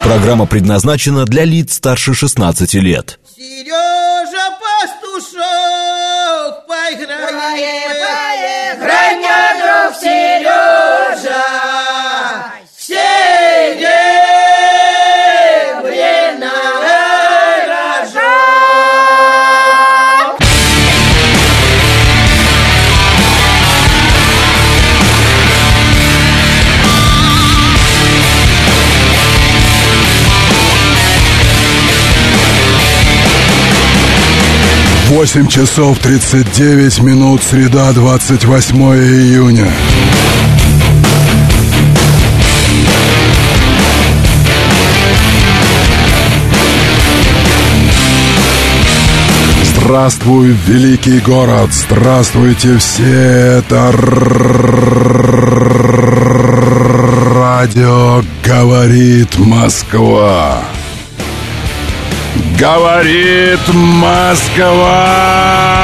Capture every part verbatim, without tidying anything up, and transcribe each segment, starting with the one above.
Программа предназначена для лиц старше шестнадцати лет. Сережа Пастушок, поиграй, поиграй, мне, друг Сережа, серебряный рожок. восемь часов тридцать девять минут, среда, двадцать восьмое июня. Здравствуй, великий город! Здравствуйте все! Это радио «Говорит Москва». Говорит Москва!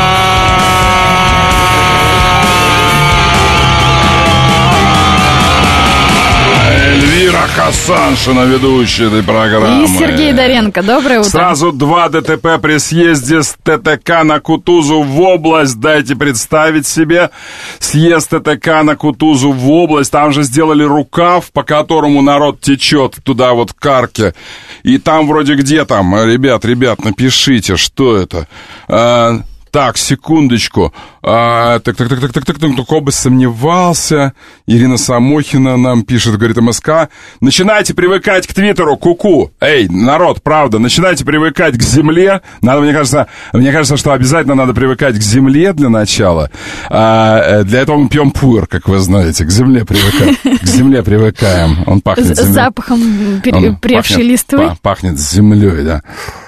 Эльвира Хасаншина, ведущая этой программы. И Сергей Доренко. Доброе утро. Сразу два ДТП при съезде с ТТК на Кутузов в область. Дайте представить себе. Съезд ТТК на Кутузов в область. Там же сделали рукав, по которому народ течет туда вот к арке. И там вроде где там, ребят, ребят, напишите, что это. А, так, секундочку. А, так, так, так, так, так, так, так, только бы сомневался. Ирина Самохина нам пишет, говорит, МСК. Начинайте привыкать к Твиттеру, ку-ку. Эй, народ, правда, начинайте привыкать к земле. Надо, мне кажется, мне кажется, что обязательно надо привыкать к земле для начала. А, для этого мы пьем пуэр, как вы знаете. К земле привыкаем. К земле привыкаем. Он пахнет землей. С запахом превшей листвы. Пахнет землей, да.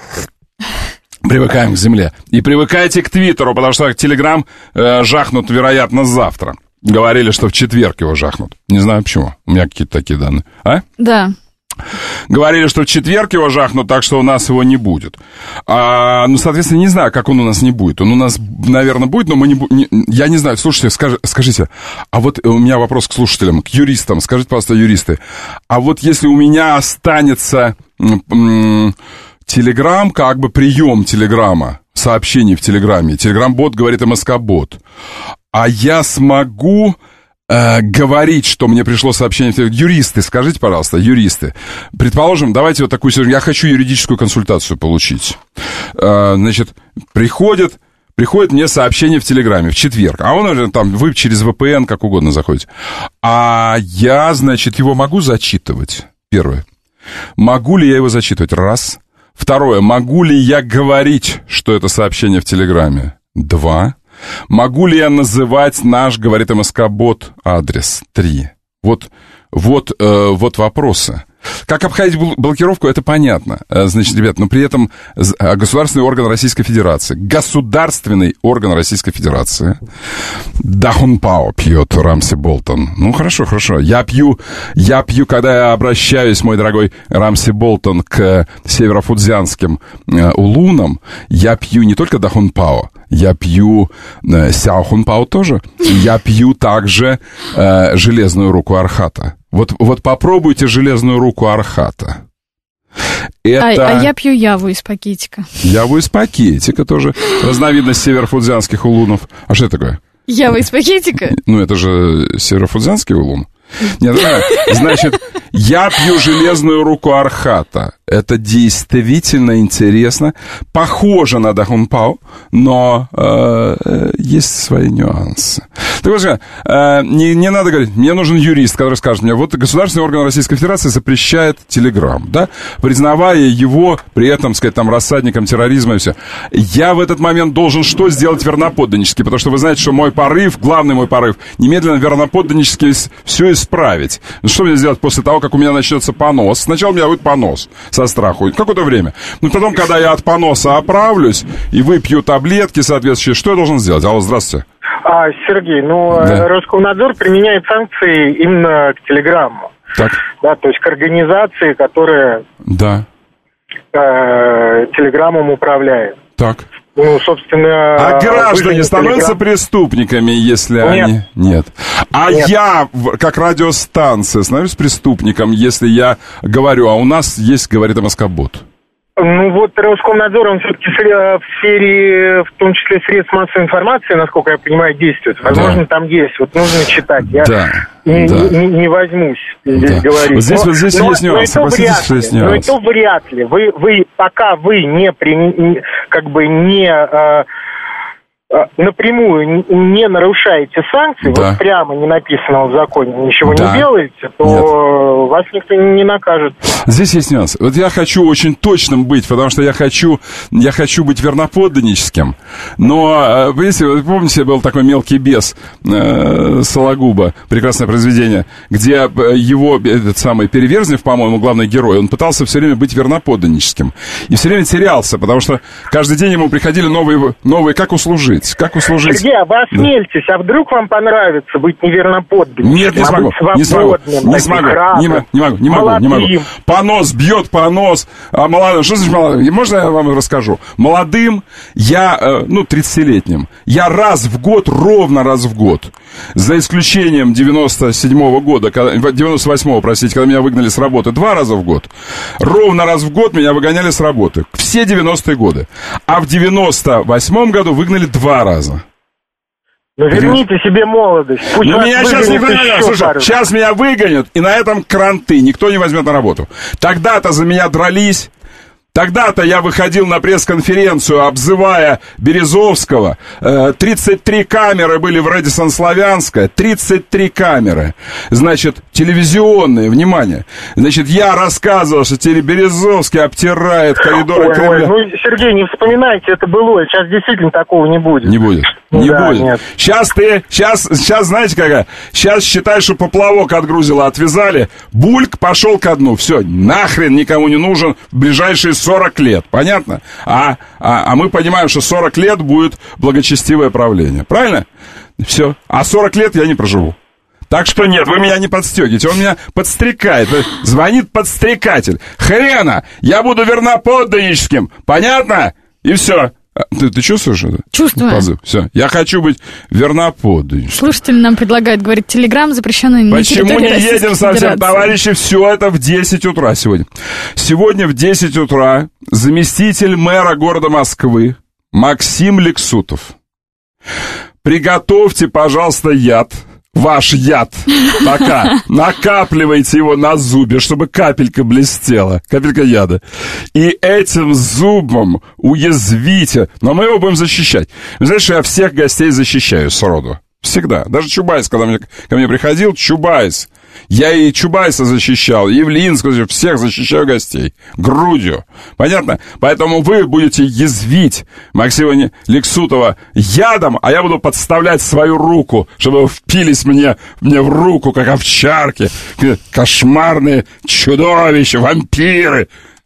Привыкаем к земле. И привыкайте к Твиттеру, потому что Телеграм э, жахнут, вероятно, завтра. Говорили, что в четверг его жахнут. Не знаю почему. У меня какие-то такие данные. А? Да. Говорили, что в четверг его жахнут, так что у нас его не будет. А, ну, соответственно, не знаю, как он у нас не будет. Он у нас, наверное, будет, но мы не будем... Я не знаю, слушайте, скаж, скажите, а вот у меня вопрос к слушателям, к юристам. Скажите, пожалуйста, юристы, а вот если у меня останется... М- м- Телеграм, как бы прием Телеграма, сообщений в Телеграме. Телеграм-бот говорит МСК-бот. А я смогу э, говорить, что мне пришло сообщение в Телеграме. Юристы, скажите, пожалуйста, юристы. Предположим, давайте вот такую... Я хочу юридическую консультацию получить. Э, значит, приходит... Приходит мне сообщение в Телеграме в четверг. А он уже там, вы через вэ пэ эн как угодно заходите. А я, значит, его могу зачитывать? Первое. Могу ли я его зачитывать? Раз. Второе. Могу ли я говорить, что это сообщение в Телеграме? Два. Могу ли я называть наш, говорит МСК-бот, адрес? Три. Вот, вот, э, вот вопросы. Как обходить блокировку, это понятно. Значит, ребят, но при этом государственный орган Российской Федерации, государственный орган Российской Федерации, Дахунпао пьет Рамси Болтон. Ну, хорошо, хорошо. Я пью, я пью, когда я обращаюсь, мой дорогой Рамси Болтон, к северофудзянским улунам, я пью не только Дахунпао, я пью э, Сяохунпао тоже, я пью также э, железную руку Архата. Вот, вот попробуйте железную руку Архата. Это... А, а я пью яву из пакетика. Яву из пакетика тоже. Разновидность северофудзянских улунов. А что это такое? Ява из пакетика? Ну, это же северофудзянский улун. Нет, значит, я пью железную руку Архата. Это действительно интересно. Похоже на Дахунпао, но э, есть свои нюансы. Так вот, э, не, не надо говорить, мне нужен юрист, который скажет мне, вот государственный орган Российской Федерации запрещает Телеграм, да, признавая его при этом, сказать, там, рассадником терроризма и все. Я в этот момент должен что сделать верноподданнически? Потому что вы знаете, что мой порыв, главный мой порыв, немедленно верноподданнически все исправить. Ну, что мне сделать после того, как у меня начнется понос? Сначала у меня будет понос со страху, какое-то время. Но потом, когда я от поноса оправлюсь и выпью таблетки соответствующие, что я должен сделать? Алло, здравствуйте. А, Сергей, ну, да. Роскомнадзор применяет санкции именно к Телеграмму. Так. Да, то есть к организации, которая да. э, Телеграммом управляет. Так. ну, собственно... А граждане становятся преступниками, если Нет. они... Нет. А Нет. я, как радиостанция, становлюсь преступником, если я говорю, а у нас есть, говорит МСК-бот. Ну вот Роскомнадзор, он все-таки в сфере, в том числе средств массовой информации, насколько я понимаю, действует. Возможно, да. там есть. Вот нужно читать. Я да. не, да. Не, не возьмусь здесь да. говорить. Вот здесь, но, вот здесь но, есть нюанс. Но это вряд ли. Но это вряд ли. Вы, вы, пока вы не, при, как бы не... А, напрямую не нарушаете санкции, да. вот прямо не написано в законе, ничего да. не делаете, то Нет. вас никто не накажет. Здесь есть нюанс. Вот я хочу очень точным быть, потому что я хочу, я хочу быть верноподданническим. Но, видите, вы помните, был такой «Мелкий бес» э, Сологуба, прекрасное произведение, где его, этот самый Переверзнев, по-моему, главный герой, он пытался все время быть верноподданническим. И все время терялся, потому что каждый день ему приходили новые, новые как услужить. Как услужить? Сергей, а вы осмельтесь, да. а вдруг вам понравится быть неверноподданным? Нет, не смогу, не смогу, не смогу, не могу, не могу, не могу, не могу. Понос, бьет понос, а молодым, что значит молодым? Можно я вам расскажу? Молодым я, ну, тридцатилетним, я раз в год, ровно раз в год, за исключением девяносто седьмого года, девяносто восьмого, простите, когда меня выгнали с работы два раза в год, ровно раз в год меня выгоняли с работы, все девяностые годы, а в девяносто восьмом году выгнали два раза. Ну, верните себе молодость. Пусть ну, меня сейчас никто не возьмет. Слушай, пару. Сейчас меня выгонят, и на этом кранты. Никто не возьмет на работу. Тогда-то за меня дрались. Тогда-то я выходил на пресс-конференцию, обзывая Березовского. тридцать три камеры были в Рэдисон Славянская. тридцать три камеры. Значит, телевизионные, внимание. Значит, я рассказывал, что теперь Березовский обтирает коридоры ой, Кремля. Ой, ну, Сергей, не вспоминайте, это было. Сейчас действительно такого не будет. Не будет. Не да, будет. Нет. Сейчас ты, сейчас, сейчас, знаете какая? Сейчас считай, что поплавок от грузила отвязали. Бульк пошел ко дну. Все, нахрен никому не нужен в ближайшие сорок лет. Понятно? А, а, а мы понимаем, что сорок лет будет благочестивое правление. Правильно? Все. А сорок лет я не проживу. Так что нет, вы меня не подстегиваете. Он меня подстрекает. Звонит подстрекатель. Хрена! Я буду верноподданническим. Понятно? И все. Ты, ты чувствуешь это? Чувствую. Позыв. Все. Я хочу быть верноподданническим. Слушатели нам предлагают говорить, телеграм запрещенный на территории Почему не Российской едем совсем, Федерации? товарищи? Все это в десять утра сегодня. Сегодня в десять утра заместитель мэра города Москвы Максим Лексутов. Приготовьте, пожалуйста, яд. Ваш яд. Пока. Накапливайте его на зубе, чтобы капелька блестела. Капелька яда. И этим зубом уязвите. Но мы его будем защищать. Вы знаете, что я всех гостей защищаю сроду. Всегда. Даже Чубайс, когда мне, ко мне приходил, Чубайс. Я и Чубайса защищал, и Явлинского, всех защищаю гостей. Грудью. Понятно? Поэтому вы будете язвить Максима Лексутова ядом, а я буду подставлять свою руку, чтобы вы впились мне, мне в руку, как овчарки. Кошмарные чудовища, вампиры.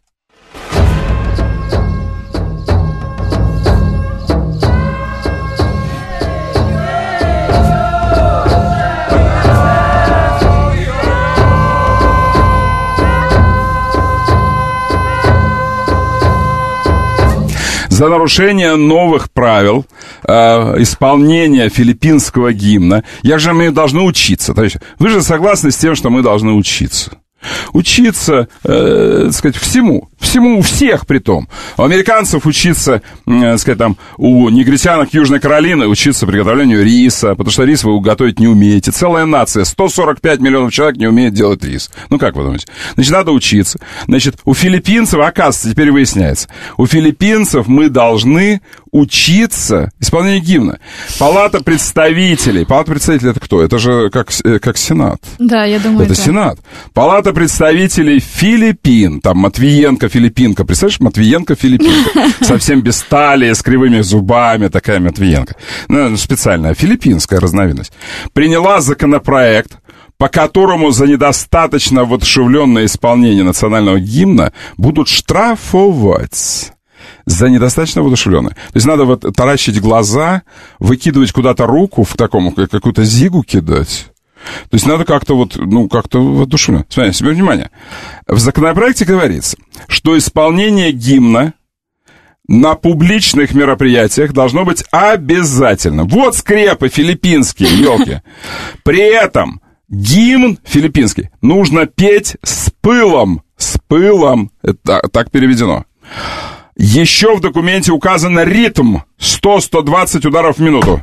За нарушение новых правил э, исполнения филиппинского гимна. Я же мы должны учиться. Товарищи. Вы же согласны с тем, что мы должны учиться? Учиться, э, так сказать, всему. Всему, у всех при том. У американцев учиться, э, сказать, там, у негритянок Южной Каролины учиться приготовлению риса, потому что рис вы готовить не умеете. Целая нация, сто сорок пять миллионов человек не умеет делать рис. Ну, как вы думаете? Значит, надо учиться. Значит, у филиппинцев, оказывается, теперь выясняется, у филиппинцев мы должны учиться исполнению гимна. Палата представителей. Палата представителей это кто? Это же как, как Сенат. Да, я думаю, это да. Сенат. Палата представителей Филиппин. Там Матвиенко, Филиппинка. Представляешь, Матвиенко, Филиппинка. Совсем без талии, с кривыми зубами, такая Матвиенко. Ну, специальная филиппинская разновидность. Приняла законопроект, по которому за недостаточно воодушевленное исполнение национального гимна будут штрафовать. За недостаточно воодушевленное. То есть надо вот таращить глаза, выкидывать куда-то руку, в таком, какую-то зигу кидать. То есть надо как-то вот, ну, как-то воодушевленно. Смотрите, себе внимание. В законопроекте говорится, что исполнение гимна на публичных мероприятиях должно быть обязательно. Вот скрепы филиппинские, елки. При этом гимн филиппинский нужно петь с пылом. С пылом. Это так переведено. Еще в документе указан ритм. сто - сто двадцать ударов в минуту.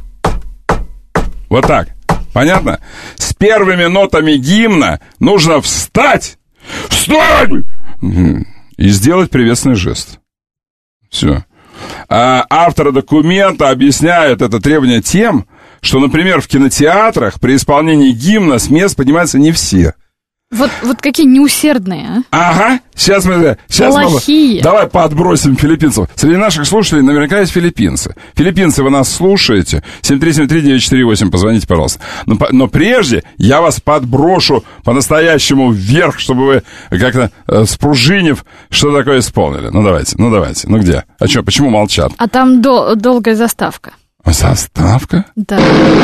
Вот так. Понятно? С первыми нотами гимна нужно встать. Встать! И сделать приветственный жест. Все. А авторы документа объясняют это требование тем, что, например, в кинотеатрах при исполнении гимна с мест поднимаются не все. Вот, вот какие неусердные, а? Ага, сейчас мы... Сейчас плохие. Мы, давай подбросим филиппинцев. Среди наших слушателей наверняка есть филиппинцы. Филиппинцы, вы нас слушаете? семь три семь три девять четыре восемь, позвоните, пожалуйста. Но, но прежде я вас подброшу по-настоящему вверх, чтобы вы как-то э, спружинив, что такое исполнили. Ну, давайте, ну, давайте. Ну, где? А что, почему молчат? А там дол- долгая заставка. Заставка? Да.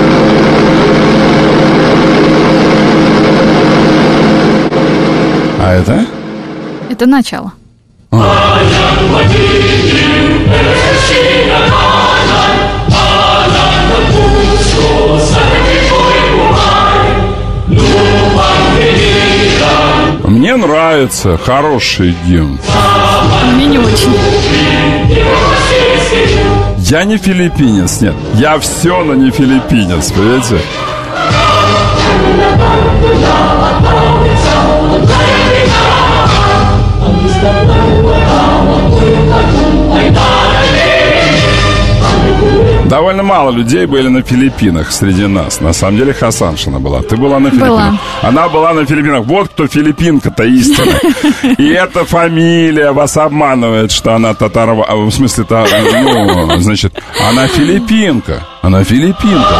А это? Это начало. А. Мне нравится, хороший гимн. Мне не очень. Я не филиппинец, нет. Я все, но не филиппинец, понимаете? Довольно мало людей были на Филиппинах среди нас. На самом деле Хасаншина была. Ты была на Филиппинах? Была. Она была на Филиппинах. Вот кто филиппинка-то истинная. И эта фамилия вас обманывает, что она татарова... В смысле, та, ну, значит, она филиппинка. Она филиппинка.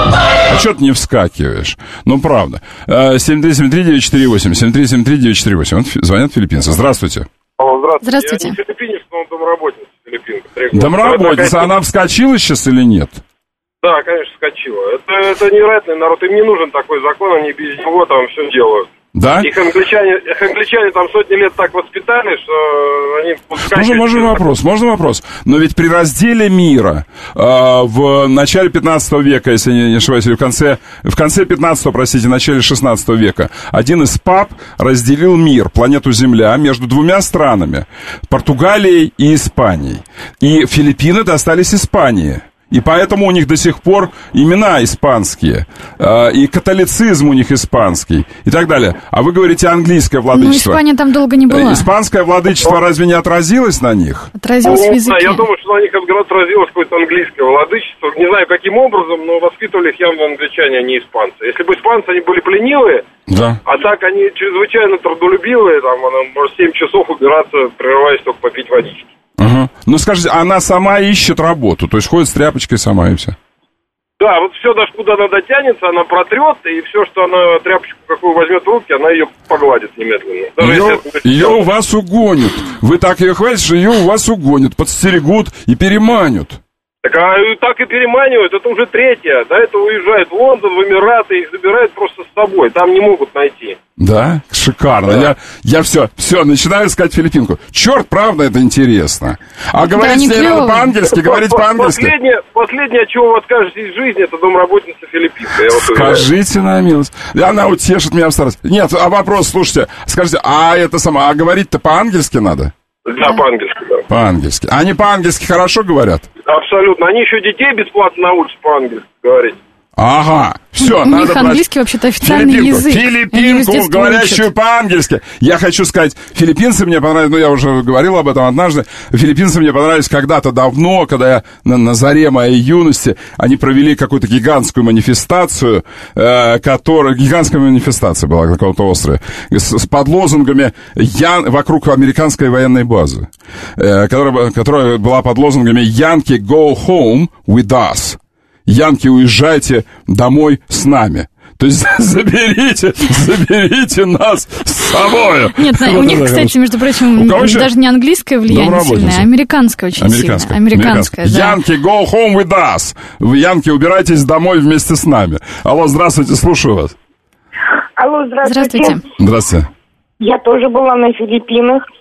А что ты не вскакиваешь? Ну, правда. семь три семь три девять четыре восемь. семь три семь три девять четыре восемь. Вот звонят филиппинцы. Здравствуйте. Алло, здравствуйте. Здравствуйте. Я не филиппинец, но домработница филиппинка. Домработница, она вскочила сейчас или нет? Да, конечно, вскочила. Это, это невероятный народ. Им не нужен такой закон, они без него там все делают. Да? Их англичане, их англичане там сотни лет так воспитали, что они... Можно, можно вопрос, можно вопрос. Но ведь при разделе мира э, в начале пятнадцатого века, если я не ошибаюсь, или в конце, в конце пятнадцатого, простите, в начале шестнадцатого века, один из пап разделил мир, планету Земля, между двумя странами, Португалией и Испанией. И Филиппины достались Испании. И поэтому у них до сих пор имена испанские, э, и католицизм у них испанский, и так далее. А вы говорите английское владычество. Ну, Испания там долго не была. Испанское владычество разве не отразилось на них? Отразилось в языке. Да, я думаю, что на них отразилось какое-то английское владычество. Не знаю, каким образом, но воспитывали их явно англичане, а не испанцы. Если бы испанцы, они были ленивые, да. А так они чрезвычайно трудолюбивые, там, она может семь часов убираться, прерываясь только попить водички. Угу. Ну, скажите, она сама ищет работу, то есть ходит с тряпочкой сама и все? Да, вот все, даже куда она дотянется, она протрет, и все, что она тряпочку какую возьмет в руки, она ее погладит немедленно. Даже ее, если ее у вас угонят. Вы так ее хватите, что ее у вас угонят, подстерегут и переманят. Так, а так и переманивают, это уже третья. До этого уезжает в Лондон, в Эмираты, их забирают просто с собой, там не могут найти. Да? Шикарно. Да. Я, я все, все, начинаю искать филиппинку. Черт, правда, это интересно. А да, говорить да, по-английски, говорить по-английски. Последнее, последнее, от чего вы откажетесь из жизни, это домработница филиппинка. Скажите на милость. Она утешит меня в старости. Нет, а вопрос, слушайте, скажите, а это сама, а говорить-то по-английски надо? Да, по-английски, да. По-английски. Они по-английски хорошо говорят? Абсолютно. Они еще детей бесплатно научатся по-английски говорить. Ага, все, у надо них брать английский вообще-то официальный филиппинку, язык. Филиппинку, говорящую по-английски. Я хочу сказать, филиппинцы мне понравились, ну, я уже говорил об этом однажды, филиппинцы мне понравились когда-то давно, когда я на, на заре моей юности, они провели какую-то гигантскую манифестацию, э, которая, гигантская манифестация была на каком-то острове, с, с под лозунгами Ян, вокруг американской военной базы, э, которая, которая была под лозунгами «Yankee, go home with us». Янки, уезжайте домой с нами. То есть заберите, заберите нас с собой. Нет, у них, кстати, между прочим, даже не английское влияние сильное, а американское очень американское, сильное. Американское, да. Янки, go home with us. Янки, убирайтесь домой вместе с нами. Алло, здравствуйте, слушаю вас. Алло, здравствуйте. Здравствуйте. Здравствуйте. Я тоже была на Филиппинах.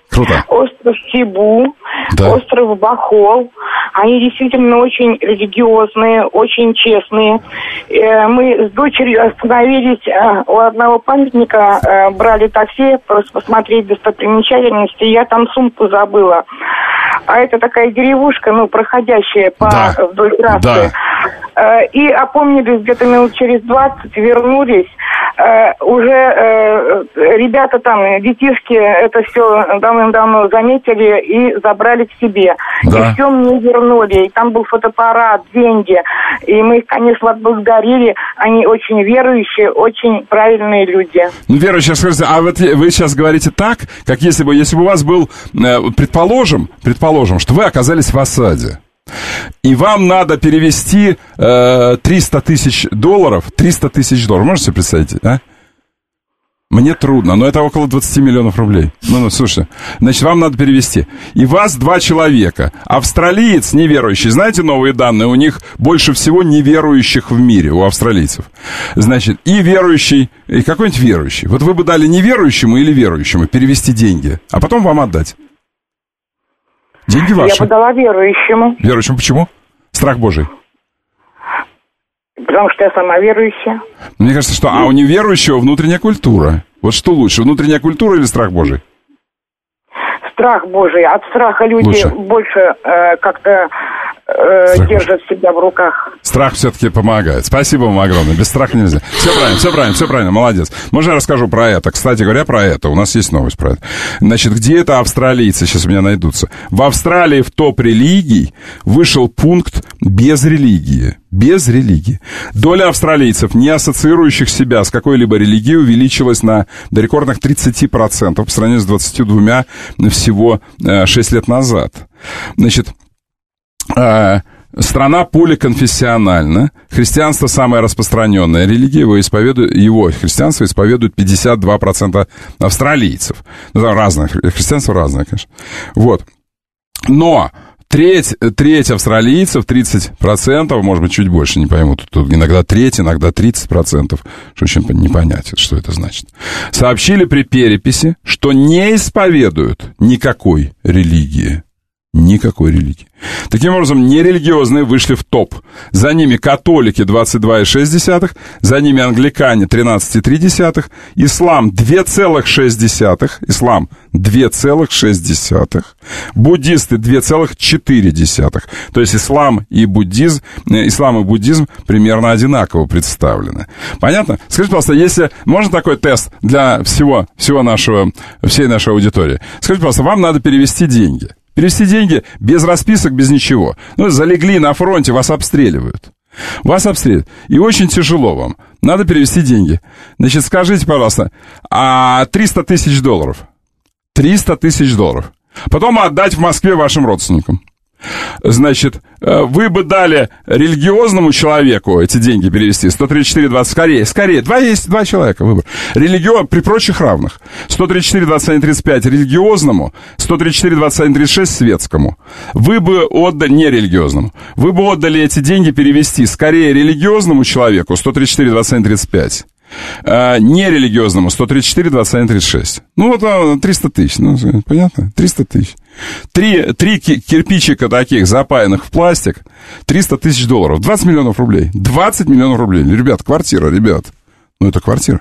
Круто. Остров Сибу, да. Остров Бахол. Они действительно очень религиозные, очень честные. Мы с дочерью остановились у одного памятника, брали такси, просто посмотреть достопримечательности. Я там сумку забыла. А это такая деревушка, ну, проходящая по да. вдоль трассы. Да. И опомнились где-то минут через двадцать, вернулись. Уже ребята там, детишки, это все давным-давно заметили и забрали к себе. Да. И все мне вернули. И там был фотоаппарат, деньги. И мы их, конечно, отблагодарили. Они очень верующие, очень правильные люди. Ну, верующие, скажите, а вот вы сейчас говорите так, как если бы, если бы у вас был, предположим, предположим, что вы оказались в осаде. И вам надо перевести э, триста тысяч долларов. триста тысяч долларов. Можете себе представить, а? Мне трудно, но это около двадцать миллионов рублей. Ну, ну, слушайте. Значит, вам надо перевести. И вас два человека. Австралиец неверующий. Знаете новые данные? У них больше всего неверующих в мире, у австралийцев. Значит, и верующий, и какой-нибудь верующий. Вот вы бы дали неверующему или верующему перевести деньги, а потом вам отдать. Деньги ваши. Я бы дала верующему. Верующему почему? Страх Божий. Потому что я сама верующая. Мне кажется, что... А у неверующего внутренняя культура. Вот что лучше, внутренняя культура или страх Божий? Страх Божий. От страха люди лучше. больше э, как-то э, держат себя в руках. Страх все-таки помогает. Спасибо вам огромное. Без страха нельзя. Все правильно, все правильно, все правильно. Молодец. Можно я расскажу про это? Кстати говоря, про это. У нас есть новость про это. Значит, где это австралийцы? Сейчас у меня найдутся. В Австралии в топ религий вышел пункт без религии. Без религии. Доля австралийцев, не ассоциирующих себя с какой-либо религией, увеличилась на до рекордных тридцать процентов по сравнению с двадцатью двумя всего шесть лет назад. Значит, страна поликонфессиональна. Христианство самая распространенная религия. Его, исповедует, его христианство исповедует пятьдесят два процента австралийцев. Ну, там разное. Христианство разное, конечно. Вот. Но треть, треть австралийцев, тридцать процентов, может быть, чуть больше, не пойму. Тут, тут иногда треть, иногда тридцать процентов. Что очень непонятно, что это значит. Сообщили при переписи, что не исповедуют никакой религии. Никакой религии. Таким образом, нерелигиозные вышли в топ. За ними католики двадцать два целых шесть десятых, за ними англикане тринадцать целых три десятых, ислам два целых шесть десятых, ислам два целых шесть десятых, буддисты два целых четыре десятых. То есть ислам и буддизм, ислам и буддизм примерно одинаково представлены. Понятно? Скажите, пожалуйста, если можно такой тест для всего, всего нашего, всей нашей аудитории? Скажите, пожалуйста, вам надо перевести деньги. Перевести деньги без расписок, без ничего. Ну, залегли на фронте, вас обстреливают. Вас обстреливают. И очень тяжело вам. Надо перевести деньги. Значит, скажите, пожалуйста, а триста тысяч долларов? триста тысяч долларов. Потом отдать в Москве вашим родственникам. Значит, вы бы дали религиозному человеку эти деньги перевести. сто тридцать четыре двадцать. Скорее, скорее. Два есть, два человека выбор. Религион при прочих равных. сто тридцать четыре двадцать один тридцать пять религиозному, сто тридцать четыре двадцать один тридцать шесть светскому. Вы бы отдали, нерелигиозному, вы бы отдали эти деньги перевести скорее религиозному человеку, сто тридцать четыре двадцать один тридцать пять. А, нерелигиозному сто тридцать четыре двадцать один тридцать шесть. Ну, вот триста тысяч. Ну, понятно? триста тысяч. Три, три кирпичика таких, запаянных в пластик, триста тысяч долларов. двадцать миллионов рублей. двадцать миллионов рублей. Ребят, квартира, ребят. Ну, это квартира.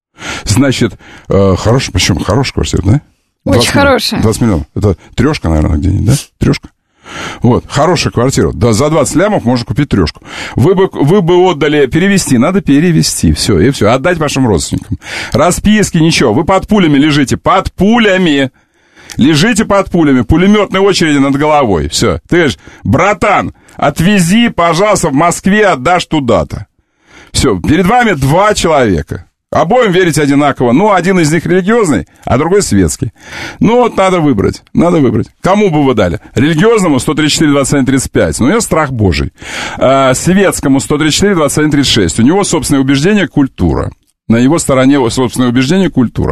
Значит, э, хорошая, причем хорошая квартира, да? Очень хорошая. двадцать миллионов. Это трешка, наверное, где-нибудь, да? Трешка. Вот, хорошая квартира. Да, за двадцать лямов можно купить трешку. Вы бы, вы бы отдали, перевести, надо перевести. Все, и все, отдать вашим родственникам. Расписки, ничего. Вы под пулями лежите, под пулями. Лежите под пулями, пулеметной очереди над головой. Все. Ты говоришь, братан, отвези, пожалуйста, в Москве, отдашь туда-то. Все, перед вами два человека. Обоим верить одинаково. Ну, один из них религиозный, а другой светский. Ну, вот надо выбрать. Надо выбрать. Кому бы вы дали? Религиозному сто тридцать четыре двадцать один тридцать пять. Ну, у него страх Божий. А, светскому сто тридцать четыре двадцать один тридцать шесть. У него собственное убеждение, культура. На его стороне собственное убеждение, культура.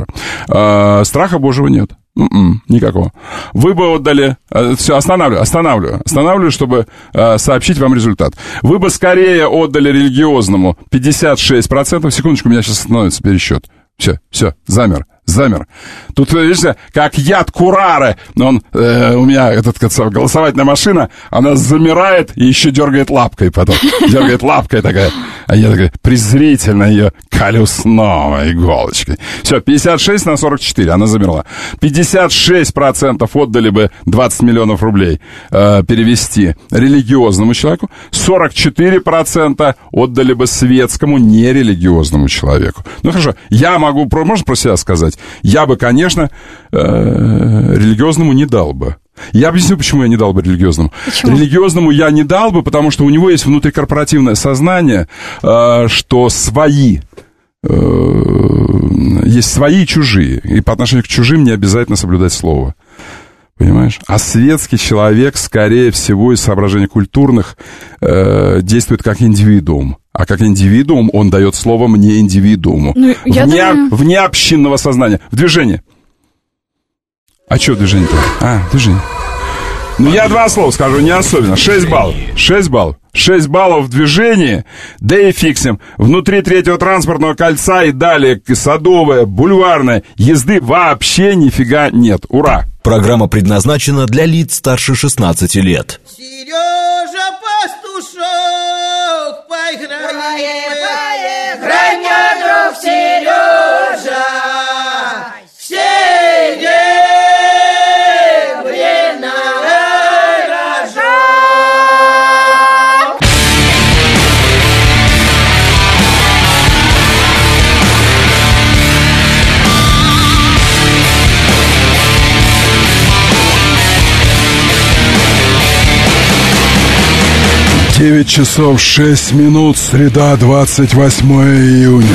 А, страха Божьего нет. М-м, никакого. Вы бы отдали... Все, останавливаю, останавливаю. Останавливаю, чтобы э, сообщить вам результат. Вы бы скорее отдали религиозному пятьдесят шесть процентов. Секундочку, у меня сейчас становится пересчет. Все, все, замер, замер. Замер. Тут, видишь, как яд курары. Он, э, у меня этот, голосовательная машина, она замирает и еще дергает лапкой потом. Дергает лапкой такая. А я такая презрительно ее колю снова иголочкой. Все, пятьдесят шесть на сорок четыре, она замерла. пятьдесят шесть процентов отдали бы двадцать миллионов рублей э, перевести религиозному человеку. сорок четыре процента отдали бы светскому, нерелигиозному человеку. Ну хорошо, я могу, можно про себя сказать? Я бы, конечно, э, религиозному не дал бы. Я объясню, почему я не дал бы религиозному. Почему? Религиозному я не дал бы, потому что у него есть внутрикорпоративное сознание, э, что свои, э, есть свои и чужие. И по отношению к чужим не обязательно соблюдать слово. Понимаешь? А светский человек, скорее всего, из соображений культурных, э, действует как индивидуум. А как индивидуум он дает слово мне, индивидууму. Ну, я вне, думаю... вне общинного сознания. В движении. А что в движении-то? А, в движении. Ну, я два слова скажу, не особенно. шесть баллов. шесть баллов. шесть баллов в движении, да и фиксим. Внутри третьего транспортного кольца и далее садовая, бульварная езды вообще нифига нет. Ура! Программа предназначена для лиц старше шестнадцати лет. Сережа пастушок, поиграй, поиграй, мне, друг Сережа, все дебри на рожок. девять часов шесть минут, среда, двадцать восьмое июня.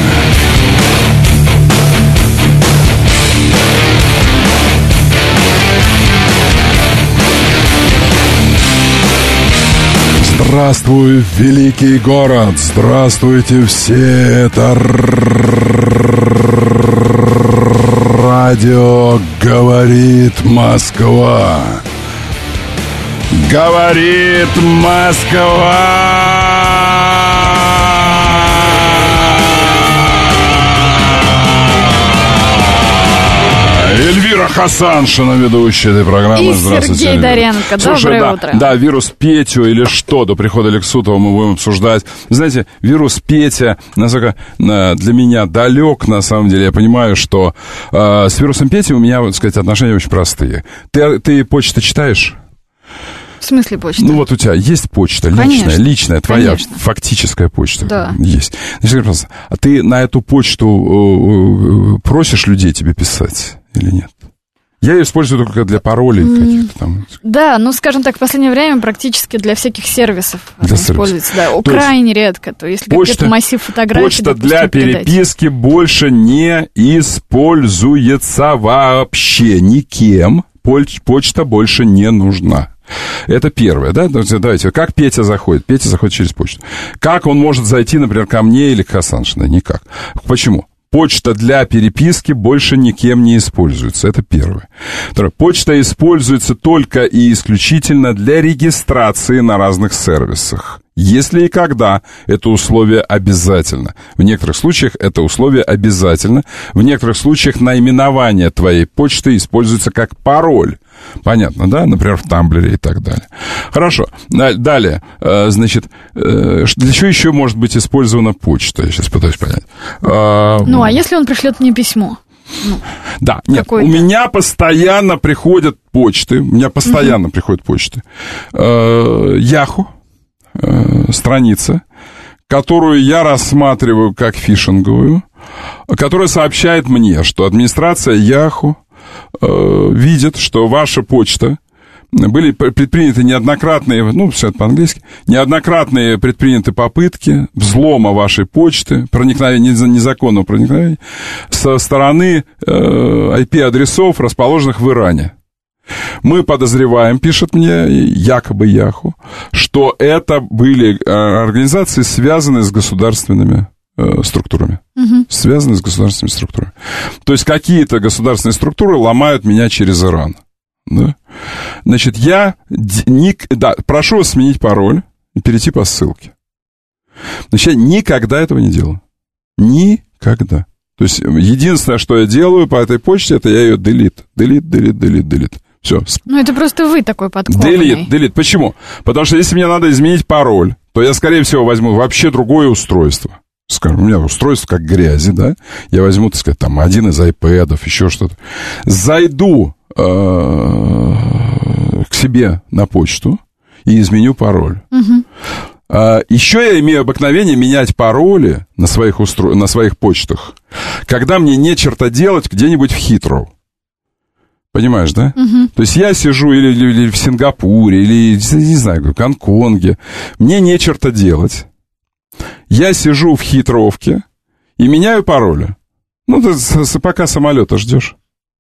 Здравствуй, великий город! Здравствуйте все! Это радио «Говорит Москва». Говорит Москва! Эльвира Хасаншина, ведущая этой программы. И Сергей Доренко. Слушай, доброе да, утро. Да, вирус Петю или что, до прихода Лексутова мы будем обсуждать. Вы знаете, вирус Петя, насколько для меня далек, на самом деле. Я понимаю, что э, с вирусом Петя у меня, вот сказать, отношения очень простые. Ты, ты почту читаешь? В смысле почта? Ну вот у тебя есть почта, личная, Конечно, личная, твоя конечно. фактическая почта. Да. Есть. Значит, просто, а ты на эту почту э, просишь людей тебе писать или нет? Я ее использую только для паролей mm. каких-то там. Да, ну, скажем так, в последнее время практически для всяких сервисов для используется. Да, то крайне редко. То есть, если почта, где-то массив фотографий... Почта допустим, для передать. переписки больше не используется вообще никем. Почта больше не нужна. Это первое, да? Давайте, как Петя заходит? Петя заходит через почту. Как он может зайти, например, ко мне или к Хасаншиной? Никак. Почему? Почта для переписки больше никем не используется. Это первое. Второе. Почта используется только и исключительно для регистрации на разных сервисах. Если и когда это условие обязательно. В некоторых случаях это условие обязательно. В некоторых случаях наименование твоей почты используется как пароль. Понятно, да? Например, в Тамблере и так далее. Хорошо. Далее. Значит, для чего еще может быть использована почта? Я сейчас пытаюсь понять. Ну, а если он пришлет мне письмо? Ну, да, нет, у меня постоянно приходят почты. У меня постоянно угу. приходят почты. Яху. Страница, которую я рассматриваю как фишинговую, которая сообщает мне, что администрация Яху э, видит, что ваша почта, были предприняты неоднократные, ну, все это по-английски, неоднократные предприняты попытки взлома вашей почты, проникновения, незаконного проникновения со стороны э, ай пи-адресов, расположенных в Иране. Мы подозреваем, пишет мне якобы Яху, что это были организации, связанные с государственными э, структурами. Угу. Связанные с государственными структурами. То есть какие-то государственные структуры ломают меня через Иран. Да? Значит, я ник, да, прошу вас сменить пароль и перейти по ссылке. Значит, я никогда этого не делал. Никогда. То То есть единственное, что я делаю по этой почте, это я ее delete, delete, delete, delete, delete. Все. Ну, это просто вы такой подкованный. Delete, delete. Почему? Потому что если мне надо изменить пароль, то я, скорее всего, возьму вообще другое устройство. Скажем, у меня устройство как грязи, да? Я возьму, так сказать, там, один из айпэдов, еще что-то. Зайду э, к себе на почту и изменю пароль. Угу. А, еще я имею обыкновение менять пароли на своих, устро... на своих почтах, когда мне не черта делать где-нибудь в Хитроу. Понимаешь, да? Угу. То есть я сижу или, или, или в Сингапуре, или, не знаю, в Гонконге. Мне не черта делать. Я сижу в Хитровке и меняю пароли. Ну, ты с, с, пока самолета ждешь.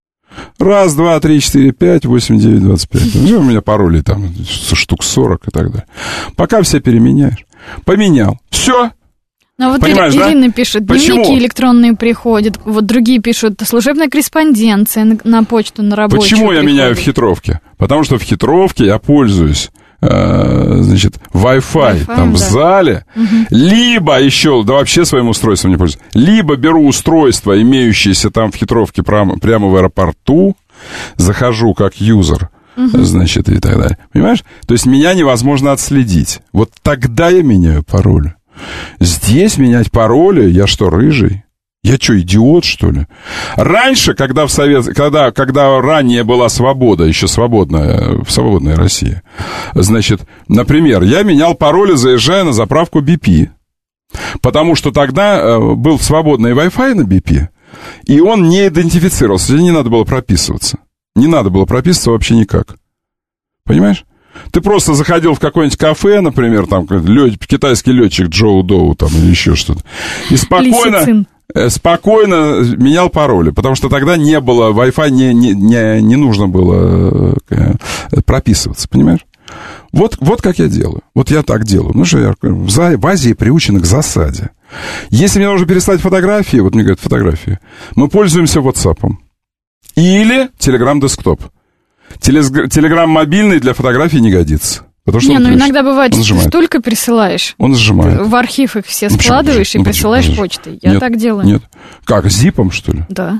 Раз, два, три, четыре, пять, восемь, девять, двадцать пять. У меня пароли там штук сорок и так далее. Пока все переменяешь. Поменял. Все. Ну, вот Понимаешь, Ирина да? пишет, Почему? дневники электронные приходят. Вот другие пишут, служебная корреспонденция на, на почту, на рабочую. Почему я приходит. меняю в Хитровке? Потому что в Хитровке я пользуюсь значит, Wi-Fi, Wi-Fi там да. в зале, угу. либо еще, да вообще своим устройством не пользуюсь, либо беру устройство, имеющееся там в Хитровке прямо, прямо в аэропорту, захожу как юзер, угу. значит, и так далее. Понимаешь? То есть меня невозможно отследить. Вот тогда я меняю пароль. Здесь менять пароли, я что, рыжий? Я что, идиот, что ли? Раньше, когда в Совет... когда, когда ранее была свобода, еще свободная, в свободной России, значит, например, я менял пароли, заезжая на заправку би пи. Потому что тогда был свободный Wi-Fi на би пи, и он не идентифицировался, тебе не надо было прописываться. Не надо было прописываться вообще никак. Понимаешь? Ты просто заходил в какое-нибудь кафе, например, там, лёд... китайский летчик Джоу Доу там, или еще что-то, и спокойно... Лисицин. Спокойно менял пароли, потому что тогда не было, Wi-Fi не, не, не, не нужно было прописываться, понимаешь? Вот, вот как я делаю. Вот я так делаю. Ну что, я в, в Азии приучены к засаде. Если мне нужно переслать фотографии, вот мне говорят фотографии, мы пользуемся WhatsApp. Или Telegram Desktop. Telegram мобильный для фотографий не годится. Потому что не, ну пишет, иногда бывает, что ты столько присылаешь. Он сжимает. В архив их все ну, складываешь ну, и присылаешь ну, почтой. Я нет, так делаю. Нет. Как, зипом, что ли? Да.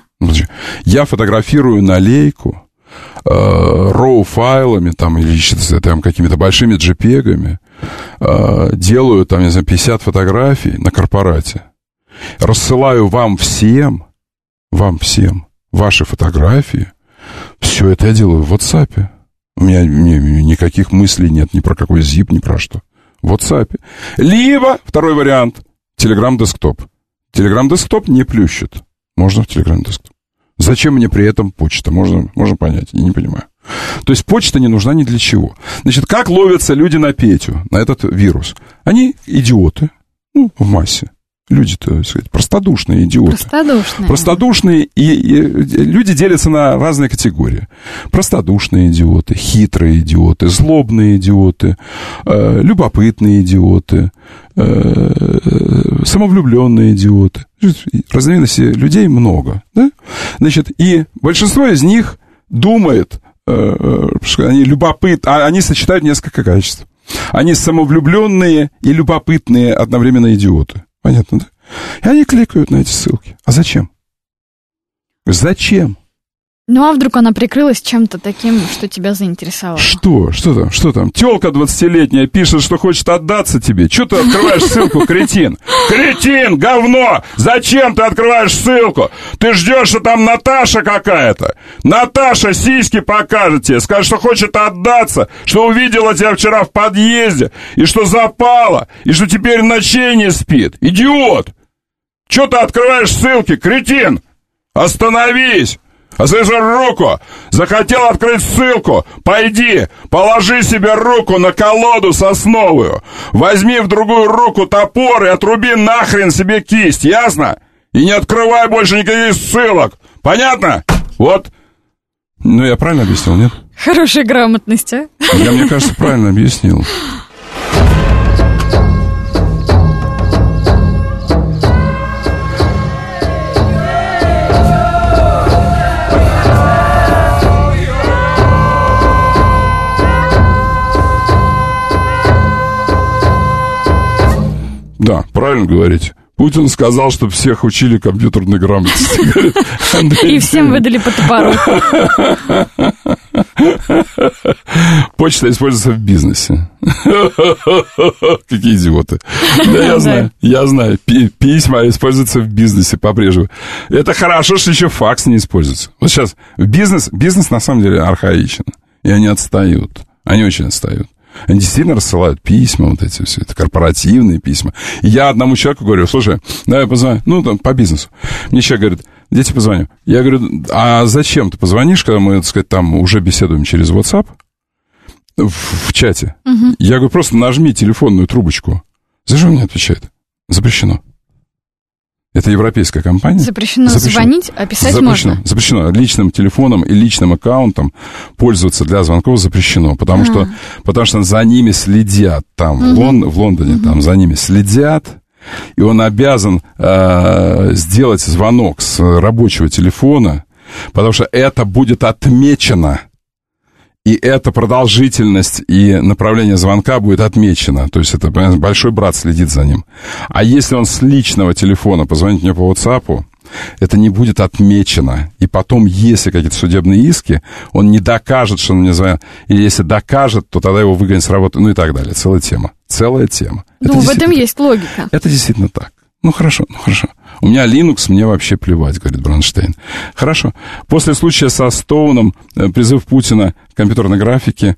Я фотографирую на лейку э, роу-файлами там, или там, какими-то большими джипегами. Э, делаю там, не знаю, пятьдесят фотографий на корпорате. Рассылаю вам всем, вам всем ваши фотографии. Все это я делаю в WhatsApp. У меня не, никаких мыслей нет ни про какой zip, ни про что. В WhatsApp. Либо, второй вариант, Telegram Desktop. Telegram Desktop не плющит. Можно в Telegram Desktop. Зачем мне при этом почта? Можно, можно понять, я не понимаю. То есть почта не нужна ни для чего. Значит, как ловятся люди на Петю, на этот вирус? Они идиоты, ну, в массе. Люди-то, так сказать, простодушные идиоты. Простодушные. Простодушные, и, и люди делятся на разные категории. Простодушные идиоты, хитрые идиоты, злобные идиоты, э, любопытные идиоты, э, самовлюбленные идиоты. Разновидностей людей много, да? Значит, и большинство из них думает, э, что они любопытны, а они сочетают несколько качеств. Они самовлюбленные и любопытные одновременно идиоты. Понятно, да? И они кликают на эти ссылки. А зачем? Зачем? Ну, а вдруг она прикрылась чем-то таким, что тебя заинтересовало? Что? Что там? Что там? Тёлка двадцатилетняя пишет, что хочет отдаться тебе. Чё ты открываешь ссылку, кретин? Кретин, говно! Зачем ты открываешь ссылку? Ты ждешь, что там Наташа какая-то. Наташа сиськи покажет тебе, скажет, что хочет отдаться, что увидела тебя вчера в подъезде, и что запала, и что теперь ночей не спит. Идиот! Чё ты открываешь ссылки, кретин? Остановись! А слышишь, руку, захотел открыть ссылку, пойди, положи себе руку на колоду сосновую, возьми в другую руку топор и отруби нахрен себе кисть, ясно? И не открывай больше никаких ссылок, понятно? Вот. Ну, я правильно объяснил, нет? Хорошая грамотность, а? Я, мне кажется, правильно объяснил. Да, правильно говорите. Путин сказал, что всех учили компьютерной грамотности. И всем выдали по топору. Почта используется в бизнесе. Какие идиоты. Да, я знаю, я знаю. Письма используются в бизнесе по-прежнему. Это хорошо, что еще факс не используется. Вот сейчас бизнес, бизнес на самом деле архаичен. И они отстают. Они очень отстают. Они действительно рассылают письма, вот эти все, это корпоративные письма. И я одному человеку говорю, слушай, давай позвоню, ну, там, по бизнесу. Мне человек говорит, где я тебе позвоню? Я говорю, а зачем ты позвонишь, когда мы, так сказать, там уже беседуем через WhatsApp в, в чате? Угу. Я говорю, просто нажми телефонную трубочку. Зачем он мне отвечает? Запрещено. Это европейская компания. Запрещено, запрещено. Звонить, а писать запрещено. можно. Запрещено. Личным телефоном и личным аккаунтом пользоваться для звонков запрещено, потому, что, потому что за ними следят там, угу. в, Лон, в Лондоне, угу. там за ними следят, и он обязан э, сделать звонок с рабочего телефона, потому что это будет отмечено. И эта продолжительность и направление звонка будет отмечено. То есть это, понимаете, большой брат следит за ним. А если он с личного телефона позвонит мне по WhatsApp, это не будет отмечено. И потом, если какие-то судебные иски, он не докажет, что он мне звонил. Или если докажет, то тогда его выгонят с работы. Ну и так далее. Целая тема. Целая тема. Ну, в этом есть логика. Это действительно так. Ну, хорошо, ну, хорошо. У меня Linux, мне вообще плевать, говорит Бронштейн. Хорошо. После случая со Стоуном, призыв Путина к компьютерной графике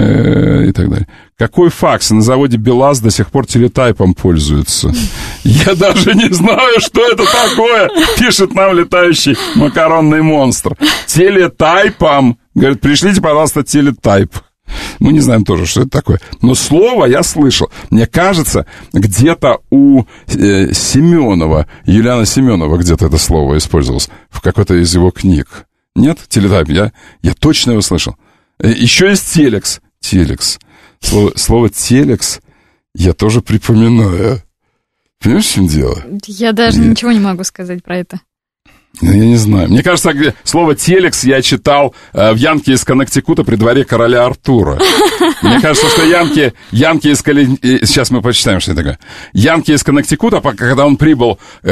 э, и так далее. Какой факс? На заводе БелАЗ до сих пор телетайпом пользуются. Я даже не знаю, что это такое, пишет нам летающий макаронный монстр. Телетайпом. Говорит, пришлите, пожалуйста, телетайп. Мы не знаем тоже, что это такое. Но слово я слышал. Мне кажется, где-то у э, Семенова, Юлиана Семенова, где-то это слово использовалось в какой-то из его книг. Нет? Телетайп. Я, я точно его слышал. Э, еще есть телекс. Телекс. Слово, слово телекс я тоже припоминаю. Понимаешь, в чем дело? Я даже я... ничего не могу сказать про это. Я не знаю. Мне кажется, слово «телекс» я читал э, в «Янке из Коннектикута» при дворе короля Артура. Мне кажется, что Янки, Янки из... Сейчас мы почитаем, что это такое. Янки из Коннектикута, когда он прибыл к,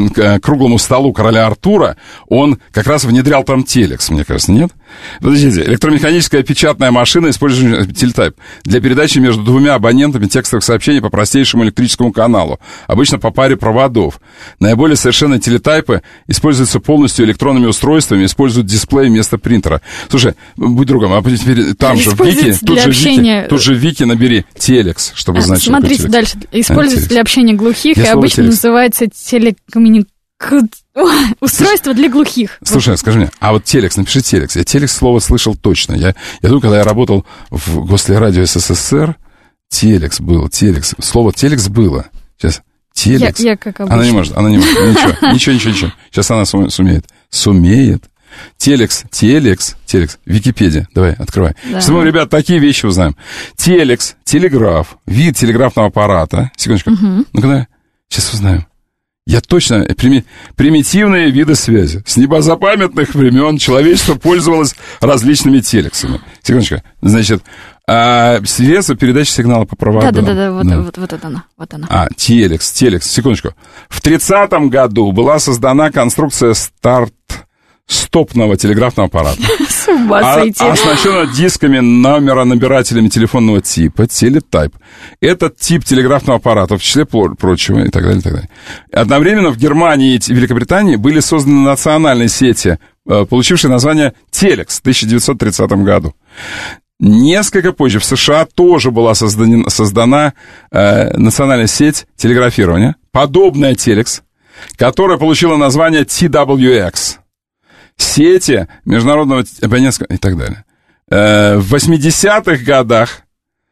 к круглому столу короля Артура, он как раз внедрял там телекс, мне кажется, нет? Подождите, электромеханическая печатная машина, использующая телетайп для передачи между двумя абонентами текстовых сообщений по простейшему электрическому каналу, обычно по паре проводов. Наиболее совершенные телетайпы используются полностью электронными устройствами, используют дисплей вместо принтера. Слушай, будь другом, а теперь там же в Вики, тут же в Вики, тут же в Вики набери телекс, чтобы знать, что смотрите такое дальше. Используется а, для общения глухих и обычно телекс. Называется телекоммуникация. Устройство для глухих. Слушай, скажи мне, а вот телекс, напиши телекс. Я телекс слово слышал точно. Я, я думаю, когда я работал в Гослерадио СССР, телекс был, телекс. Слово телекс было. Сейчас, телекс. Я, я как обычно. Она не может, она не может. Ничего, ничего, ничего, ничего. Сейчас она сумеет. Сумеет. Телекс, телекс, телекс. Википедия, давай, открывай. Да. Что мы, ребят, такие вещи узнаем. Телекс, телеграф, вид телеграфного аппарата. Секундочку. Угу. Ну-ка, давай. Сейчас узнаем. Я точно... Прими, примитивные виды связи. С незапамятных времен человечество пользовалось различными телексами. Секундочку. Значит, а, средства передачи сигнала по проводам. Да-да-да, вот, да. вот, вот это она, вот она. А, телекс, телекс. Секундочку. В тридцатом году была создана конструкция старт... стопного телеграфного аппарата. С ума сойти. А, оснащена дисками номеронабирателями телефонного типа, телетайп. Этот тип телеграфного аппарата, в числе прочего, и так далее, и так далее. Одновременно в Германии и Великобритании были созданы национальные сети, получившие название «Телекс» в тысяча девятьсот тридцатом году. Несколько позже в США тоже была создана, создана э, национальная сеть телеграфирования, подобная «Телекс», которая получила название ти дабл ю экс. Сети международного абонентского и так далее. Э, в восьмидесятых годах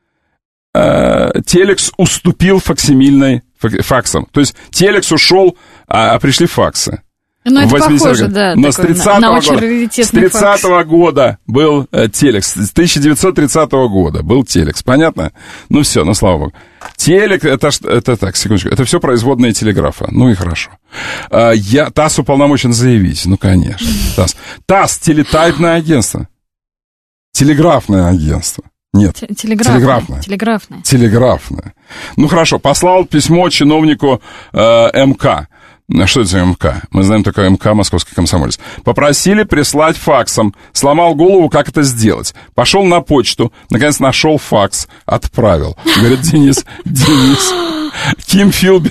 э, телекс уступил факсимильной факсам. То есть телекс ушел, а, а пришли факсы. Ну, это похоже, да. Но с тридцатого, года, с тридцатого года был э, телекс. С тысяча девятьсот тридцатого года был телекс. Понятно? Ну, все, ну, слава богу. Телекс, это, это так, секундочку, это все производные телеграфа. Ну и хорошо. А, я, ТАСС уполномочен заявить. Ну, конечно. ТАСС. ТАСС, телетайпное агентство. Телеграфное агентство. Нет. Телеграфная. Телеграфная. Телеграфная. Телеграфная. Ну, хорошо, послал письмо чиновнику э, МК. Что это за МК? Мы знаем только МК, Московский комсомолец. Попросили прислать факсом. Сломал голову, как это сделать. Пошел на почту. Наконец нашел факс. Отправил. Говорит, Денис, Денис, Ким Филби,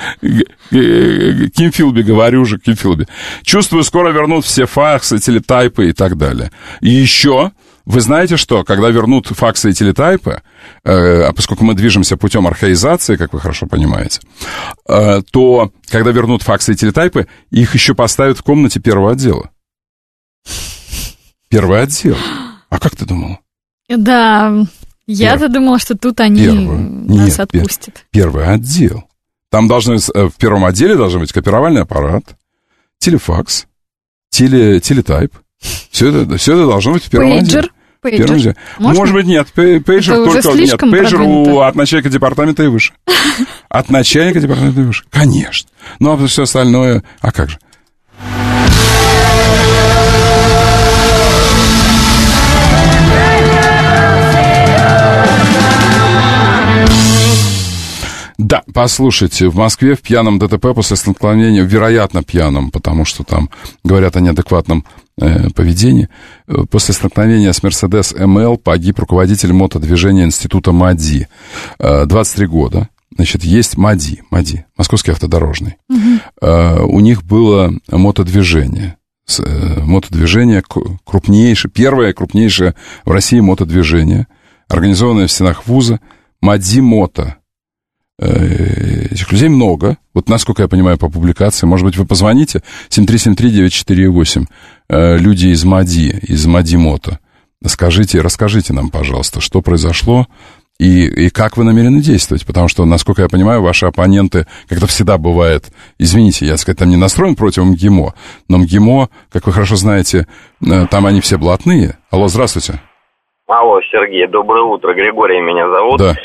Ким Филби, говорю же, Ким Филби. Чувствую, скоро вернут все факсы, телетайпы и так далее. И еще... Вы знаете, что, когда вернут факсы и телетайпы, э, а поскольку мы движемся путем архаизации, как вы хорошо понимаете, э, то, когда вернут факсы и телетайпы, их еще поставят в комнате первого отдела. Первый отдел. А как ты думала? Да, я-то думала, что тут они Первый. нас Нет, отпустят. Первый отдел. Там должны, в первом отделе должен быть копировальный аппарат, телефакс, теле, телетайп. Все это, все это должно быть в первом Пейджер. отделе. Пейджер. Может быть, нет. Пейджер это только... Нет, пейджер у, от начальника департамента и выше. От начальника департамента и выше. Конечно. Ну, а все остальное... А как же? Да, послушайте, в Москве в пьяном ДТП после столкновения, вероятно, пьяном, потому что там говорят о неадекватном э, поведении, после столкновения с Мерседес эм эл погиб руководитель мотодвижения института МАДИ. Э, двадцать три года. Значит, есть МАДИ, МАДИ, Московский автодорожный. Угу. Э, у них было мотодвижение. С, э, мотодвижение крупнейшее, первое крупнейшее в России мотодвижение, организованное в стенах вуза, МАДИ Мото. Этих людей много. Вот насколько я понимаю по публикации, может быть, вы позвоните семь три семь три девять четыре восемь, люди из МАДИ, из МАДИ Мото. Скажите, расскажите нам, пожалуйста, что произошло и, и как вы намерены действовать, потому что, насколько я понимаю, ваши оппоненты, как это всегда бывает, извините, я, так сказать, там не настроен против МГИМО, но МГИМО, как вы хорошо знаете, там они все блатные. Алло, здравствуйте. Алло, Сергей, доброе утро, Григорий меня зовут. Да.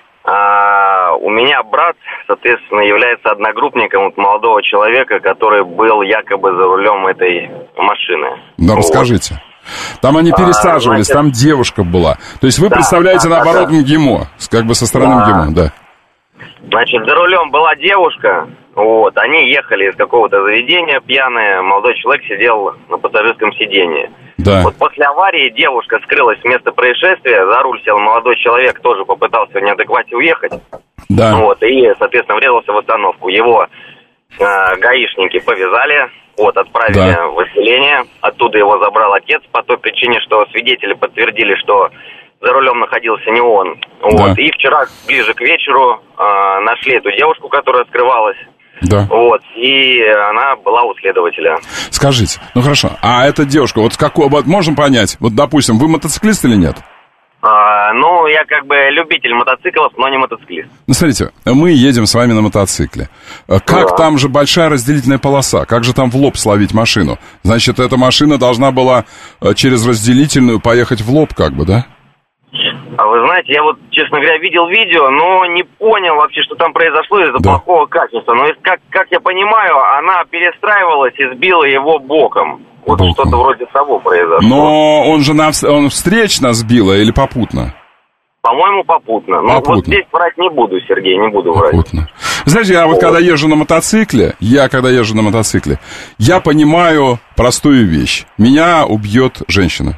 А, у меня брат, соответственно, является одногруппником вот молодого человека, который был якобы за рулем этой машины. Да, вот. Расскажите. Там они пересаживались, а, значит, там девушка была. То есть вы да, представляете, да, наоборот, да, МГИМО, как бы со стороны да. МГИМО, да. Значит, за рулем была девушка, вот, они ехали из какого-то заведения пьяные, молодой человек сидел на пассажирском сидении. Да. Вот после аварии девушка скрылась с места происшествия, за руль сел молодой человек, тоже попытался в неадеквате уехать. Да. Вот, и, соответственно, врезался в остановку. Его э, гаишники повязали, вот, отправили да. в отделение. Оттуда его забрал отец по той причине, что свидетели подтвердили, что за рулем находился не он. Вот. Да. И вчера, ближе к вечеру, э, нашли эту девушку, которая скрывалась. Да. Вот, и она была у следователя. Скажите, ну хорошо, а эта девушка, вот какой, вот можем понять, вот, допустим, вы мотоциклист или нет? А, ну, я как бы любитель мотоциклов, но не мотоциклист. Ну, смотрите, мы едем с вами на мотоцикле. Как да. там же большая разделительная полоса, как же там в лоб словить машину? Значит, эта машина должна была через разделительную поехать в лоб, как бы, да? А вы знаете, я вот, честно говоря, видел видео, но не понял вообще, что там произошло из-за да. плохого качества. Но как, как я понимаю, она перестраивалась и сбила его боком. Вот боком. Что-то вроде того произошло. Но он же на, он встречно сбила или попутно? По-моему, попутно. Но попутно. Вот здесь врать не буду, Сергей, не буду врать. Попутно. Знаете, я вот, вот когда езжу на мотоцикле, я когда езжу на мотоцикле, я понимаю простую вещь. Меня убьет женщина.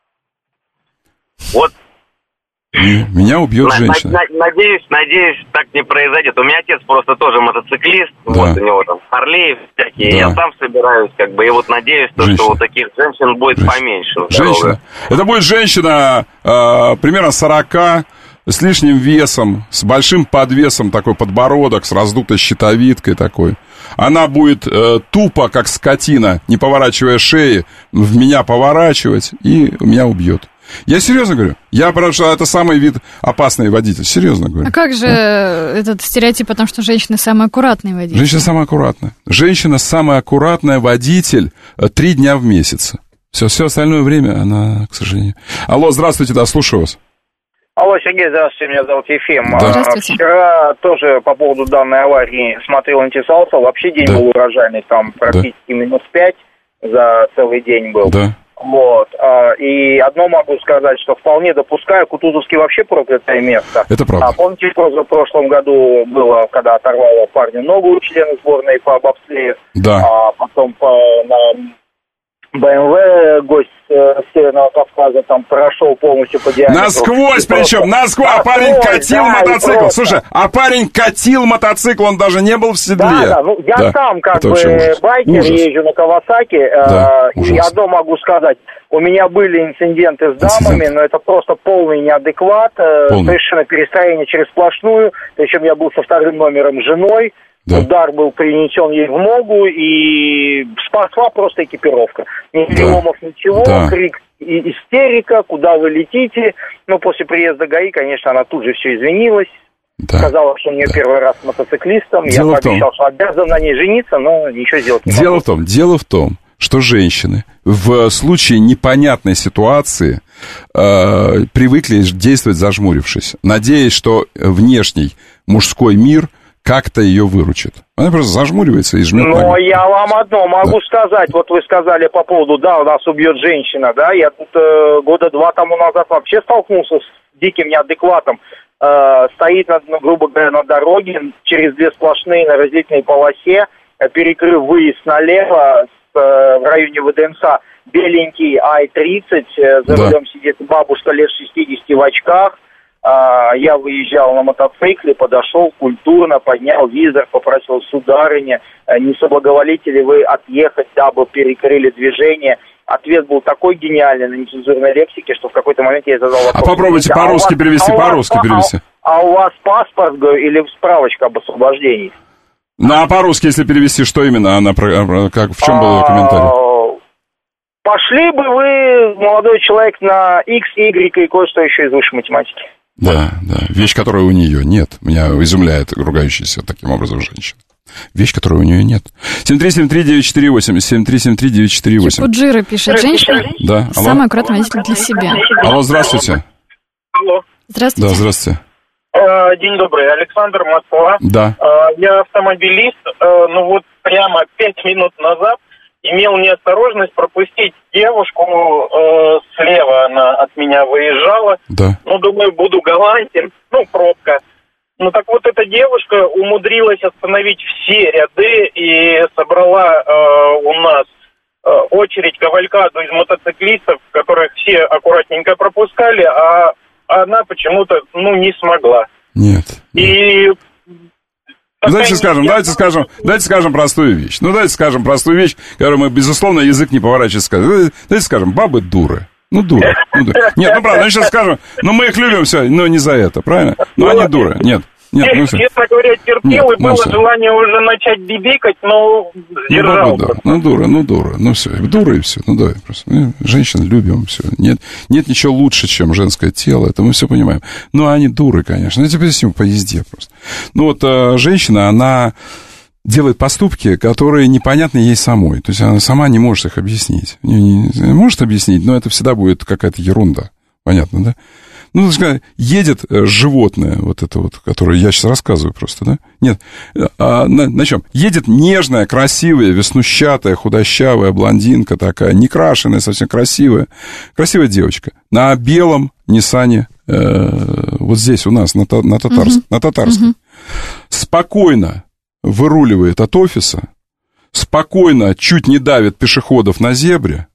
Вот. Меня убьет на, женщина. На, надеюсь, надеюсь, так не произойдет. У меня отец просто тоже мотоциклист. Да. Вот у него там Харлей всякие. Да. Я сам собираюсь, как бы, и вот надеюсь, то, что вот таких женщин будет женщина. поменьше. Женщина. Это будет женщина э, примерно сорока, с лишним весом, с большим подвесом, такой подбородок, с раздутой щитовидкой такой. Она будет э, тупо, как скотина, не поворачивая шеи, в меня поворачивать, и меня убьет. Я серьезно говорю. Я, потому что это самый вид опасный водитель. Серьезно говорю. А как же да? этот стереотип о том, что женщина самый аккуратный водитель? Женщина самая аккуратная. Женщина самая аккуратная водитель три дня в месяц. Все, все остальное время она, к сожалению. Алло, здравствуйте, да, слушаю вас. Алло, Сергей, здравствуйте, меня зовут Ефим. Да. Здравствуйте. Вчера тоже по поводу данной аварии смотрел, интересовался. Вообще день да. был урожайный, там практически да. минус пять за целый день был. Да. Вот. И одно могу сказать, что вполне допускаю, Кутузовский вообще проклятое место. Это правда. А помните, в прошлом году было, когда оторвало парня ногу члена сборной по бобслею, да. А потом по, на бэ эм вэ гость с Северного Кавказа там прошел полностью по диаметру. Насквозь причем, насквозь, а парень катил да, мотоцикл. Слушай, а парень катил мотоцикл, он даже не был в седле. Да, да, ну я да. сам как Это бы байкер, ужас. Езжу на Кавасаки, да, э, и одно могу сказать, у меня были инциденты с дамами, Инцидент. но это просто полный неадекват, э, совершенно перестроение через сплошную, причем я был со вторым номером женой. Да. Удар был принесен ей в ногу, и спасла просто экипировка. Ни переломов, да. ничего, да. крик и истерика, куда вы летите. Но после приезда ГАИ, конечно, она тут же все извинилась. Да. Сказала, что у нее да. первый раз с мотоциклистом. Дело Я пообещал, что обязан на ней жениться, но ничего сделать не дело могу. В том, дело в том, что женщины в случае непонятной ситуации э, привыкли действовать зажмурившись, надеясь, что внешний мужской мир как-то ее выручит. Она просто зажмуривается и жмет Но ногу. я вам одно могу да. сказать. Вот вы сказали по поводу, да, нас убьет женщина, да. Я тут э, года два тому назад вообще столкнулся с диким неадекватом. Э, стоит, на, ну, грубо говоря, на дороге, через две сплошные на разделительной полосе, э, перекрыв выезд налево с, э, в районе вэ дэ эм эс а, беленький ай тридцать, э, за да. рулем сидит бабушка лет шестидесяти в очках. Я выезжал на мотоцикле, подошел культурно, поднял визор, попросил: сударыня, не соблаговолите ли вы отъехать, дабы перекрыли движение. Ответ был такой гениальный на нецензурной лексике, что в какой-то момент я задал вопрос. А попробуйте по-русски а перевести, а по-русски перевести. А, а у вас паспорт, говорю, или справочка об освобождении? Ну, а по-русски, если перевести, что именно? Она, как, в чем был ее комментарий? Пошли бы вы, молодой человек, на X, Y и кое-что еще из высшей математики. Да, да. Вещь, которой у нее нет. Меня изумляет ругающаяся таким образом женщина. Вещь, которой у нее нет. семь три семь три девять четыре восемь. семь три семь три девять четыре восемь. Чепуджира пишет: женщина да. самый аккуратный водитель для себя. Алло, здравствуйте. Алло. Здравствуйте. Да, здравствуйте. День добрый. Александр, Москва. Да. Я автомобилист. Ну вот прямо пять минут назад имел неосторожность пропустить девушку, э, слева она от меня выезжала. Да. Ну, думаю, буду галантен, ну, пробка. Ну, так вот, эта девушка умудрилась остановить все ряды и собрала э, у нас э, очередь кавалькаду из мотоциклистов, которых все аккуратненько пропускали, а она почему-то, ну, не смогла. Нет. И... Ну, давайте скажем, давайте скажем, давайте скажем простую вещь. Ну, давайте скажем простую вещь, которую мы, безусловно, язык не поворачивается сказать. Давайте скажем, бабы дуры. Ну, дуры. Ну, дуры. Нет, ну, правда, мы сейчас скажем, ну, мы их любим все, но не за это, правильно? Но они дуры. Нет. Нет, ну, честно говоря, терпел, Нет, и было ну, желание уже начать бибикать, но сдержал. Ну, ну, дура, ну, дура, ну, все, дура и все, ну, давай просто. Ну, женщин любим, все. Нет, нет ничего лучше, чем женское тело, это мы все понимаем. Ну, они дуры, конечно. Я тебе объясню по езде просто. Ну, вот а, женщина, она делает поступки, которые непонятны ей самой. То есть она сама не может их объяснить. Не, не, не может объяснить, но это всегда будет какая-то ерунда. Понятно, да? Ну, едет животное, вот это вот, которое я сейчас рассказываю просто, да? Нет, а, на, на чем? Едет нежная, красивая, веснущатая, худощавая блондинка такая, не крашеная, совсем красивая. Красивая девочка. На белом Ниссане, э, вот здесь у нас, на, на, Татарск, uh-huh. на Татарской. Uh-huh. Спокойно выруливает от офиса, спокойно чуть не давит пешеходов на зебре.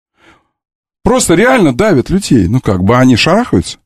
Просто реально давит людей. Ну, как бы они шарахаются.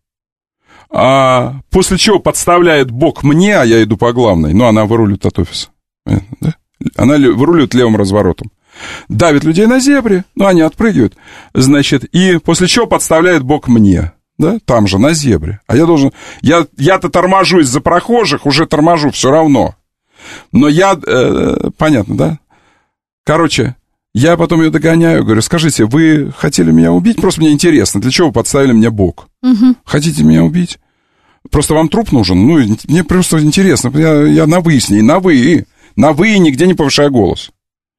А после чего подставляет бок мне, а я иду по главной. Ну, она выруливает от офиса. Понятно, да? Она выруливает левым разворотом. Давит людей на зебре, ну, они отпрыгивают. Значит, и после чего подставляет бок мне. Да, там же, на зебре. А я должен... Я, я-то торможу из-за прохожих, уже торможу все равно. Но я... Э, понятно, да? Короче... Я потом ее догоняю, говорю: скажите, вы хотели меня убить? Просто мне интересно, для чего вы подставили мне бок? Угу. Хотите меня убить? Просто вам труп нужен? Ну, мне просто интересно. Я, я на «вы» с ней, на «вы». На «вы», нигде не повышая голос.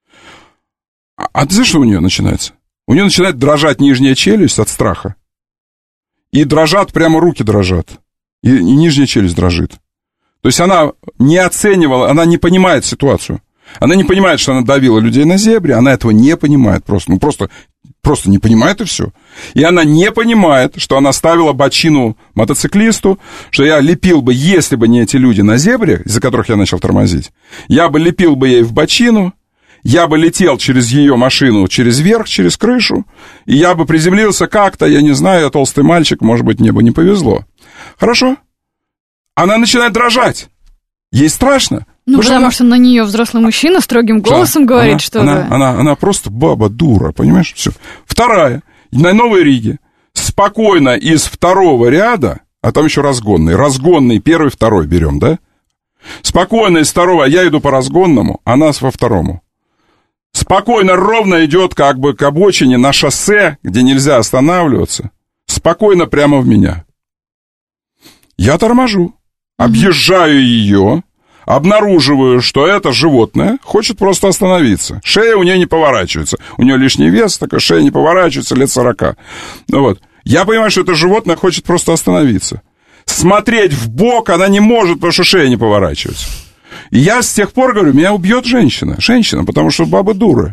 А, а ты знаешь, что у нее начинается? У нее начинает дрожать нижняя челюсть от страха. И дрожат, прямо руки дрожат. И, и нижняя челюсть дрожит. То есть она не оценивала, она не понимает ситуацию. Она не понимает, что она давила людей на зебре, она этого не понимает просто. Ну, просто Просто не понимает и все. И она не понимает, что она ставила бочину мотоциклисту, что я лепил бы, если бы не эти люди на зебре, из-за которых я начал тормозить, я бы лепил бы ей в бочину, я бы летел через ее машину, через верх, через крышу, и я бы приземлился как-то, я не знаю, я толстый мальчик, может быть, мне бы не повезло. Хорошо. Она начинает дрожать. Ей страшно. Ну, потому, потому что, она... что на нее взрослый мужчина строгим голосом да, говорит, она, что... Она, да. она, она, она просто баба дура, понимаешь? Все. Вторая. На Новой Риге спокойно из второго ряда, а там еще разгонный, разгонный первый, второй берем, да? Спокойно из второго, я иду по разгонному, она во второму. Спокойно, ровно идет как бы к обочине на шоссе, где нельзя останавливаться. Спокойно прямо в меня. Я торможу, объезжаю ее, обнаруживаю, что это животное хочет просто остановиться. Шея у нее не поворачивается. У нее лишний вес, такая шея не поворачивается, лет сорока. Ну вот. Я понимаю, что это животное хочет просто остановиться. Смотреть в бок она не может, потому что шея не поворачивается. И я с тех пор говорю, меня убьет женщина. Женщина, потому что бабы дуры.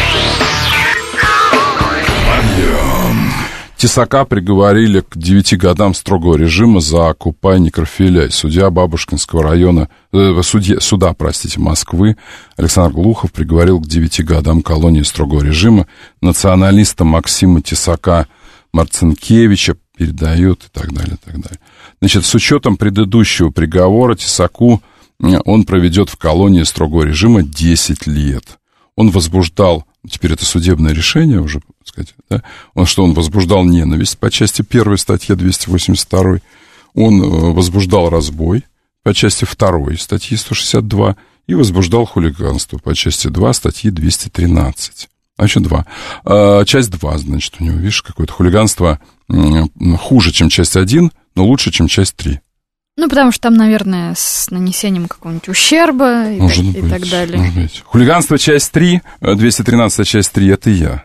Тесака приговорили к девяти годам строгого режима за «Окупай, не кровь-филяй». Судья Бабушкинского района, э, судья, суда, простите, Москвы Александр Глухов приговорил к девяти годам колонии строгого режима националиста Максима Тесака Марцинкевича, передает и так далее, и так далее. Значит, с учетом предыдущего приговора Тесаку он проведет в колонии строгого режима десять лет. Он возбуждал, теперь это судебное решение уже, так сказать, да? Он, что он возбуждал ненависть по части первой статьи двести восемьдесят два, он возбуждал разбой по части второй статьи сто шестьдесят два и возбуждал хулиганство по части два статьи двести тринадцать. А еще два. А, часть два, значит, у него, видишь, какое-то хулиганство хуже, чем часть один, но лучше, чем часть три. Ну, потому что там, наверное, с нанесением какого-нибудь ущерба и, может так, быть, и так далее. Может быть. Хулиганство часть три, двести тринадцать часть три, это я.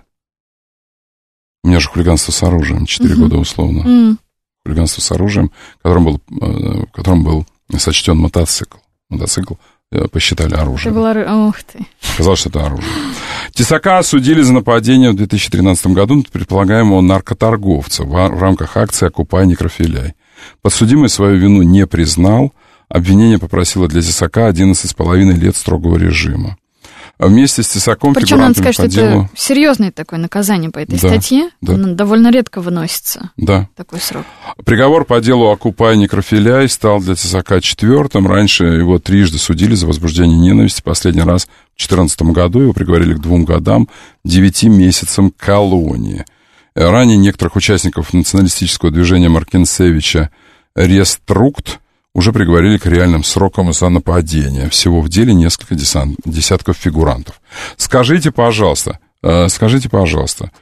У меня же хулиганство с оружием, четыре uh-huh. года условно. Uh-huh. Хулиганство с оружием, которым был, которым был сочтен мотоцикл. Мотоцикл посчитали оружием. Это было... Ух ты. Оказалось, что это оружие. Тесака осудили за нападение в две тысячи тринадцатом году предполагаемого наркоторговца в рамках акции «Окупай, не кровь-филяй». Подсудимый свою вину не признал. Обвинение попросило для Тесака одиннадцать с половиной лет строгого режима. Вместе с Тесаком Причем надо сказать, по что делу... это серьезное такое наказание по этой да, статье. Да. Оно довольно редко выносится. Да. Такой срок. Приговор по делу «Окупай, не кровь-филяй» стал для Тесака четвертым. Раньше его трижды судили за возбуждение ненависти. Последний раз в две тысячи четырнадцатом году его приговорили к двум годам, девяти месяцам колонии. Ранее некоторых участников националистического движения Маркинцевича «Реструкт» уже приговорили к реальным срокам за нападение. Всего в деле несколько десант, десятков фигурантов. Скажите, пожалуйста, э, скажите, пожалуйста,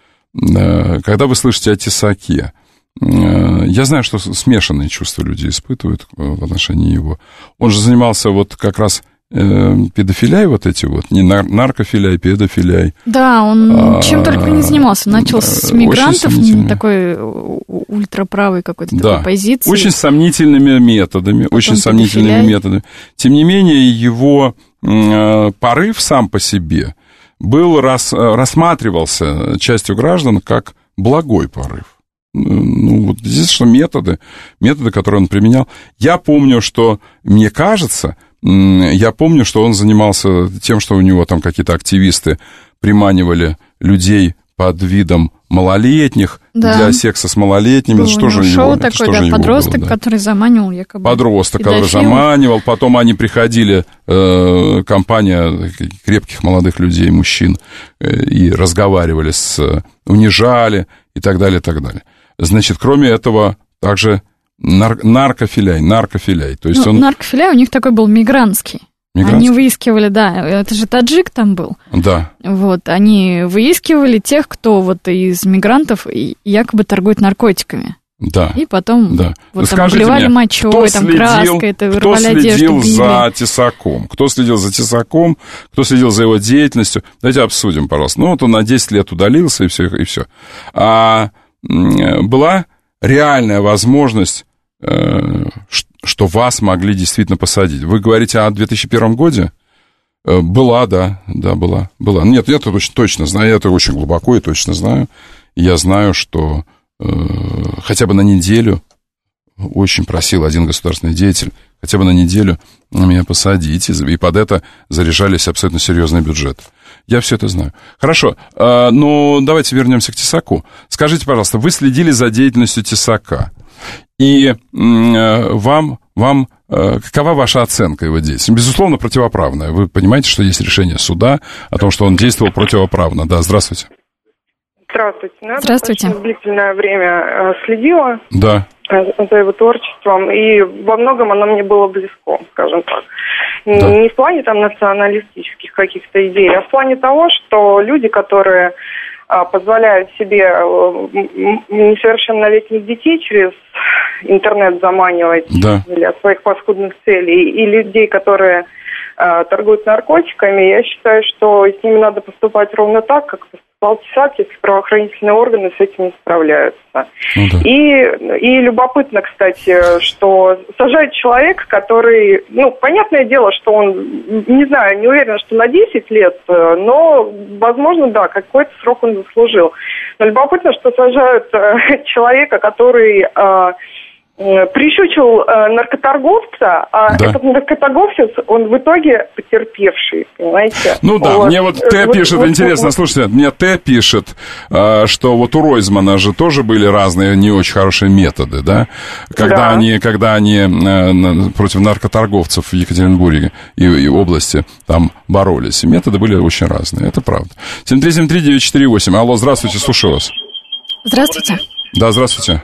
э, когда вы слышите о Тесаке, э, я знаю, что смешанные чувства люди испытывают в отношении его. Он же занимался вот как раз э, педофилией вот эти вот, не нар- наркофилией, педофилией. Да, он а, чем только не занимался. Начал с мигрантов, такой ультраправой какой-то да, такой позиции. Очень сомнительными методами, Потом очень сомнительными педофилией. методами. Тем не менее, его э, порыв сам по себе был, рас, рассматривался частью граждан как благой порыв. Ну, вот здесь что методы, методы, которые он применял. Я помню, что, мне кажется, я помню, что он занимался тем, что у него там какие-то активисты приманивали людей под видом малолетних, да. для секса с малолетними. Это что же шоу его, такой, это да, подросток, было, да. который заманивал якобы. Подросток, педофил. который заманивал. Потом они приходили, э, компания крепких молодых людей, мужчин, э, и разговаривали с... унижали и так далее, и так далее. Значит, кроме этого, также нар- наркофиляй, наркофиляй. То есть ну, он... наркофиляй у них такой был мигрантский. Они выискивали, да, это же таджик там был. Да. Вот, они выискивали тех, кто вот из мигрантов якобы торгует наркотиками. Да. И потом да. вот там обливали мочой, там краской, это вырвали одежду, Кто следил били. за Тесаком? Кто следил за Тесаком? Кто следил за его деятельностью? Давайте обсудим, пожалуйста. Ну, вот он на десять лет удалился, и все, и все. А была реальная возможность... что вас могли действительно посадить. Вы говорите о две тысячи первом году? Была, да, да, была, была. Нет, я это очень точно знаю, я это очень глубоко и точно знаю. Я знаю, что э, хотя бы на неделю очень просил один государственный деятель, хотя бы на неделю меня посадить, и под это заряжались абсолютно серьезные бюджеты. Я все это знаю. Хорошо, э, ну, давайте вернемся к Тесаку. Скажите, пожалуйста, вы следили за деятельностью Тесака, и э, вам... вам какова ваша оценка его действий? Безусловно, противоправная. Вы понимаете, что есть решение суда о том, что он действовал противоправно. Да, здравствуйте. Здравствуйте. Я Здравствуйте. длительное время следила да. за его творчеством, и во многом оно мне было близко, скажем так. Да. Не в плане там националистических каких-то идей, а в плане того, что люди, которые позволяют себе несовершеннолетних детей через интернет заманивать да. для своих паскудных целей, и людей, которые э, торгуют наркотиками, я считаю, что с ними надо поступать ровно так, как поступал Тесак, если правоохранительные органы с этим не справляются. Ну, да. и, и любопытно, кстати, что сажают человека, который, ну, понятное дело, что он, не знаю, не уверен, что на десять лет, но, возможно, да, какой-то срок он заслужил. Но любопытно, что сажают э, человека, который... Э, прищучил э, наркоторговца, а да. этот наркоторговец, он в итоге потерпевший, понимаете? Ну да, вот. мне вот Т вот, пишет, вот, интересно, вот, слушайте, мне Т пишет, э, что вот у Ройзмана же тоже были разные не очень хорошие методы, да? Когда да. они, когда они э, против наркоторговцев в Екатеринбурге и, и области там боролись, и методы были очень разные, это правда. семь три семь три девять четыре восемь, алло, здравствуйте, слушаю вас. Здравствуйте. Да, здравствуйте.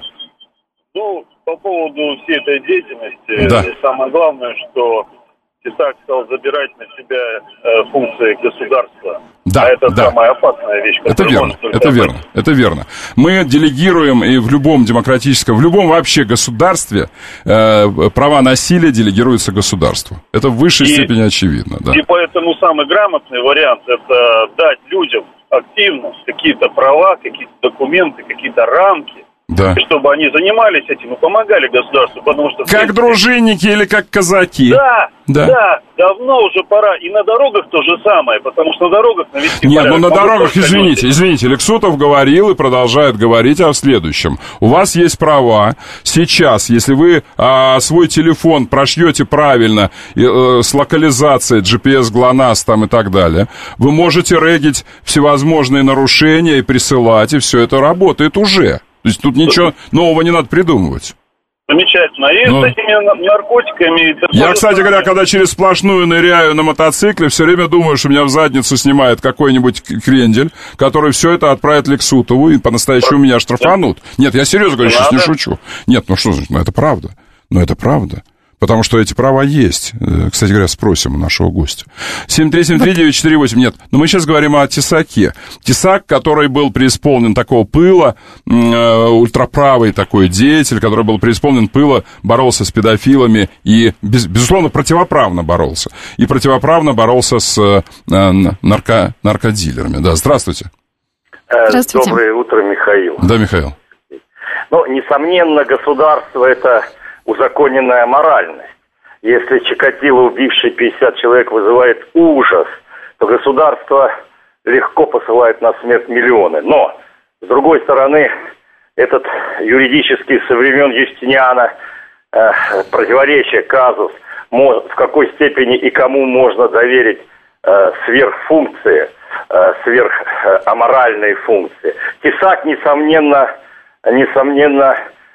Ну, по поводу всей этой деятельности, да. самое главное, что Тесак стал забирать на себя э, функции государства. Да, а это да. самая опасная вещь. Это верно, это быть. верно, это верно. Мы делегируем и в любом демократическом, в любом вообще государстве э, права насилия делегируются государству. Это в высшей и, степени очевидно. Да. И поэтому самый грамотный вариант – это дать людям активно какие-то права, какие-то документы, какие-то рамки. Да. Чтобы они занимались этим и помогали государству, потому что... Как принципе, дружинники или как казаки. Да, да, да, давно уже пора. И на дорогах то же самое, потому что на дорогах навести Нет, порядок. ну на дорогах, извините, извините, Лексутов говорил и продолжает говорить о следующем. У вас есть права. Сейчас, если вы а, свой телефон прошьете правильно и, э, с локализацией, джи пи эс, ГЛОНАСС там и так далее, вы можете регить всевозможные нарушения и присылать, и все это работает уже. То есть тут ничего нового не надо придумывать. Замечательно. И Но... с этими наркотиками... Я, кстати говоря, когда через сплошную ныряю на мотоцикле, все время думаю, что меня в задницу снимает какой-нибудь крендель, который все это отправит Лексутову и по-настоящему меня штрафанут. Нет, я серьезно говорю, сейчас не шучу. Нет, ну что значит, ну это правда. Ну это правда. Потому что эти права есть. Кстати говоря, спросим у нашего гостя. семь три семь три девять четыре восемь. Нет, но мы сейчас говорим о Тесаке. Тесак, который был преисполнен такого пыла, э, ультраправый такой деятель, который был преисполнен пыла, боролся с педофилами и, без, безусловно, противоправно боролся. И противоправно боролся с э, нарко, наркодилерами. Да, здравствуйте. Здравствуйте. Доброе утро, Михаил. Да, Михаил. Ну, несомненно, государство — это... узаконенная моральность. Если Чикатило, убивший пятьдесят человек, вызывает ужас, то государство легко посылает на смерть миллионы. Но, с другой стороны, этот юридический со времен Юстиниана э, противоречие, казус, мож, в какой степени и кому можно доверить э, сверхфункции, э, сверхаморальные функции. Тесак, несомненно, несомненно,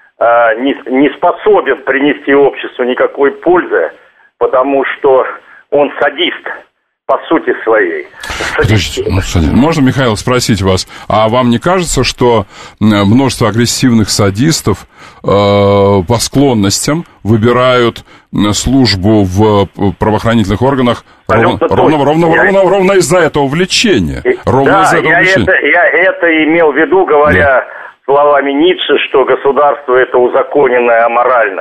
Не, не способен принести обществу никакой пользы, потому что он садист по сути своей. Подождите, можно, Михаил, спросить вас, а вам не кажется, что множество агрессивных садистов э, по склонностям выбирают службу в правоохранительных органах ровно, ровно, ровно, я... ровно, ровно из-за этого влечения? Ровно да, из-за этого я, влечения. Это, я это имел в виду, говоря... Да. словами Ницше, что государство — это узаконенная аморальность.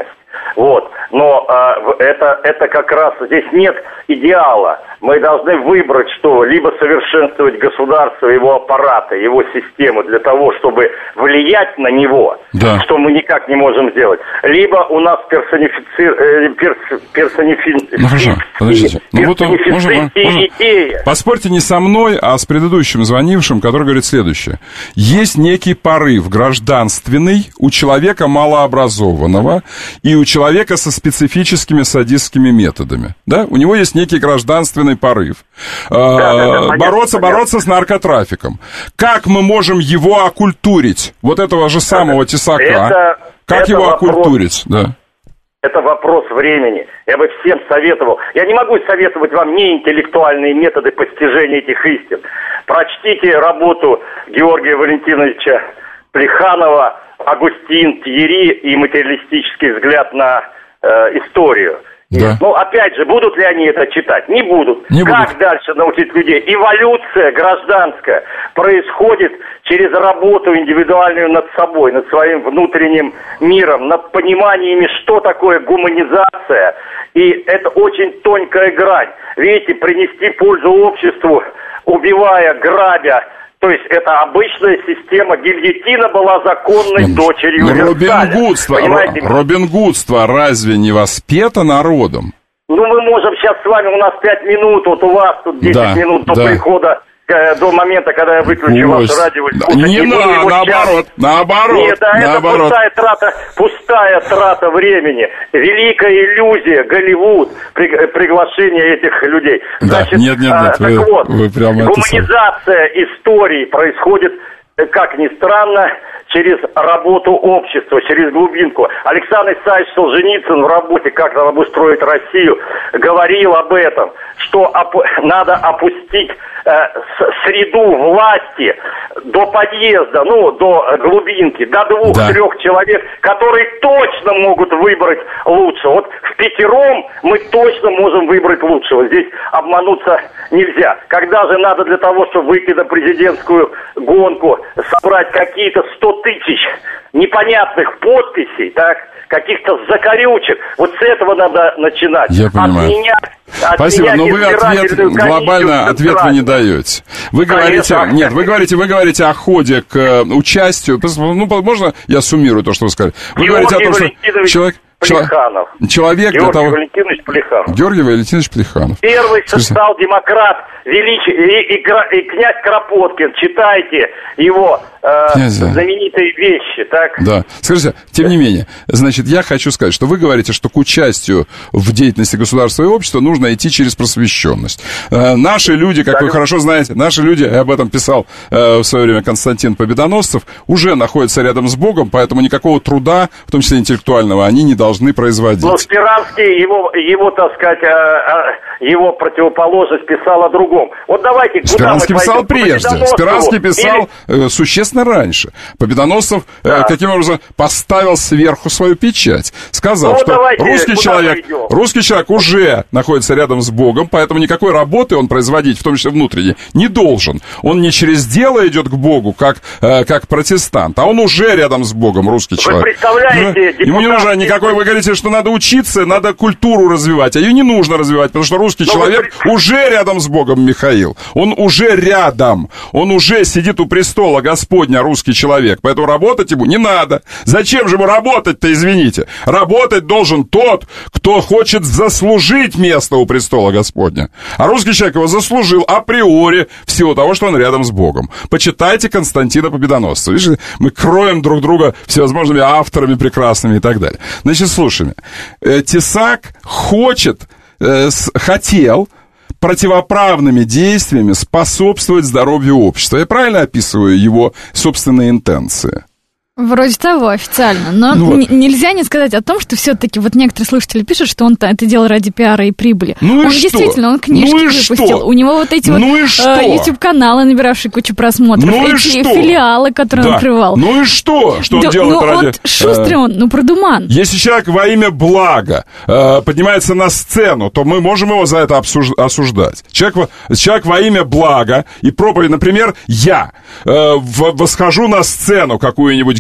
Вот. Но э, это, это как раз, здесь нет идеала. Мы должны выбрать, что либо совершенствовать государство, его аппараты, его систему для того, чтобы влиять на него, да. что мы никак не можем сделать. Либо у нас персонифици... перс... персонифи... Ну, хорошо, подождите. Ну, вот он, можно, можно... Поспорьте не со мной, а с предыдущим звонившим, который говорит следующее. Есть некий порыв гражданственный у человека малообразованного и у человека со специфическими садистскими методами. Да? У него есть некий гражданственный порыв. Да, да, да, бороться, понятно. бороться с наркотрафиком. Как мы можем его окультурить? Вот этого же самого тесака. Это, как это его вопрос, окультурить? Да. Это вопрос времени. Я бы всем советовал. Я не могу советовать вам неинтеллектуальные методы постижения этих истин. Прочтите работу Георгия Валентиновича Плеханова «Агустин Тьерри и материалистический взгляд на э, историю». Да. Ну, опять же, будут ли они это читать? Не будут. Не как будут. Дальше научить людей? Эволюция гражданская происходит через работу индивидуальную над собой, над своим внутренним миром, над пониманиями, что такое гуманизация. И это очень тонкая грань. Видите, принести пользу обществу, убивая, грабя. То есть это обычная система. Гильотина была законной дочерью Робингудство, Робингудство разве не воспето народом? Ну, мы можем сейчас с вами, у нас пять минут, вот у вас тут десять да, минут до да. прихода, до момента, когда я выключу ваше радио. Не, не надо, наоборот, наоборот. Нет, да, наоборот. это пустая трата, пустая трата времени. Великая иллюзия, Голливуд, при, приглашение этих людей. Значит, да, нет, нет, нет, а, вы, так вот, вы прямо гуманизация это... истории происходит, как ни странно, через работу общества, через глубинку. Александр Исаевич Солженицын в работе «Как нам обустроить Россию» говорил об этом, что оп- надо опустить э, среду власти до подъезда, ну, до глубинки, до двух-трех да. человек, которые точно могут выбрать лучше. Вот в пятером мы точно можем выбрать лучшего. Здесь обмануться нельзя. Когда же надо для того, чтобы выйти на президентскую гонку, собрать какие-то сто тысяч непонятных подписей, так, каких-то закорючек, вот с этого надо начинать. Я понимаю. Отменять, Спасибо, но вы ответ, глобально ответ вы не даете. Вы говорите, Конечно. нет, вы говорите, вы говорите о ходе к участию. Ну, можно я суммирую то, что вы сказали? Вы Георгий говорите о том, что человек... Плеханов. Человек Георгий для того... Валентинович Плеханов. Георгий Валентинович Плеханов. Первый социал-демократ велич... и, и, и князь Кропоткин. Читайте его э, знаменитые вещи, так? Да. Скажите, тем не менее, значит, я хочу сказать, что вы говорите, что к участию в деятельности государства и общества нужно идти через просвещенность. Э, наши люди, как да, вы хорошо знаете, наши люди, я об этом писал э, в свое время Константин Победоносцев, уже находятся рядом с Богом, поэтому никакого труда, в том числе интеллектуального, они не должны производить. Но Спиранский, его, его, так сказать, его противоположность писал о другом. Вот давайте, Спиранский писал прежде. Спиранский писал или... существенно раньше. Победоносцев да. каким образом поставил сверху свою печать. Сказал, ну, что давайте, русский человек, русский человек уже находится рядом с Богом, поэтому никакой работы он производить, в том числе внутренней, не должен. Он не через дело идет к Богу, как, как протестант, а он уже рядом с Богом, русский Вы человек. Представляете, ну, ему не нужно никакой, вы говорите, что надо учиться, надо культуру развивать, а ее не нужно развивать, потому что русский Но человек вы... уже рядом с Богом, Михаил. Он уже рядом, он уже сидит у престола Господня, русский человек, поэтому работать ему не надо. Зачем же ему работать-то, извините? Работать должен тот, кто хочет заслужить место у престола Господня. А русский человек его заслужил априори в силу того, что он рядом с Богом. Почитайте Константина Победоносца. Видишь, мы кроем друг друга всевозможными авторами прекрасными и так далее. Значит, слушай, Тесак хочет, э, с, хотел противоправными действиями способствовать здоровью общества. Я правильно описываю его собственные интенции? Вроде того, официально. Но ну вот. н- нельзя не сказать о том, что все-таки вот некоторые слушатели пишут, что он это делал ради пиара и прибыли. Ну и он что? действительно, он книжки ну выпустил. Что? У него вот эти ну вот э, YouTube-каналы, набиравшие кучу просмотров, ну эти филиалы, которые да. он открывал. Ну и что? Что да, он делает ну, ради... Вот шустрый он, ну продуман. Если человек во имя блага э, поднимается на сцену, то мы можем его за это обсуж... осуждать. Человек, человек во имя блага и проповедь, например, я э, в, восхожу на сцену какую-нибудь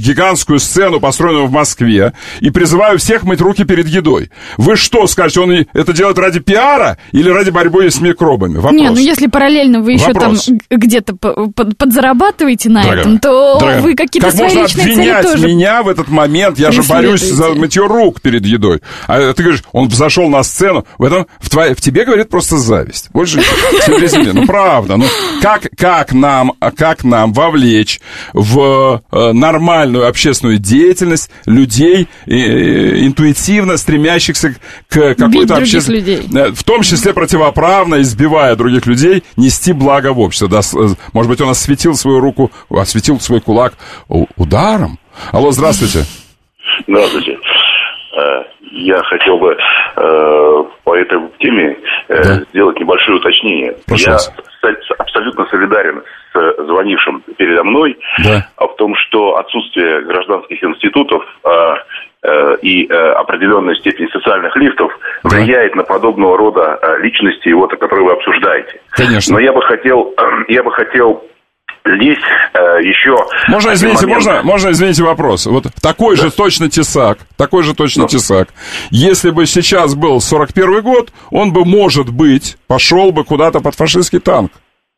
гигантскую сцену, построенную в Москве, и призываю всех мыть руки перед едой. Вы что скажете, он это делает ради пиара или ради борьбы с микробами? Вопрос. Не, ну если параллельно вы еще Вопрос. там где-то подзарабатываете на Дорогая. этом, то Дорогая. вы какие-то как свои личные цели тоже... Как можно обвинять меня в этот момент? Я же борюсь за мытье рук перед едой. А ты говоришь, он зашел на сцену, в этом в, твоей, в тебе говорит просто зависть. Больше ничего. Ну, правда. Ну, как, как, нам, как нам вовлечь в э, нормальную общественную деятельность людей, э, интуитивно стремящихся к какой-то общественной... В том числе противоправно, избивая других людей, нести благо в общество. Да, может быть, он осветил свою руку, осветил свой кулак ударом? Алло, здравствуйте. Здравствуйте. Я хотел бы э, по этой теме э, да. сделать небольшое уточнение. Пожалуйста. Я абсолютно солидарен с звонившим передо мной да. в том, что отсутствие гражданских институтов э, э, и э, определенной степени социальных лифтов да. влияет на подобного рода э, личности, вот, которые вы обсуждаете. Конечно. Но я бы хотел, э, я бы хотел здесь э, еще... Можно, извините, можно, можно, извините, вопрос. Вот такой да. же точно тесак, такой же точно да. тесак. Если бы сейчас был сорок первый год, он бы, может быть, пошел бы куда-то под фашистский танк.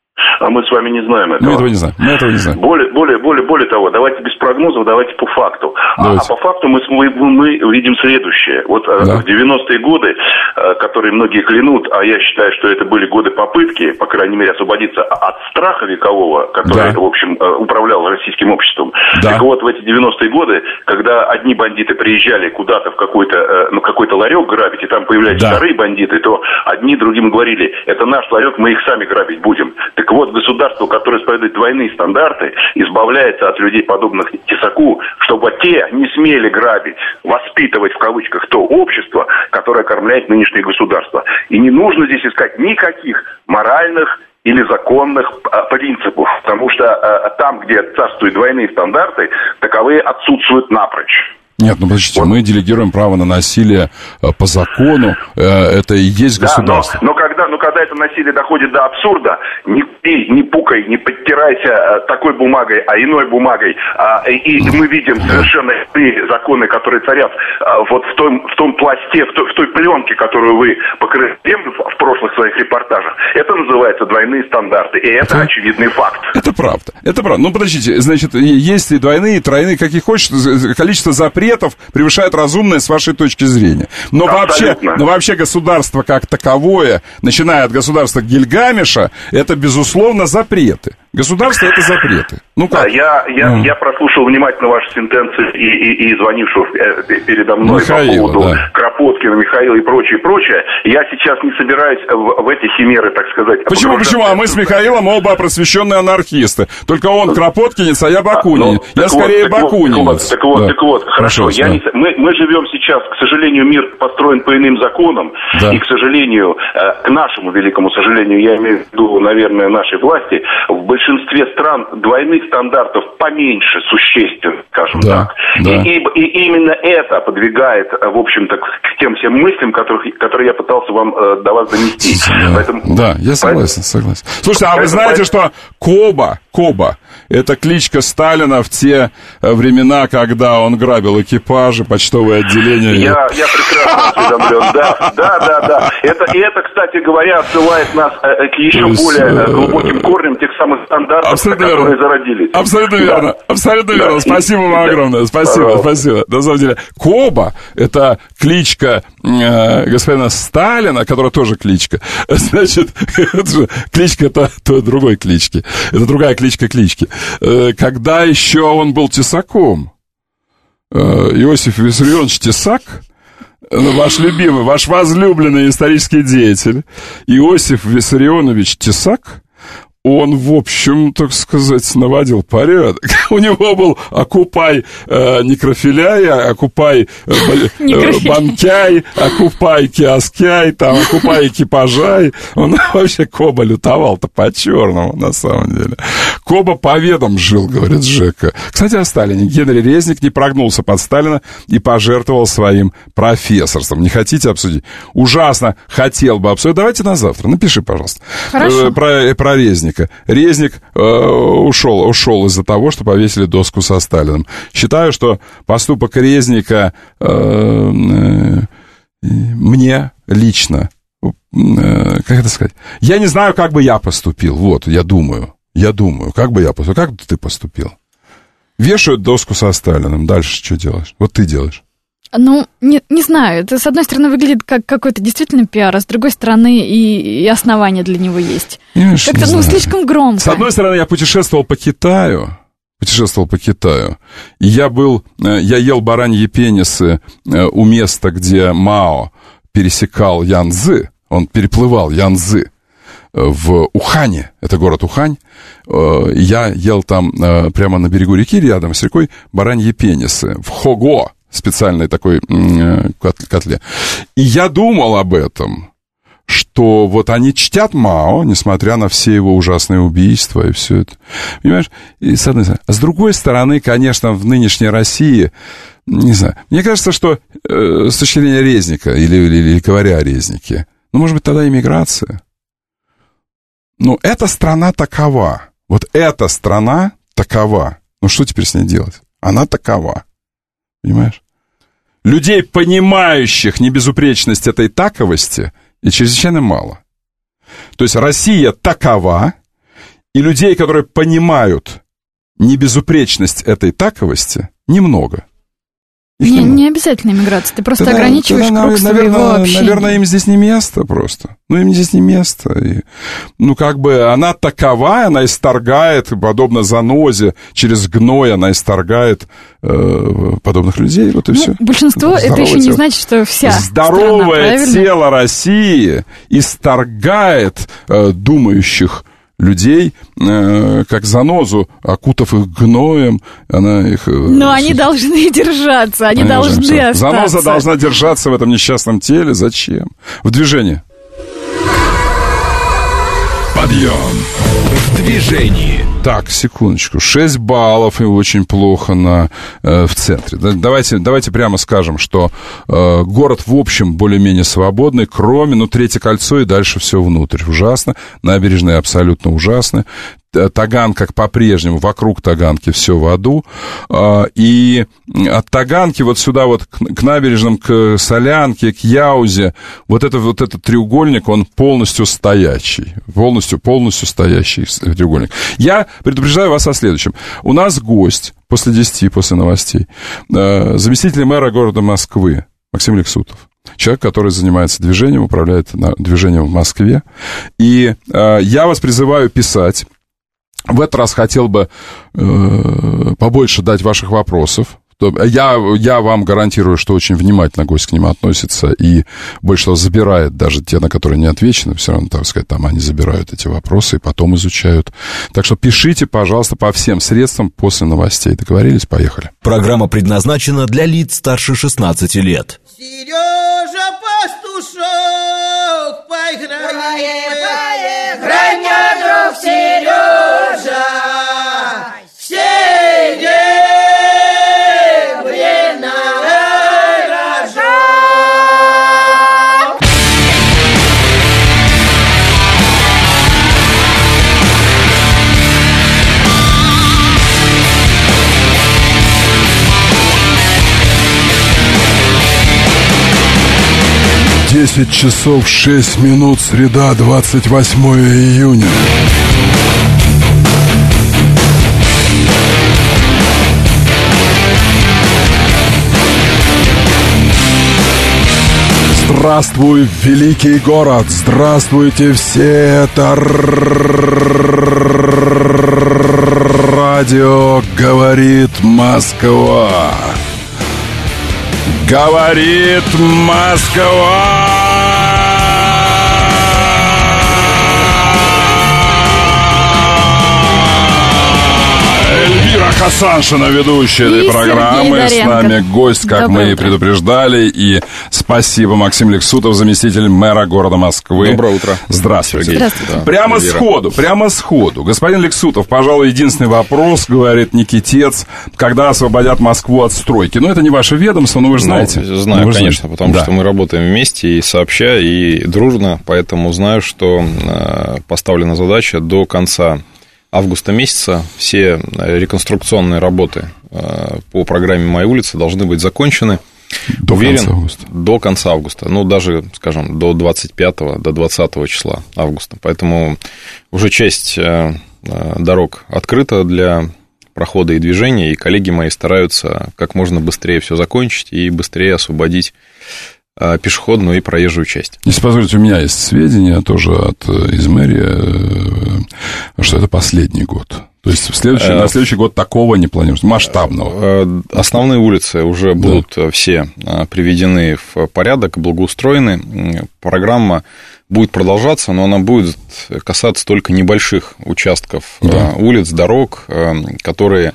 А мы с вами не знаем этого. Мы этого не знаем. Мы этого не знаем. Более, более, более, более того, давайте без прогнозов, давайте по факту. А, а по факту мы, мы, мы видим следующее. Вот да. в девяностые годы, которые многие клянут, а я считаю, что это были годы попытки, по крайней мере, освободиться от страха векового, который, да. в общем, управлял российским обществом. Да. Так вот, в эти девяностые годы, когда одни бандиты приезжали куда-то в какой-то, ну, какой-то ларек грабить, и там появлялись да. вторые бандиты, то одни другим говорили, это наш ларек, мы их сами грабить будем. Так вот, государство, которое исповедует двойные стандарты, избавляется от людей, подобных Тесаку, чтобы те не смели грабить, воспитывать в кавычках то общество, которое кормляет нынешнее государство. И не нужно здесь искать никаких моральных или законных а, принципов, потому что а, там, где царствуют двойные стандарты, таковые отсутствуют напрочь. Нет, ну подождите, вот. Мы делегируем право на насилие по закону, это и есть государство. Да, но, но, когда, но когда это насилие доходит до абсурда, не пей, не пукай, не подтирайся такой бумагой, а иной бумагой, а, и мы видим совершенно иные законы, которые царят а, вот в том, в том пласте, в той, в той пленке, которую вы покрыли в прошлых своих репортажах, это называется двойные стандарты, и это, это очевидный факт. Это правда, это правда. Ну подождите, значит, есть и двойные, и тройные, какие хочешь, количество запретов превышает разумное с вашей точки зрения. Но вообще, но вообще государство как таковое, начиная от государства Гильгамеша, это, безусловно, запреты. Государство — это запреты. Ну как? Да, я, я, mm. я прослушал внимательно ваши сентенции и, и, и звонившего передо мной Михаила, по поводу да. Кропоткина, Михаила и прочее, прочее. Я сейчас не собираюсь в, в эти химеры, так сказать... Почему, почему? А мы с Михаилом оба просвещенные анархисты. Только он кропоткинец, а я бакунинец. А, ну, я скорее вот, бакунинец. Так вот, да. так вот, хорошо. Хорошо я да. не, мы, мы живем сейчас, к сожалению, мир построен по иным законам. Да. И, к сожалению, к нашему великому сожалению, я имею в виду, наверное, нашей власти, в большинстве стран двойных стандартов поменьше существенно, скажем да, так. Да. И, и, и именно это подвигает, в общем-то, к тем всем мыслям, которых, которые я пытался вам э, до вас донести. Да, поэтому, да я согласен, поэтому, согласен. Слушайте, а вы знаете, поэтому... что Коба, Коба, это кличка Сталина в те времена, когда он грабил экипажи, почтовые отделения. Я, я прекрасно осведомлен, да, да, да, да. Это, и это, кстати говоря, отсылает нас э, к еще есть, более э, глубоким корням тех самых стандартов, абсолютно которые верно. зародились. Абсолютно да. верно, абсолютно да. верно. Спасибо вам да. огромное, спасибо, да. спасибо. На самом деле, Коба — это кличка э, господина Сталина, которая тоже кличка. Значит, кличка это то другой клички. Это другая кличка клички. Э, когда еще он был тесаком, э, Иосиф Виссарионович Тесак, ваш любимый, ваш возлюбленный исторический деятель, Иосиф Виссарионович Тесак, он, в общем, так сказать, наводил порядок. У него был окупай э, некрофиляй, окупай э, э, банкяй, окупай киоскяй, там, окупай экипажай. Он вообще Коба лютовал-то по-черному, на самом деле. Коба по ведам жил, говорит Жека. Кстати, о Сталине. Генри Резник не прогнулся под Сталина и пожертвовал своим профессорством. Не хотите обсудить? Ужасно хотел бы обсудить. Давайте на завтра. Напиши, пожалуйста. Хорошо. Про, про Резника. Резника. Резник э, ушел, ушел из-за того, что повесили доску со Сталиным. Считаю, что поступок Резника э, э, мне лично, э, как это сказать, я не знаю, как бы я поступил. Вот, я думаю, я думаю, как бы я поступил. Как бы ты поступил? Вешают доску со Сталиным. Дальше что делаешь? Вот ты делаешь. Ну, не, не знаю, это, с одной стороны, выглядит как какой-то действительно пиар, а с другой стороны, и, и основания для него есть. Понимаешь, как-то, ну, слишком громко. С одной стороны, я путешествовал по Китаю, путешествовал по Китаю, и я был, я ел бараньи пенисы у места, где Мао пересекал Янцзы, он переплывал Янцзы в Ухане, это город Ухань, я ел там прямо на берегу реки, рядом с рекой, бараньи пенисы в Хого, специальной такой котле. И я думал об этом, что вот они чтят Мао, несмотря на все его ужасные убийства и все это. Понимаешь? И с одной стороны. А с другой стороны, конечно, в нынешней России, не знаю, мне кажется, что э, с точки зрения Резника, или, или, или говоря о Резнике, ну, может быть, тогда иммиграция. Ну, эта страна такова. Вот эта страна такова. Ну, что теперь с ней делать? Она такова. Понимаешь? Людей, понимающих небезупречность этой таковости, и чрезвычайно мало. То есть Россия такова, и людей, которые понимают небезупречность этой таковости, немного. Не, не обязательно иммиграция, ты просто тогда, ограничиваешь тогда, круг наверное, своего общения. Наверное, им здесь не место просто. Ну, им здесь не место. И, ну, как бы она такова, она исторгает, подобно занозе, через гной она исторгает э, подобных людей, вот и ну, все. Большинство, здоровое это еще тело. Не значит, что вся Здоровое страна, тело России исторгает э, думающих людей, э, как занозу, окутав их гноем, она их... Э, Но они должны держаться, они, они должны остаться. Заноза должна держаться в этом несчастном теле. Зачем? В движении. Подъем в движении. Так, секундочку. шесть баллов, и очень плохо на, э, в центре. Давайте, давайте прямо скажем, что э, город в общем более-менее свободный, кроме, ну, Третье кольцо и дальше все внутрь. Ужасно. Набережные абсолютно ужасны. Таганка по-прежнему, вокруг Таганки все в аду. И от Таганки вот сюда вот к набережным, к Солянке, к Яузе, вот, это, вот этот треугольник, он полностью стоячий. Полностью, полностью стоящий треугольник. Я предупреждаю вас о следующем. У нас гость после десяти, после новостей, заместитель мэра города Москвы Максим Лексутов. Человек, который занимается движением, управляет движением в Москве. И я вас призываю писать. В этот раз хотел бы э, побольше дать ваших вопросов. Я, я вам гарантирую, что очень внимательно гость к ним относится и больше того забирает даже те, на которые не отвечено. Все равно, так сказать, там они забирают эти вопросы и потом изучают. Так что пишите, пожалуйста, по всем средствам после новостей. Договорились? Поехали. Программа предназначена для лиц старше шестнадцати лет. Сережа Пастушок, поиграй, поиграй мне, друг Сережа, серебряная рожа. Десять часов шесть минут, среда, двадцать восьмое июня. Здравствуй, великий город! Здравствуйте все! Это радио «Говорит Москва». Говорит Москва! Эльвира Хасаншина, ведущая этой И программы. С нами гость, как Доброе мы и утро. предупреждали. И спасибо, Максим Лексутов, заместитель мэра города Москвы. Доброе утро. Здравствуйте. Здравствуйте. Да. Прямо Вера. сходу, прямо сходу. Господин Лексутов, пожалуй, единственный вопрос, говорит Никитец, когда освободят Москву от стройки. Ну, это не ваше ведомство, но вы же знаете. Ну, знаю, вы же конечно, знаете. потому Да. что мы работаем вместе и сообща, и дружно, поэтому знаю, что э, поставлена задача до конца августа месяца все реконструкционные работы э, по программе «Моя улица» должны быть закончены. До Уверен, конца августа. До конца августа. Ну, даже, скажем, до двадцать пятого, до двадцатого числа августа. Поэтому уже часть э, э, дорог открыта для прохода и движения, и коллеги мои стараются как можно быстрее все закончить и быстрее освободить э, пешеходную и проезжую часть. Если позволите, у меня есть сведения тоже от, из мэрии, что это последний год. То есть в следующий, на следующий год такого не планируется, масштабного. Основные улицы уже будут да. все приведены в порядок, благоустроены. Программа будет продолжаться, но она будет касаться только небольших участков да. улиц, дорог, которые,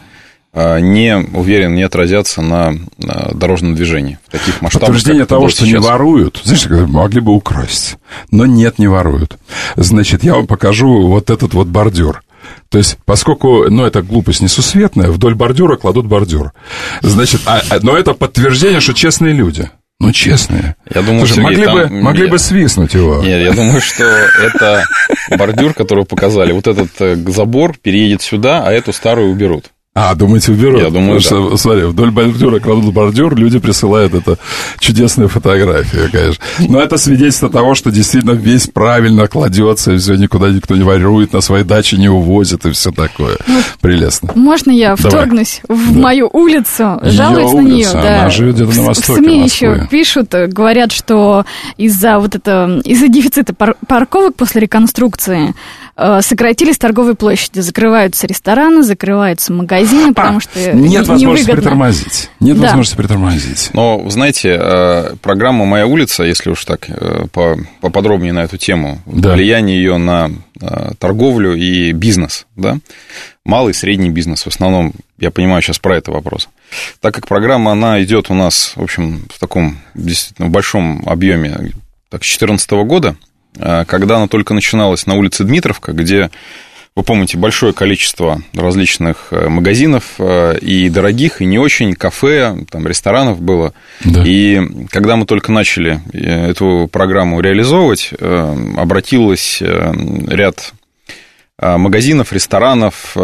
не уверен, не отразятся на дорожном движении в таких масштабах. Подтверждение того, что сейчас. не воруют, знаешь, могли бы украсть, но нет, не воруют. Значит, я вам покажу вот этот вот бордюр. То есть, поскольку, ну, это глупость несусветная, вдоль бордюра кладут бордюр. Значит, а, но это подтверждение, что честные люди. Ну, честные. Я думаю, Слушай, Сергей, могли, там... бы, могли бы свистнуть его. Нет, я думаю, что это бордюр, который вы показали. Вот этот забор переедет сюда, а эту старую уберут. А, думаете, уберут? Я думаю, Потому да. что, смотри, вдоль бордюра кладут бордюр, люди присылают это чудесную фотографию, конечно. Но это свидетельство того, что действительно весь правильно кладется, и все, никуда никто не ворует, на своей даче не увозит, и все такое. Ну, прелестно. Можно я Давай. вторгнусь в да. мою улицу, жалуюсь на нее? Да. Она живет где-то на востоке В СМИ Москвы. еще пишут, говорят, что из-за вот это, из-за дефицита пар- парковок после реконструкции э, сократились торговые площади, закрываются рестораны, закрываются магазины, потому что нет возможности невыгодно. притормозить. Нет да. возможности притормозить. Но, вы знаете, программа «Моя улица», если уж так поподробнее на эту тему, да. влияние ее на торговлю и бизнес, да, малый и средний бизнес, в основном, я понимаю сейчас про это вопрос. Так как программа, она идет у нас, в общем, в таком действительно большом объеме, так, с две тысячи четырнадцатого года, когда она только начиналась на улице Дмитровка, где... Вы помните, большое количество различных магазинов, и дорогих, и не очень, кафе, там, ресторанов было. Да. И когда мы только начали эту программу реализовывать, обратилось ряд магазинов, ресторанов,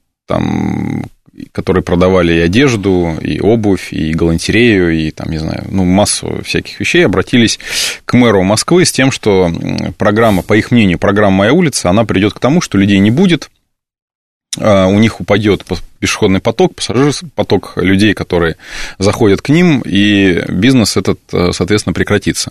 там, которые продавали и одежду, и обувь, и галантерею, и, там, не знаю, ну, массу всяких вещей, обратились к мэру Москвы с тем, что программа, по их мнению, программа «Моя улица», она придет к тому, что людей не будет, у них упадет пешеходный поток, пассажирский поток людей, которые заходят к ним, и бизнес этот, соответственно, прекратится.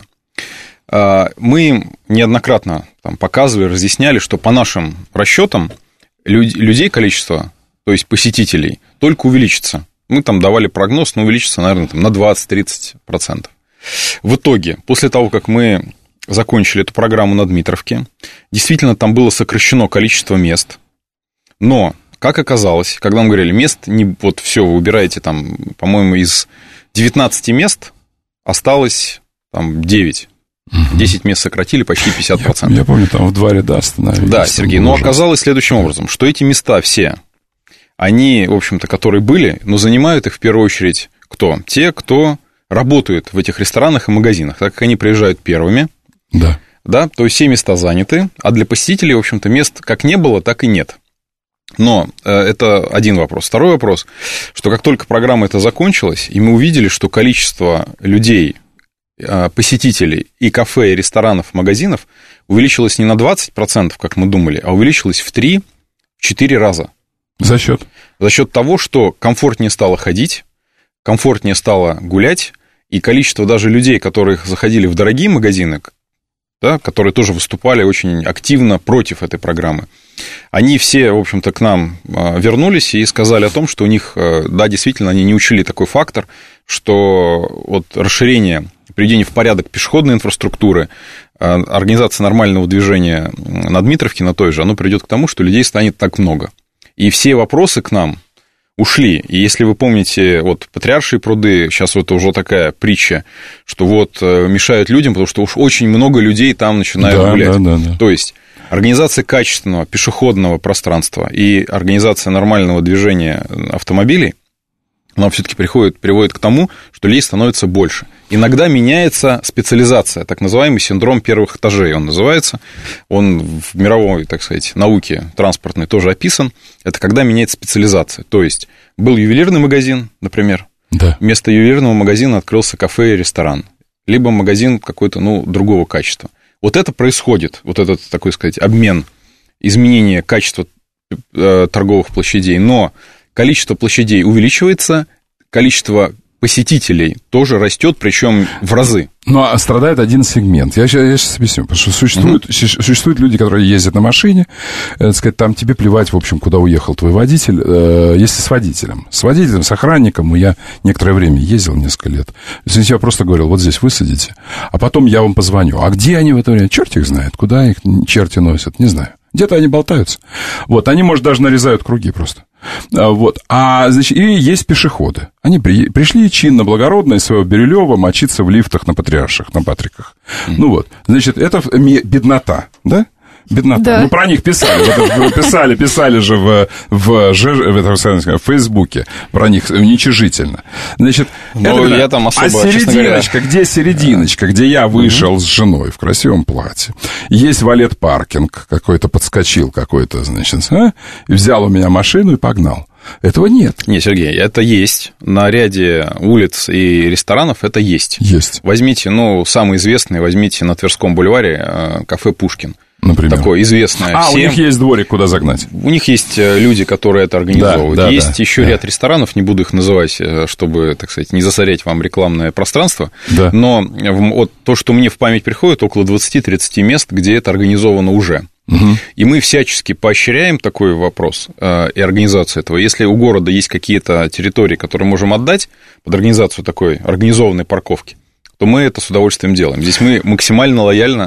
Мы им неоднократно там показывали, разъясняли, что по нашим расчетам людей количество, то есть посетителей, только увеличится. Мы там давали прогноз, но увеличится, наверное, там, на двадцать-тридцать процентов. В итоге, после того, как мы закончили эту программу на Дмитровке, действительно там было сокращено количество мест, но, как оказалось, когда нам говорили, мест, не, вот все, вы убираете там, по-моему, из девятнадцати мест осталось там девять. десять мест сократили, почти пятьдесят процентов. Я, я помню, там в два ряда остановились. Да, Сергей, но оказалось следующим образом, что эти места все... Они, в общем-то, которые были, но занимают их в первую очередь кто? Те, кто работают в этих ресторанах и магазинах, так как они приезжают первыми. Да. Да, то есть все места заняты, а для посетителей, в общем-то, мест как не было, так и нет. Но это один вопрос. Второй вопрос, что как только программа эта закончилась, и мы увидели, что количество людей, посетителей и кафе, и ресторанов, магазинов увеличилось не на двадцать процентов, как мы думали, а увеличилось в три-четыре раза. За счет? За счет того, что комфортнее стало ходить, комфортнее стало гулять, и количество даже людей, которые заходили в дорогие магазины, да, которые тоже выступали очень активно против этой программы, они все, в общем-то, к нам вернулись и сказали о том, что у них, да, действительно, они не учли такой фактор, что вот расширение, приведение в порядок пешеходной инфраструктуры, организация нормального движения на Дмитровке, на той же, оно приведет к тому, что людей станет так много. И все вопросы к нам ушли. И если вы помните, вот Патриаршие пруды, сейчас это уже такая притча, что вот мешают людям, потому что уж очень много людей там начинают да, гулять. Да, да, да. То есть организация качественного пешеходного пространства и организация нормального движения автомобилей, она все-таки приходит, приводит к тому, что людей становится больше. Иногда меняется специализация, так называемый синдром первых этажей он называется. Он в мировой, так сказать, науке транспортной тоже описан. Это когда меняется специализация. То есть был ювелирный магазин, например, да. Вместо ювелирного магазина открылся кафе и ресторан. Либо магазин какой-то, ну, другого качества. Вот это происходит, вот этот, такой сказать, обмен, изменение качества э, торговых площадей. Но количество площадей увеличивается, количество посетителей тоже растет, причем в разы. Ну, а страдает один сегмент. Я сейчас, я сейчас объясню. Потому что существуют, uh-huh. существуют люди, которые ездят на машине, так сказать, там тебе плевать, в общем, куда уехал твой водитель, э, если с водителем. С водителем, с охранником, я некоторое время ездил, несколько лет. Извините, я просто говорил, вот здесь высадите, а потом я вам позвоню. А где они в это время? Черт их знает, куда их черти носят, не знаю. Где-то они болтаются. Вот, они, может, даже нарезают круги просто. Вот, а, значит, и есть пешеходы. Они при, пришли чинно, благородно из своего Бирюлева мочиться в лифтах на Патриарших, на Патриках. Mm-hmm. Ну вот, значит, это беднота, да? Беднота. Да. Ну, про них писали. Писали, писали же в, в, в, в Фейсбуке про них уничижительно. Значит, это, я там особо, а серединочка, где серединочка, где я вышел mm-hmm. с женой в красивом платье. Есть валет-паркинг какой-то, подскочил какой-то, значит, а? Взял у меня машину и погнал. Этого нет. Не, Сергей, это есть. На ряде улиц и ресторанов это есть. Есть. Возьмите, ну, самый известный, возьмите на Тверском бульваре кафе «Пушкин». Например. Такое известное а, всем. У них есть дворик, куда загнать. У них есть люди, которые это организовывают. Да, да, есть да, еще да. ряд ресторанов, не буду их называть, чтобы, так сказать, не засорять вам рекламное пространство. Да. Но вот то, что мне в память приходит, около двадцать-тридцать мест, где это организовано уже. Угу. И мы всячески поощряем такой вопрос э, и организацию этого. Если у города есть какие-то территории, которые можем отдать под организацию такой организованной парковки, то мы это с удовольствием делаем. Здесь мы максимально лояльно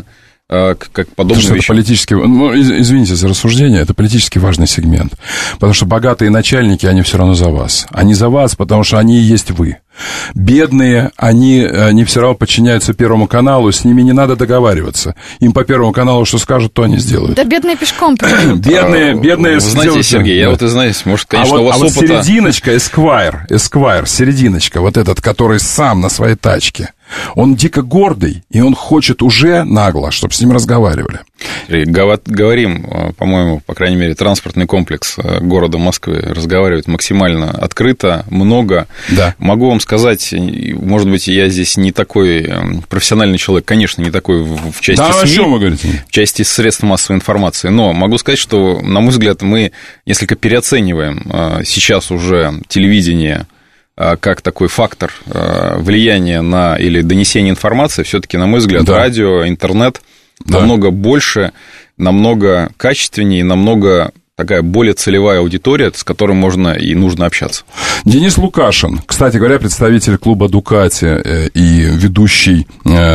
как подобные вещи. Это политически, ну, извините за рассуждение, это политически важный сегмент. Потому что богатые начальники, они все равно за вас. Они за вас, потому что они и есть вы. Бедные, они, они все равно подчиняются Первому каналу, с ними не надо договариваться. Им по Первому каналу что скажут, то они сделают. Да бедные пешком. Бедные, бедные... Вы знаете, Сергей, я вот, и знаете, может, конечно, а у вас вот, опыта... А вот серединочка, Эсквайр, Эсквайр, серединочка, вот этот, который сам на своей тачке, он дико гордый, и он хочет уже нагло, чтобы с ним разговаривали. Говорим, по-моему, по крайней мере, транспортный комплекс города Москвы разговаривает максимально открыто, много. Да. Могу вам сказать, может быть, я здесь не такой профессиональный человек, конечно, не такой в части да, СМИ, о чем вы говорите? В части средств массовой информации, но могу сказать, что, на мой взгляд, мы несколько переоцениваем сейчас уже телевидение как такой фактор влияния на или донесения информации. Все-таки, на мой взгляд, да. радио, интернет да. намного больше, намного качественнее, намного такая более целевая аудитория, с которой можно и нужно общаться. Денис Лукашин, кстати говоря, представитель клуба «Дукати» и ведущий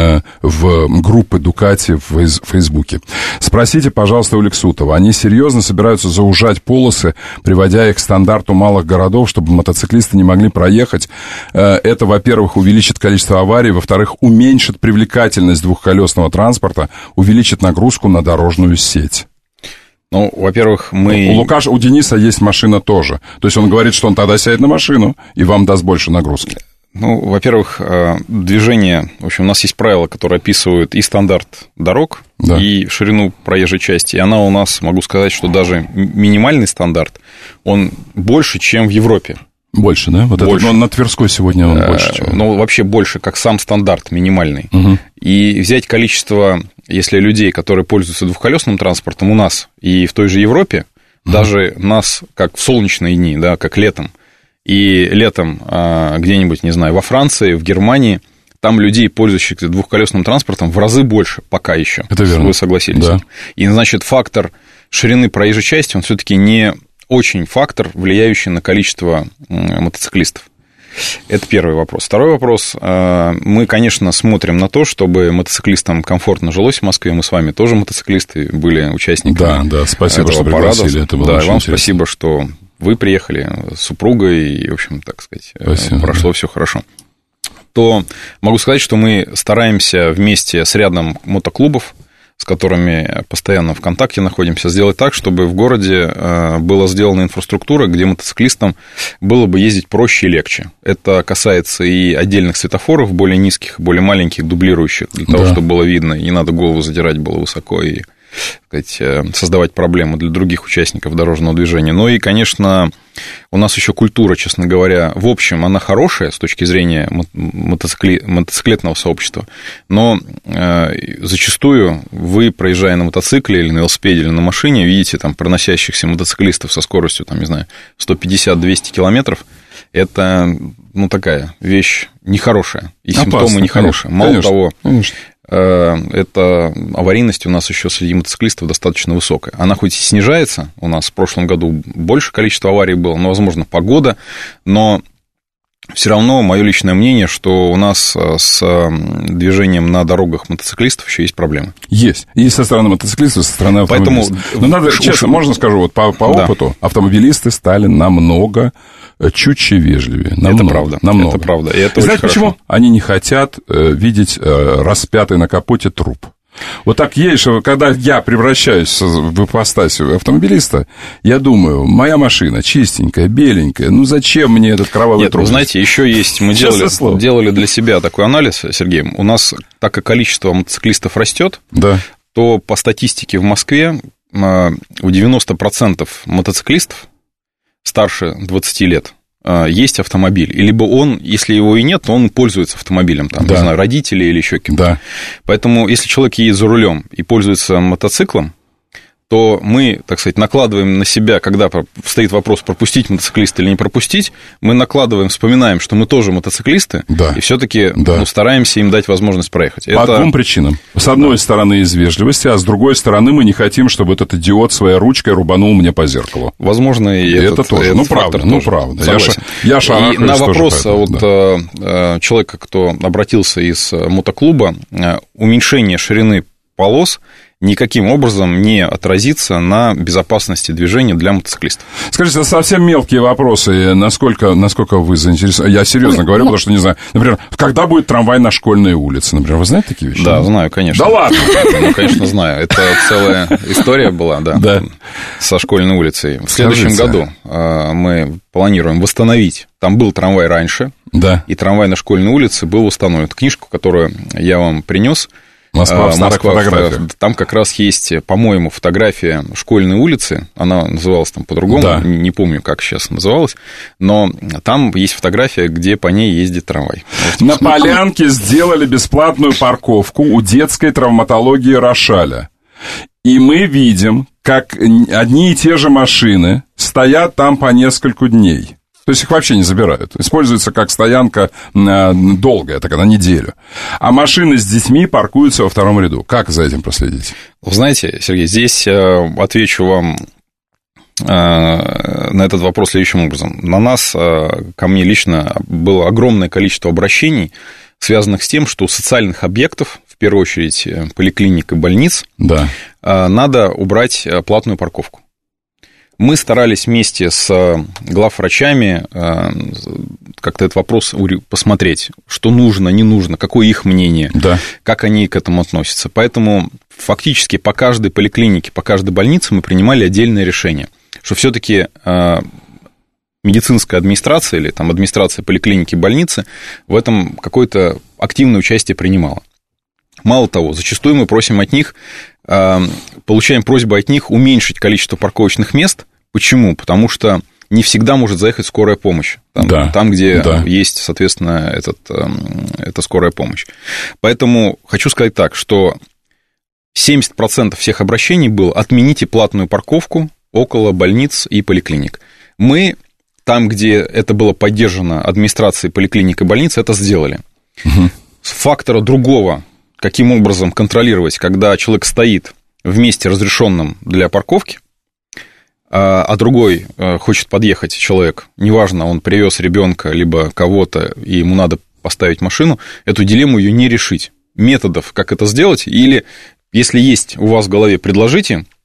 в группы «Дукати» в Фейсбуке. Спросите, пожалуйста, у Лексутова, они серьезно собираются заужать полосы, приводя их к стандарту малых городов, чтобы мотоциклисты не могли проехать? Это, во-первых, увеличит количество аварий, во-вторых, уменьшит привлекательность двухколесного транспорта, увеличит нагрузку на дорожную сеть. Ну, во-первых, мы... У Лукаша, у Дениса есть машина тоже. То есть он говорит, что он тогда сядет на машину и вам даст больше нагрузки. Ну, во-первых, движение... В общем, у нас есть правила, которые описывают и стандарт дорог, да. и ширину проезжей части. И она у нас, могу сказать, что даже минимальный стандарт, он больше, чем в Европе. Больше, да? Вот больше. Это, ну, на Тверской сегодня он больше, чем... Ну, вообще больше, как сам стандарт минимальный. Угу. И взять количество, если людей, которые пользуются двухколесным транспортом у нас и в той же Европе, угу. даже нас, как в солнечные дни, да, как летом, и летом где-нибудь, не знаю, во Франции, в Германии, там людей, пользующихся двухколесным транспортом, в разы больше пока еще. Это верно. Вы согласились. Да. И, значит, фактор ширины проезжей части, он все-таки не... очень фактор, влияющий на количество мотоциклистов. Это первый вопрос. Второй вопрос. Мы, конечно, смотрим на то, чтобы мотоциклистам комфортно жилось в Москве. Мы с вами тоже мотоциклисты, были участниками да, да, спасибо, этого что парада. Это было да, очень вам интересно. Спасибо, что вы приехали с супругой, и, в общем, так сказать, Спасибо. прошло все хорошо, то могу сказать, что мы стараемся вместе с рядом мотоклубов, с которыми постоянно в контакте находимся, сделать так, чтобы в городе была сделана инфраструктура, где мотоциклистам было бы ездить проще и легче. Это касается и отдельных светофоров, более низких, более маленьких, дублирующих, для того, да. чтобы было видно, и не надо голову задирать было высоко, и, так сказать, создавать проблемы для других участников дорожного движения. Ну и, конечно, у нас еще культура, честно говоря, в общем, она хорошая с точки зрения мотоцикли... мотоциклетного сообщества, но э, зачастую вы, проезжая на мотоцикле или на велосипеде, или на машине, видите там проносящихся мотоциклистов со скоростью, там, не знаю, сто пятьдесят - двести километров. Это, ну, такая вещь нехорошая, и Опасно, симптомы нехорошие. Конечно, Мало конечно, того, конечно. эта аварийность у нас еще среди мотоциклистов достаточно высокая. Она хоть и снижается, у нас в прошлом году больше количество аварий было, но, возможно, погода, но все равно мое личное мнение, что у нас с движением на дорогах мотоциклистов еще есть проблемы. Есть. И со стороны мотоциклистов, со стороны автомобилистов. Поэтому, но надо, уж, честно, уж... можно скажу, вот по, по да. опыту, автомобилисты стали намного чутче вежливее. Намного, это правда. Намного. Это правда. И это и знаете хорошо. почему? Они не хотят э, видеть э, распятый на капоте труп. Вот так едешь, когда я превращаюсь в ипостась автомобилиста, я думаю, моя машина чистенькая, беленькая, ну зачем мне этот кровавый Нет, труп? Вы знаете, еще есть, мы делали, делали для себя такой анализ, Сергей, у нас, так как количество мотоциклистов растет, да. то по статистике в Москве у девяноста процентов мотоциклистов старше двадцати лет есть автомобиль. И либо он, если его и нет, то он пользуется автомобилем, там, да. не знаю, родители или еще кем-то. Да. Поэтому, если человек едет за рулем и пользуется мотоциклом, то мы, так сказать, накладываем на себя, когда стоит вопрос, пропустить мотоциклиста или не пропустить, мы накладываем, вспоминаем, что мы тоже мотоциклисты, да. и все-таки да. ну, стараемся им дать возможность проехать. По Это... двум причинам. С одной да. стороны, из вежливости, а с другой стороны, мы не хотим, чтобы этот идиот своей ручкой рубанул мне по зеркалу. Возможно, и, и этот, это тоже. Этот ну, правда, тоже. ну, правда. Согласен. Я, ша... я и на вопрос поэтому, от да. человека, кто обратился из мотоклуба, уменьшение ширины полос никаким образом не отразится на безопасности движения для мотоциклистов. Скажите, совсем мелкие вопросы, насколько, насколько вы заинтересованы? Я серьезно говорю, потому что не знаю. Например, когда будет трамвай на школьной улице? Например, вы знаете такие вещи? Да, знаю, конечно. Да ладно? Ну, конечно, знаю. Это целая история была, да, да. со школьной улицей. В следующем году мы планируем восстановить. Там был трамвай раньше, да. и трамвай на школьной улице был установлен. Книжку, которую я вам принес. Москва в старых фотографиях. Там как раз есть, по-моему, фотография школьной улицы. Она называлась там по-другому, да. не помню, как сейчас называлась. Но там есть фотография, где по ней ездит трамвай. На Полянке сделали бесплатную парковку у детской травматологии «Рошаля». И мы видим, как одни и те же машины стоят там по нескольку дней. То есть их вообще не забирают. Используется как стоянка долгая, так на неделю. А машины с детьми паркуются во втором ряду. Как за этим проследить? Вы знаете, Сергей, здесь отвечу вам на этот вопрос следующим образом. На нас, ко мне лично, было огромное количество обращений, связанных с тем, что у социальных объектов, в первую очередь поликлиник и больниц, да. надо убрать платную парковку. Мы старались вместе с главврачами как-то этот вопрос посмотреть, что нужно, не нужно, какое их мнение, да. как они к этому относятся. Поэтому фактически по каждой поликлинике, по каждой больнице мы принимали отдельное решение, что все-таки медицинская администрация или там администрация поликлиники, больницы в этом какое-то активное участие принимала. Мало того, зачастую мы просим от них, получаем просьбу от них уменьшить количество парковочных мест. Почему? Потому что не всегда может заехать скорая помощь. Там, да, там где да. есть, соответственно, этот, эта скорая помощь. Поэтому хочу сказать так, что семьдесят процентов всех обращений было: отмените платную парковку около больниц и поликлиник. Мы там, где это было поддержано администрацией поликлиник и больниц, это сделали. Угу. С фактора другого, каким образом контролировать, когда человек стоит в месте, разрешенном для парковки, а другой хочет подъехать человек, неважно, он привез ребенка либо кого-то, и ему надо поставить машину, эту дилемму ее не решить. Методов, как это сделать, или если есть у вас в голове, предложите,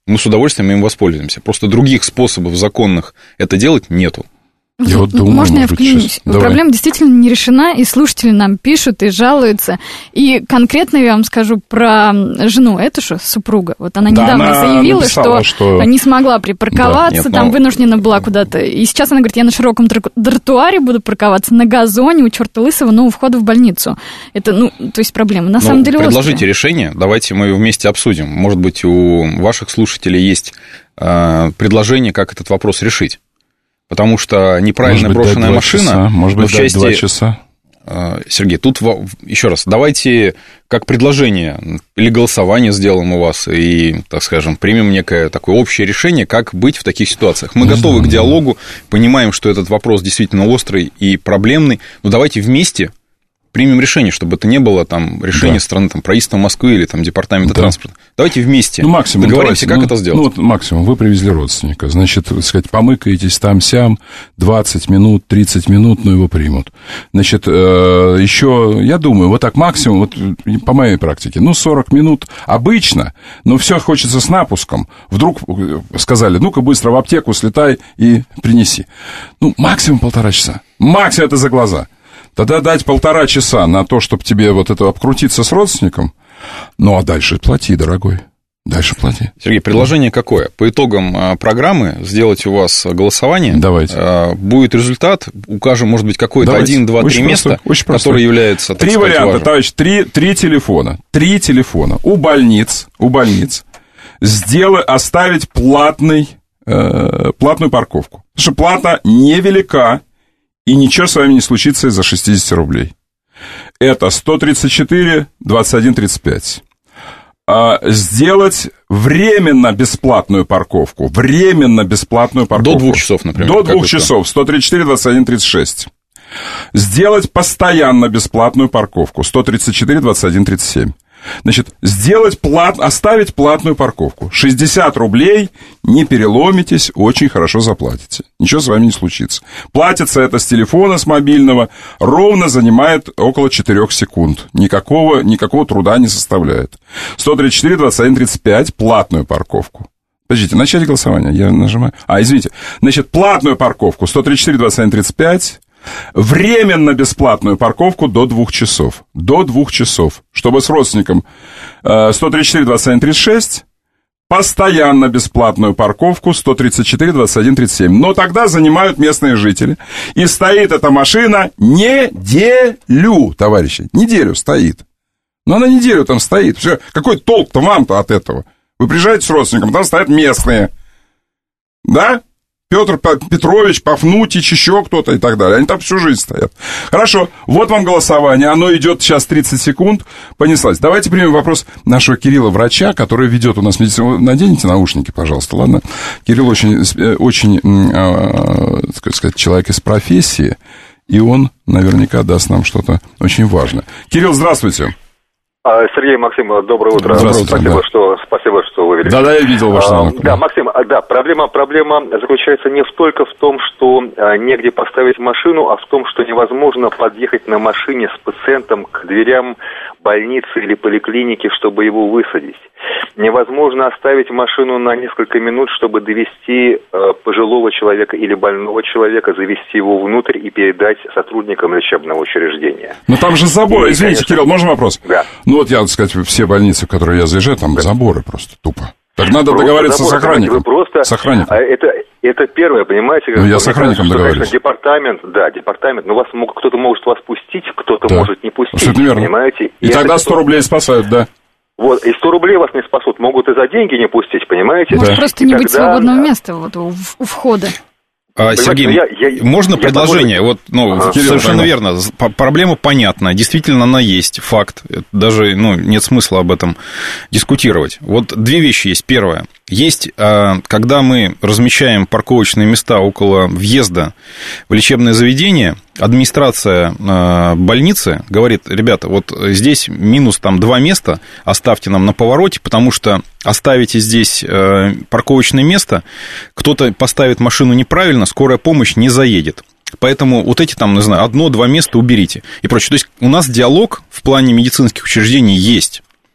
мы с удовольствием им воспользуемся. Просто других способов законных это делать нету. Я вот думаю, можно я вклинюсь? Проблема действительно не решена, и слушатели нам пишут и жалуются. И конкретно я вам скажу про жену Этуша, супруга. Вот она да, недавно она заявила, написала, что, что не смогла припарковаться, да, нет, там но... вынуждена была куда-то. И сейчас она говорит, я на широком тротуаре буду парковаться, на газоне у черта лысого, но у входа в больницу. Это, ну, то есть проблема. На ну, самом деле предложите острая. решение, давайте мы вместе обсудим. Может быть, у ваших слушателей есть э, предложение, как этот вопрос решить. Потому что неправильно может быть, брошенная машина... Часа, может быть, дать два часа. Сергей, тут еще раз, давайте как предложение или голосование сделаем у вас и, так скажем, примем некое такое общее решение, как быть в таких ситуациях. Мы готовы к диалогу, понимаем, что этот вопрос действительно острый и проблемный, но давайте вместе примем решение, чтобы это не было там решение да. страны там, правительства Москвы или там, департамента да. транспорта. Давайте вместе ну, максимум, договоримся, давайте, как ну, это сделать. Ну, вот максимум, вы привезли родственника, значит, так сказать, помыкаетесь там-сям, двадцать минут, тридцать минут, ну, его примут. Значит, еще, я думаю, вот так максимум, вот по моей практике, ну, сорок минут обычно, но все хочется с напуском. Вдруг сказали, ну-ка, быстро в аптеку слетай и принеси. Ну, максимум полтора часа. Максимум это за глаза. Тогда дать полтора часа на то, чтобы тебе вот это обкрутиться с родственником, ну, а дальше плати, дорогой, дальше плати. Сергей, предложение какое? По итогам программы сделать у вас голосование. Давайте. Будет результат, укажем, может быть, какое-то один, два, три места, которое является, так Три сказать, варианта, важным. товарищ, три, три телефона, три телефона у больниц, у больниц сделай, оставить платный, э, платную парковку. Потому что плата невелика. И ничего с вами не случится из-за шестьдесят рублей. Это сто тридцать четыре, двадцать один, тридцать пять. А, сделать временно бесплатную парковку. Временно бесплатную парковку. До двух часов, например. До двух часов. сто тридцать четыре, двадцать один, тридцать шесть. Сделать постоянно бесплатную парковку. сто тридцать четыре, двадцать один, тридцать семь. Значит, сделать плат, оставить платную парковку. шестьдесят рублей, не переломитесь, очень хорошо заплатите. Ничего с вами не случится. Платится это с телефона, с мобильного, ровно занимает около четырех секунд. Никакого, никакого труда не составляет. сто тридцать четыре, двадцать один, тридцать пять, платную парковку. Подождите, начать голосование, я нажимаю. А, извините. Значит, платную парковку сто тридцать четыре, двадцать один, тридцать пять. Временно бесплатную парковку до двух часов. До двух часов. Чтобы с родственником сто тридцать четыре, двадцать один, тридцать шесть. Постоянно бесплатную парковку сто тридцать четыре, двадцать один, тридцать семь. Но тогда занимают местные жители. И стоит эта машина неделю, товарищи. Неделю стоит. Но она неделю там стоит. Все. Какой толк-то вам-то от этого? Вы приезжаете с родственником, там стоят местные. Да? Петр Петрович, Пафнутич, еще кто-то и так далее. Они там всю жизнь стоят. Хорошо, вот вам голосование. Оно идет сейчас тридцать секунд. Понеслась. Давайте примем вопрос нашего Кирилла, врача, который ведет у нас медицину. Наденьте наушники, пожалуйста, ладно? Кирилл очень, очень э, так сказать, человек из профессии, и он наверняка даст нам что-то очень важное. Кирилл, здравствуйте. Сергей, Максим, доброе утро. Здравствуйте. Спасибо, да. что, спасибо, что вы вели. Да, да, я видел ваш звонок. А, да, Максим, да, проблема, проблема заключается не столько в том, что а, негде поставить машину, а в том, что невозможно подъехать на машине с пациентом к дверям больницы или поликлиники, чтобы его высадить. Невозможно оставить машину на несколько минут, чтобы довести э, пожилого человека или больного человека, завести его внутрь и передать сотрудникам лечебного учреждения. Но там же заборы. И, Извините, конечно... Кирилл, можно вопрос? Да. Ну вот я, так сказать, все больницы, в которые я заезжаю, там да. заборы просто тупо. Так надо просто договориться забор, с охранником. Просто, с охранником. Это, это первое, понимаете? Ну, я с охранником договорюсь. Конечно, департамент, да, департамент, но вас мог, кто-то может вас пустить, кто-то да. может не пустить, абсолютно верно. Понимаете? И, и тогда сто рублей спасают, да. Вот, и сто рублей вас не спасут, могут и за деньги не пустить, понимаете? Может, да. просто и не тогда... быть свободного места вот, у, у входа. А, Сергей, я, я, можно я предложение? Вот, ну, ага. Совершенно верно. Проблема понятна. Действительно, она есть. Факт. Даже ну, нет смысла об этом дискутировать. Вот две вещи есть. Первое. Есть, когда мы размещаем парковочные места около въезда в лечебное заведение, администрация больницы говорит: ребята, вот здесь минус там два места, оставьте нам на повороте, потому что оставите здесь парковочное место, кто-то поставит машину неправильно, скорая помощь не заедет. Поэтому вот эти там, не знаю, одно-два места уберите и прочее. То есть у нас диалог в плане медицинских учреждений есть.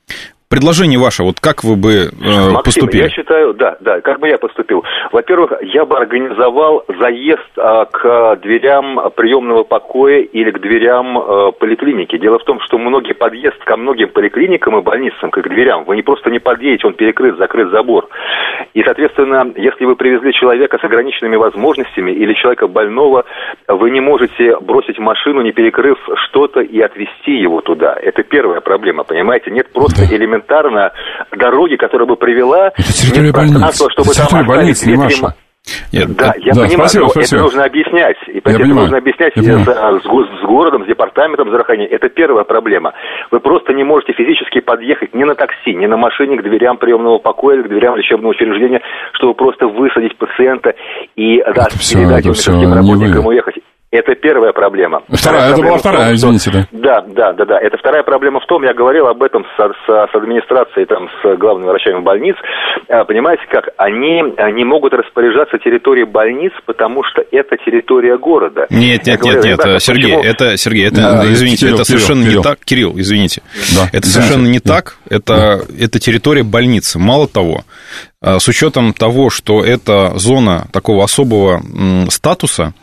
предложение ваше, вот как вы бы э, Максим, поступили? Я считаю, да, да, как бы я поступил. Во-первых, я бы организовал заезд а, к дверям приемного покоя или к дверям а, поликлиники. Дело в том, что многие подъезд ко многим поликлиникам и больницам, как к дверям, вы не просто не подъедете, он перекрыт, закрыт забор. И, соответственно, если вы привезли человека с ограниченными возможностями или человека больного, вы не можете бросить машину, не перекрыв что-то, и отвезти его туда. Это первая проблема, понимаете? Нет просто да. элементарно дороги, которая бы привела... Это территория больницы. Чтобы это территория больницы, не ваша. Нет, да, я да, понимаю, спасибо, но спасибо. это нужно объяснять. И это понимаю. нужно объяснять с, с, с городом, с департаментом здравоохранения. Это первая проблема. Вы просто не можете физически подъехать ни на такси, ни на машине к дверям приемного покоя или к дверям лечебного учреждения, чтобы просто высадить пациента и да, передать медицинским работникам уехать. Это первая проблема. Вторая, это была вторая, том, извините, да. Да, да, да, да. Это вторая проблема в том, я говорил об этом с, с, с администрацией, там, с главными врачами больниц. Понимаете, как они не могут распоряжаться территорией больниц, потому что это территория города. Нет, нет, говорю, нет, нет, Сергей, почему... это, Сергей, это, да, извините, Кирилл, это совершенно Кирилл, не так. Кирилл, извините. Да, это совершенно не да. так. Это, да. это территория больницы. Мало того, с учетом того, что это зона такого особого статуса,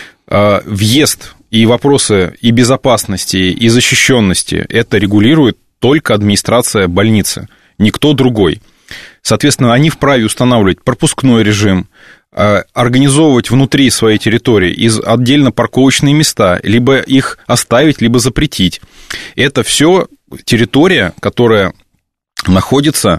въезд и вопросы и безопасности, и защищенности это регулирует только администрация больницы, никто другой. Соответственно, они вправе устанавливать пропускной режим, организовывать внутри своей территории из отдельно парковочные места, либо их оставить, либо запретить. Это все территория, которая находится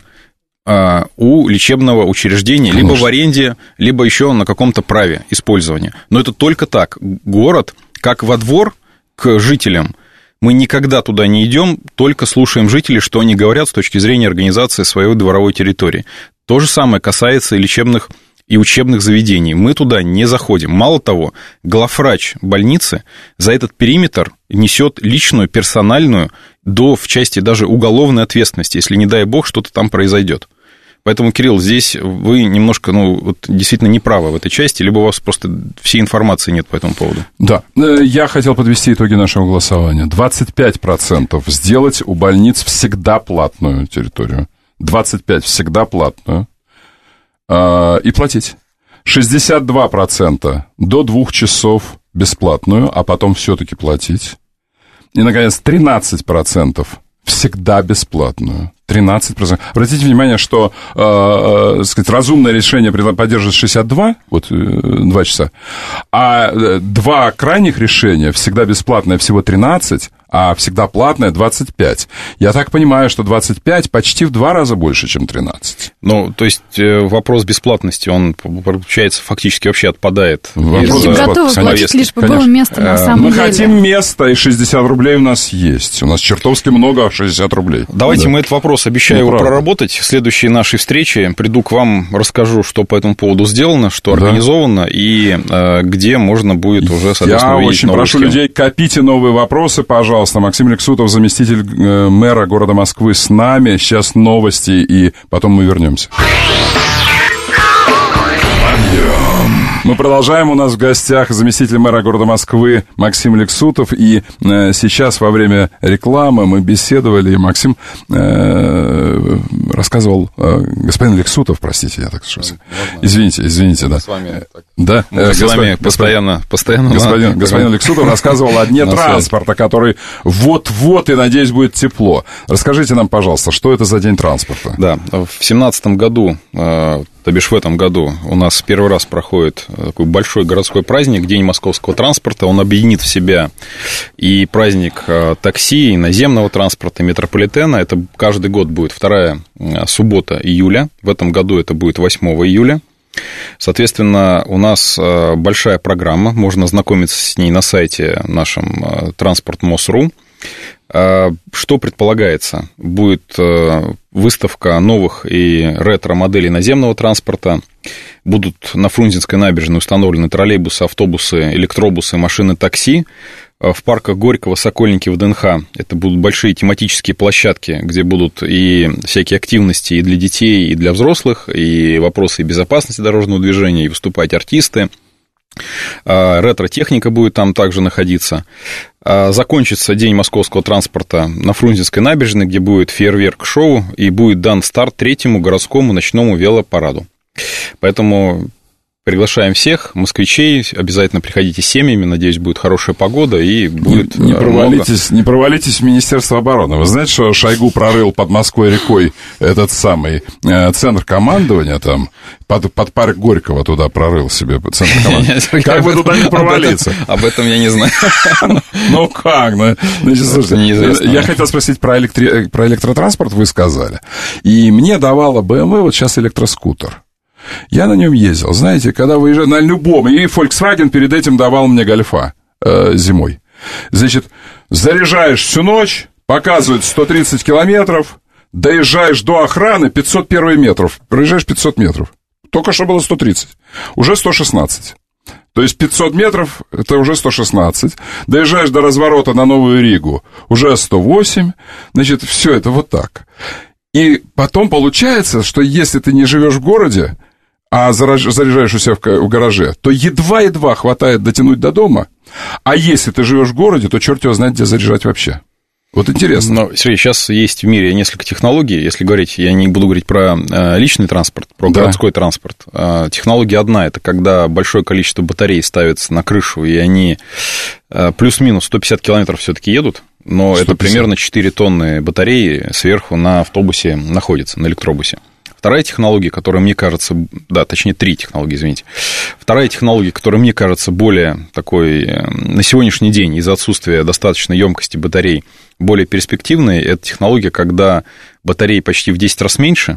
у лечебного учреждения, Конечно. либо в аренде, либо еще на каком-то праве использования. Но это только так. Город, как во двор к жителям, мы никогда туда не идем, только слушаем жителей, что они говорят с точки зрения организации своей дворовой территории. То же самое касается и лечебных и учебных заведений. Мы туда не заходим. Мало того, главврач больницы за этот периметр несет личную, персональную, до в части даже уголовной ответственности, если, не дай бог, что-то там произойдет. Поэтому, Кирилл, здесь вы немножко, ну, вот, действительно не правы в этой части, либо у вас просто всей информации нет по этому поводу. Да, я хотел подвести итоги нашего голосования. двадцать пять процентов сделать у больниц всегда платную территорию. двадцать пять процентов всегда платную. И платить. шестьдесят два процента до двух часов бесплатную, а потом все-таки платить. И, наконец, тринадцать процентов всегда бесплатную. тринадцать процентов. Обратите внимание, что, э, э, сказать, разумное решение поддерживает шестьдесят два, вот, э, два часа, а два крайних решения, всегда бесплатное всего тринадцать, а всегда платное двадцать пять. Я так понимаю, что двадцать пять почти в два раза больше, чем тринадцать. Ну, то есть вопрос бесплатности, он, получается, фактически вообще отпадает. Люди готовы платить, лишь бы было место на самом Мы деле. Мы хотим место, и шестьдесят рублей у нас есть. У нас чертовски много, шестьдесят рублей. Давайте да. мы этот вопрос, обещаю ну, его правда. проработать. В следующей нашей встрече приду к вам, расскажу, что по этому поводу сделано, что да. организовано, и э, где можно будет уже, соответственно, увидеть. Я очень прошу схему. людей, копите новые вопросы, пожалуйста. Максим Лексутов, заместитель мэра города Москвы, с нами. Сейчас новости, и потом мы вернемся. Мы продолжаем. У нас в гостях заместитель мэра города Москвы Максим Лексутов. И э, сейчас во время рекламы мы беседовали, и Максим э, рассказывал... Э, господин Лексутов, простите, я так скажу. Извините, извините, да. С вами так. Да, мы э, с господин, вами постоянно... постоянно господин, на... господин Лексутов рассказывал о дне транспорта, который вот-вот, и, надеюсь, будет тепло. Расскажите нам, пожалуйста, что это за день транспорта? Да, в семнадцатом году... То бишь в этом году у нас первый раз проходит такой большой городской праздник, День московского транспорта. Он объединит в себя и праздник такси, и наземного транспорта, и метрополитена. Это каждый год будет вторая суббота июля. В этом году это будет восьмого июля. Соответственно, у нас большая программа. Можно ознакомиться с ней на сайте нашем транспорт мос точка ру. Что предполагается? Будет выставка новых и ретро-моделей наземного транспорта. Будут на Фрунзенской набережной установлены троллейбусы, автобусы, электробусы, машины такси. В парках Горького, Сокольники, ВДНХ это будут большие тематические площадки, где будут и всякие активности и для детей, и для взрослых, и вопросы безопасности дорожного движения, и выступать артисты. Ретро-техника будет там также находиться. Закончится день московского транспорта на Фрунзенской набережной, где будет фейерверк-шоу, и будет дан старт третьему городскому ночному велопараду. Поэтому приглашаем всех москвичей, обязательно приходите с семьями, надеюсь, будет хорошая погода и будет не, не провалитесь, не провалитесь в Министерство обороны. Вы знаете, что Шойгу прорыл под Москвой-рекой этот самый э, центр командования там, под, под парк Горького туда прорыл себе центр командования. Как бы туда не провалиться? Об этом я не знаю. Ну как? Значит, слушайте, я хотел спросить про электротранспорт, вы сказали. И мне давала бэ эм вэ вот сейчас электроскутер. Я на нем ездил, знаете, когда выезжаю на любом, и Volkswagen перед этим давал мне Гольфа э, зимой. Значит, заряжаешь всю ночь, показывает сто тридцать километров, доезжаешь до охраны пятьсот первых метров, проезжаешь пятьсот метров. Только что было сто тридцать, уже сто шестнадцать. То есть пятьсот метров, это уже сто шестнадцать. Доезжаешь до разворота на Новую Ригу, уже сто восемь. Значит, все это вот так. И потом получается, что если ты не живешь в городе, а заряжаешь у себя в гараже, то едва-едва хватает дотянуть до дома. А если ты живешь в городе, то черт его знает, где заряжать вообще. Вот интересно. Но, Сергей, сейчас есть в мире несколько технологий. Если говорить, я не буду говорить про личный транспорт, про да. городской транспорт. Технология одна, это когда большое количество батарей ставится на крышу, и они плюс-минус сто пятьдесят километров все-таки едут. Но сто пятьдесят. Это примерно четыре тонны батареи сверху на автобусе находится, на электробусе. Вторая технология, которая, мне кажется, да, точнее, три технологии, извините. Вторая технология, которая, мне кажется, более такой на сегодняшний день из-за отсутствия достаточной емкости батарей более перспективная, это технология, когда батареи почти в десять раз меньше,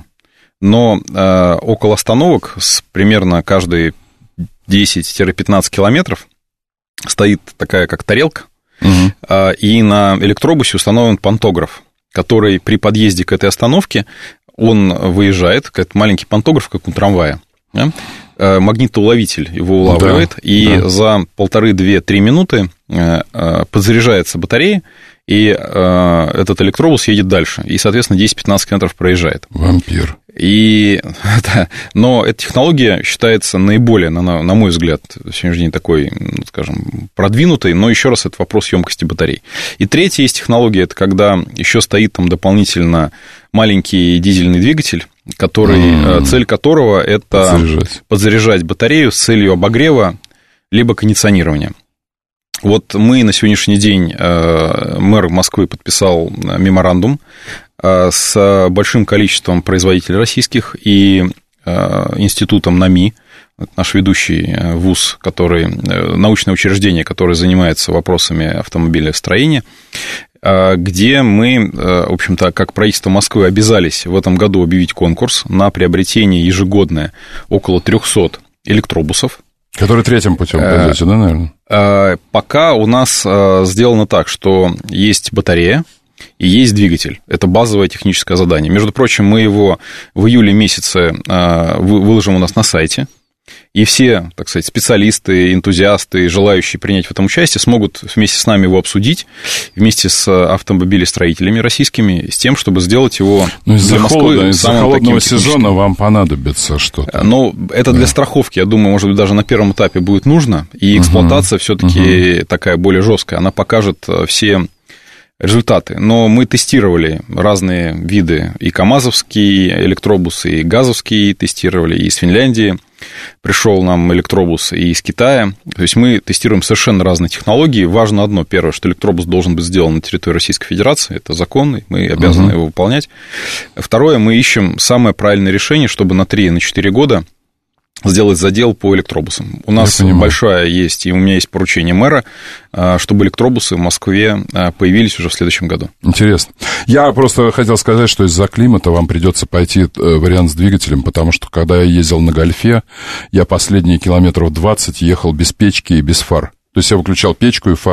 но э, около остановок с примерно каждые десять-пятнадцать километров стоит такая, как тарелка, угу. э, и на электробусе установлен пантограф, который при подъезде к этой остановке он выезжает, как маленький пантограф, как у трамвая, да? Магнитоуловитель его улавливает, да, и да. за полторы-две-три минуты подзаряжается батарея, и этот электробус едет дальше, и, соответственно, десять-пятнадцать километров проезжает. Вампир. И, да, но эта технология считается наиболее, на, на мой взгляд, в сегодняшний день такой, скажем, продвинутой, но еще раз это вопрос емкости батарей. И третья есть технология, это когда еще стоит там дополнительно маленький дизельный двигатель, который, mm-hmm. цель которого это подзаряжать. подзаряжать батарею с целью обогрева либо кондиционирования. Вот мы на сегодняшний день, мэр Москвы подписал меморандум с большим количеством производителей российских и институтом НАМИ, наш ведущий вуз, который, научное учреждение, которое занимается вопросами автомобилестроения, где мы, в общем-то, как правительство Москвы обязались в этом году объявить конкурс на приобретение ежегодное около трехсот электробусов. Которые третьим путем пойдете, да, наверное? Пока у нас сделано так, что есть батарея и есть двигатель. Это базовое техническое задание. Между прочим, мы его в июле месяце выложим у нас на сайте. И все, так сказать, специалисты, энтузиасты, желающие принять в этом участие, смогут вместе с нами его обсудить, вместе с автомобилестроителями российскими, с тем, чтобы сделать его ну, для Москвы из-за холодного сезона вам понадобится что-то. Ну, это да. для страховки, я думаю, может быть, даже на первом этапе будет нужно, и эксплуатация uh-huh. все-таки uh-huh. такая более жесткая, она покажет все результаты. Но мы тестировали разные виды, и КАМАЗовские электробусы, и газовские тестировали, и из Финляндии пришел нам электробус, и из Китая. То есть мы тестируем совершенно разные технологии. Важно одно, первое, что электробус должен быть сделан на территории Российской Федерации, это закон, мы обязаны uh-huh. его выполнять. Второе, мы ищем самое правильное решение, чтобы на три-четыре года сделать задел по электробусам. У нас большая есть, и у меня есть поручение мэра, чтобы электробусы в Москве появились уже в следующем году. Интересно. Я просто хотел сказать, что из-за климата вам придется пойти вариант с двигателем, потому что, когда я ездил на Гольфе, я последние километров двадцать ехал без печки и без фар. То есть я выключал печку и фары.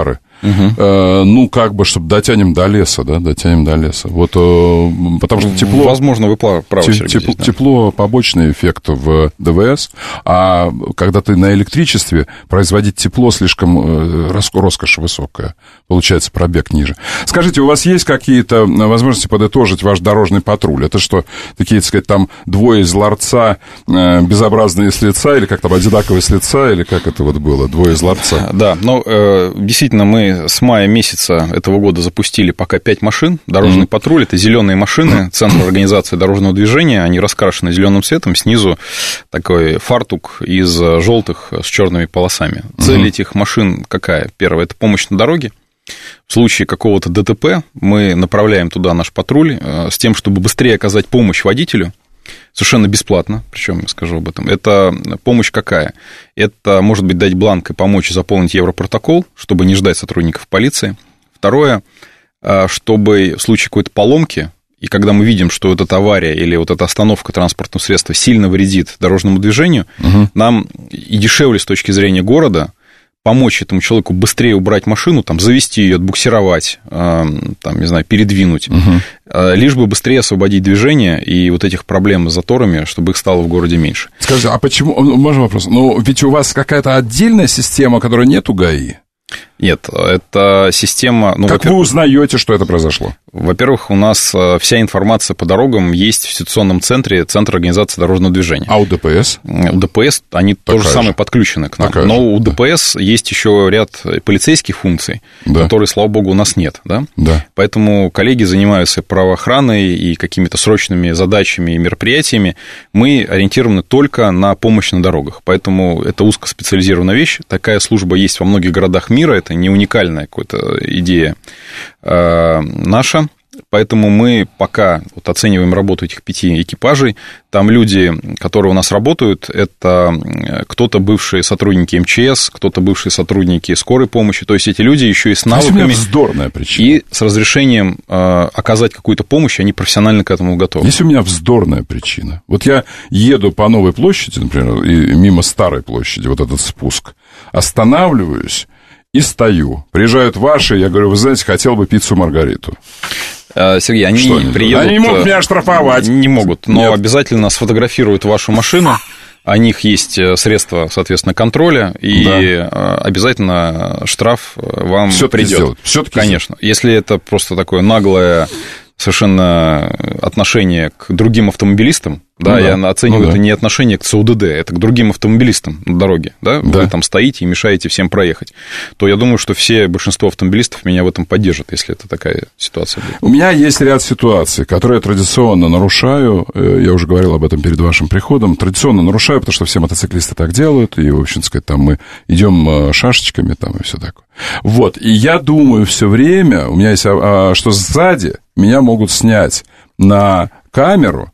угу. э, ну, как бы, чтобы дотянем до леса, да, дотянем до леса. Вот, э, потому что тепло... Возможно, вы правы, Сергей, тепло, да. тепло – побочный эффект в ДВС, а когда ты на электричестве, производить тепло слишком роскошь высокая, получается пробег ниже. Скажите, у вас есть какие-то возможности подытожить ваш дорожный патруль? Это что, такие, так сказать, там двое из ларца, э, безобразные с лица, или как там, одинаковые с лица, или как это вот было, двое из ларца? Да, но э, действительно, мы с мая месяца этого года запустили пока пять машин. Дорожный mm-hmm. патруль – это зеленые машины, Центр организации дорожного движения, они раскрашены зеленым цветом, снизу такой фартук из желтых с черными полосами. Mm-hmm. Цель этих машин какая? Первая – это помощь на дороге. В случае какого-то ДТП мы направляем туда наш патруль с тем, чтобы быстрее оказать помощь водителю, совершенно бесплатно, причем я скажу об этом. Это помощь какая? Это, может быть, дать бланк и помочь заполнить европротокол, чтобы не ждать сотрудников полиции. Второе, чтобы в случае какой-то поломки, и когда мы видим, что вот эта авария или вот эта остановка транспортного средства сильно вредит дорожному движению, угу. нам и дешевле с точки зрения города помочь этому человеку быстрее убрать машину, там, завести ее, отбуксировать, э, там, не знаю, передвинуть, угу. э, лишь бы быстрее освободить движение и вот этих проблем с заторами, чтобы их стало в городе меньше. Скажите, а почему, можно вопрос, ну, ведь у вас какая-то отдельная система, которой нет у ГАИ? Нет, это система... Ну, как вы узнаете, что это произошло? Во-первых, у нас вся информация по дорогам есть в ситуационном центре, Центр организации дорожного движения. А у ДПС? У ДПС они Такая тоже же. самое подключены к нам. Такая Но же. у ДПС да. есть еще ряд полицейских функций, да. которые, слава богу, у нас нет. Да? Да. Поэтому коллеги занимаются правоохраной и какими-то срочными задачами и мероприятиями. Мы ориентированы только на помощь на дорогах. Поэтому это узкоспециализированная вещь. Такая служба есть во многих городах мира. Это не уникальная какая-то идея э, наша, поэтому мы пока вот оцениваем работу этих пяти экипажей. Там люди, которые у нас работают, это кто-то бывшие сотрудники МЧС, кто-то бывшие сотрудники скорой помощи, то есть эти люди еще и с навыками. Есть у меня вздорная причина. И с разрешением э, оказать какую-то помощь, они профессионально к этому готовы. Есть у меня вздорная причина. Вот я еду по Новой площади, например, и мимо Старой площади, вот этот спуск, останавливаюсь, и стою. Приезжают ваши, я говорю, вы знаете, хотел бы пиццу Маргариту. Сергей, они Что приедут... Они не могут меня оштрафовать. Не могут, но Нет. обязательно сфотографируют вашу машину. У них есть средства, соответственно, контроля, и да. обязательно штраф вам Всё-таки придет. Сделать. Всё-таки Конечно. Сделать. Если это просто такое наглое совершенно отношение к другим автомобилистам, да, ну, я да. оцениваю ну, это да. не отношение к ЦУДД, это к другим автомобилистам на дороге, да? да, вы там стоите и мешаете всем проехать, то я думаю, что все, большинство автомобилистов меня в этом поддержат, если это такая ситуация будет. У меня есть ряд ситуаций, которые я традиционно нарушаю, я уже говорил об этом перед вашим приходом, традиционно нарушаю, потому что все мотоциклисты так делают, и, в общем сказать, там мы идем шашечками там и все такое. Вот, и я думаю все время, у меня есть, что сзади меня могут снять на камеру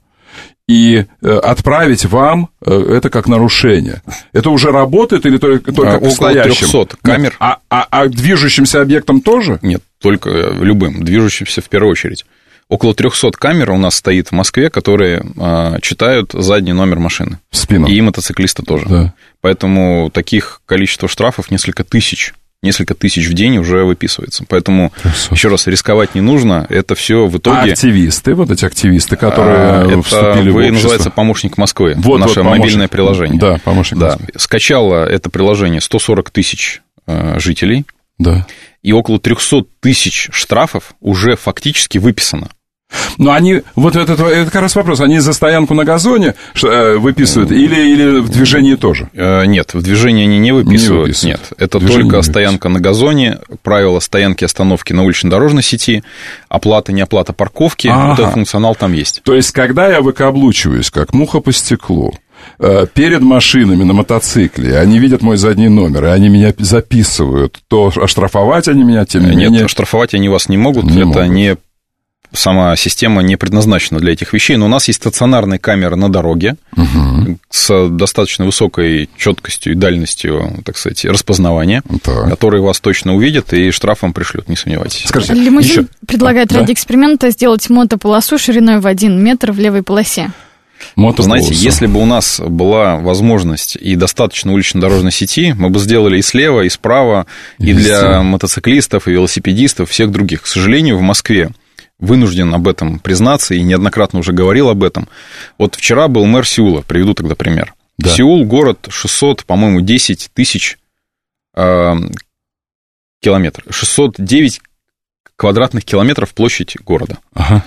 и отправить вам это как нарушение. Это уже работает или только, только а, к стоящим? около трехсот камер. А, а, а движущимся объектам тоже? Нет, только любым, движущимся в первую очередь. Около трехсот камер у нас стоит в Москве, которые а, читают задний номер машины. В спину. И мотоциклисты тоже. Да. Поэтому таких количество штрафов несколько тысяч. Несколько тысяч в день уже выписывается. Поэтому, Красота. еще раз, рисковать не нужно. Это все в итоге... А активисты, вот эти активисты, которые а, это вступили в общество? Называется «Помощник Москвы». Вот, наше вот, помощник. мобильное приложение. Да, «Помощник да. Москвы». Скачало это приложение сто сорок тысяч э, жителей. Да. И около триста тысяч штрафов уже фактически выписано. Но они, вот это, это как раз вопрос, они за стоянку на газоне выписывают или, или в движении тоже? Нет, в движении они не выписывают, не выписывают. Нет, это Движение только стоянка на газоне, правила стоянки и остановки на улично-дорожной сети, оплата, не оплата парковки, ага. вот этот функционал там есть. То есть, когда я выкаблучиваюсь, как муха по стеклу, перед машинами на мотоцикле, они видят мой задний номер, и они меня записывают, то оштрафовать они меня, тем не Нет, менее... Нет, оштрафовать они вас не могут, не это могут. не... Сама система не предназначена для этих вещей, но у нас есть стационарные камеры на дороге угу. с достаточно высокой четкостью и дальностью, так сказать, распознавания, так. которые вас точно увидят и штраф вам пришлют, не сомневайтесь. Скажите, Лимузин еще... предлагает а, ради да? эксперимента сделать мотополосу шириной в один метр в левой полосе. Знаете, если бы у нас была возможность и достаточно улично-дорожной сети, мы бы сделали и слева, и справа, и, и для мотоциклистов, и велосипедистов, всех других. К сожалению, в Москве вынужден об этом признаться и неоднократно уже говорил об этом. Вот вчера был мэр Сеула, приведу тогда пример. Да. Сеул – город шестьсот, по-моему, десять тысяч э, километров, шестьсот девять квадратных километров площадь города. Ага.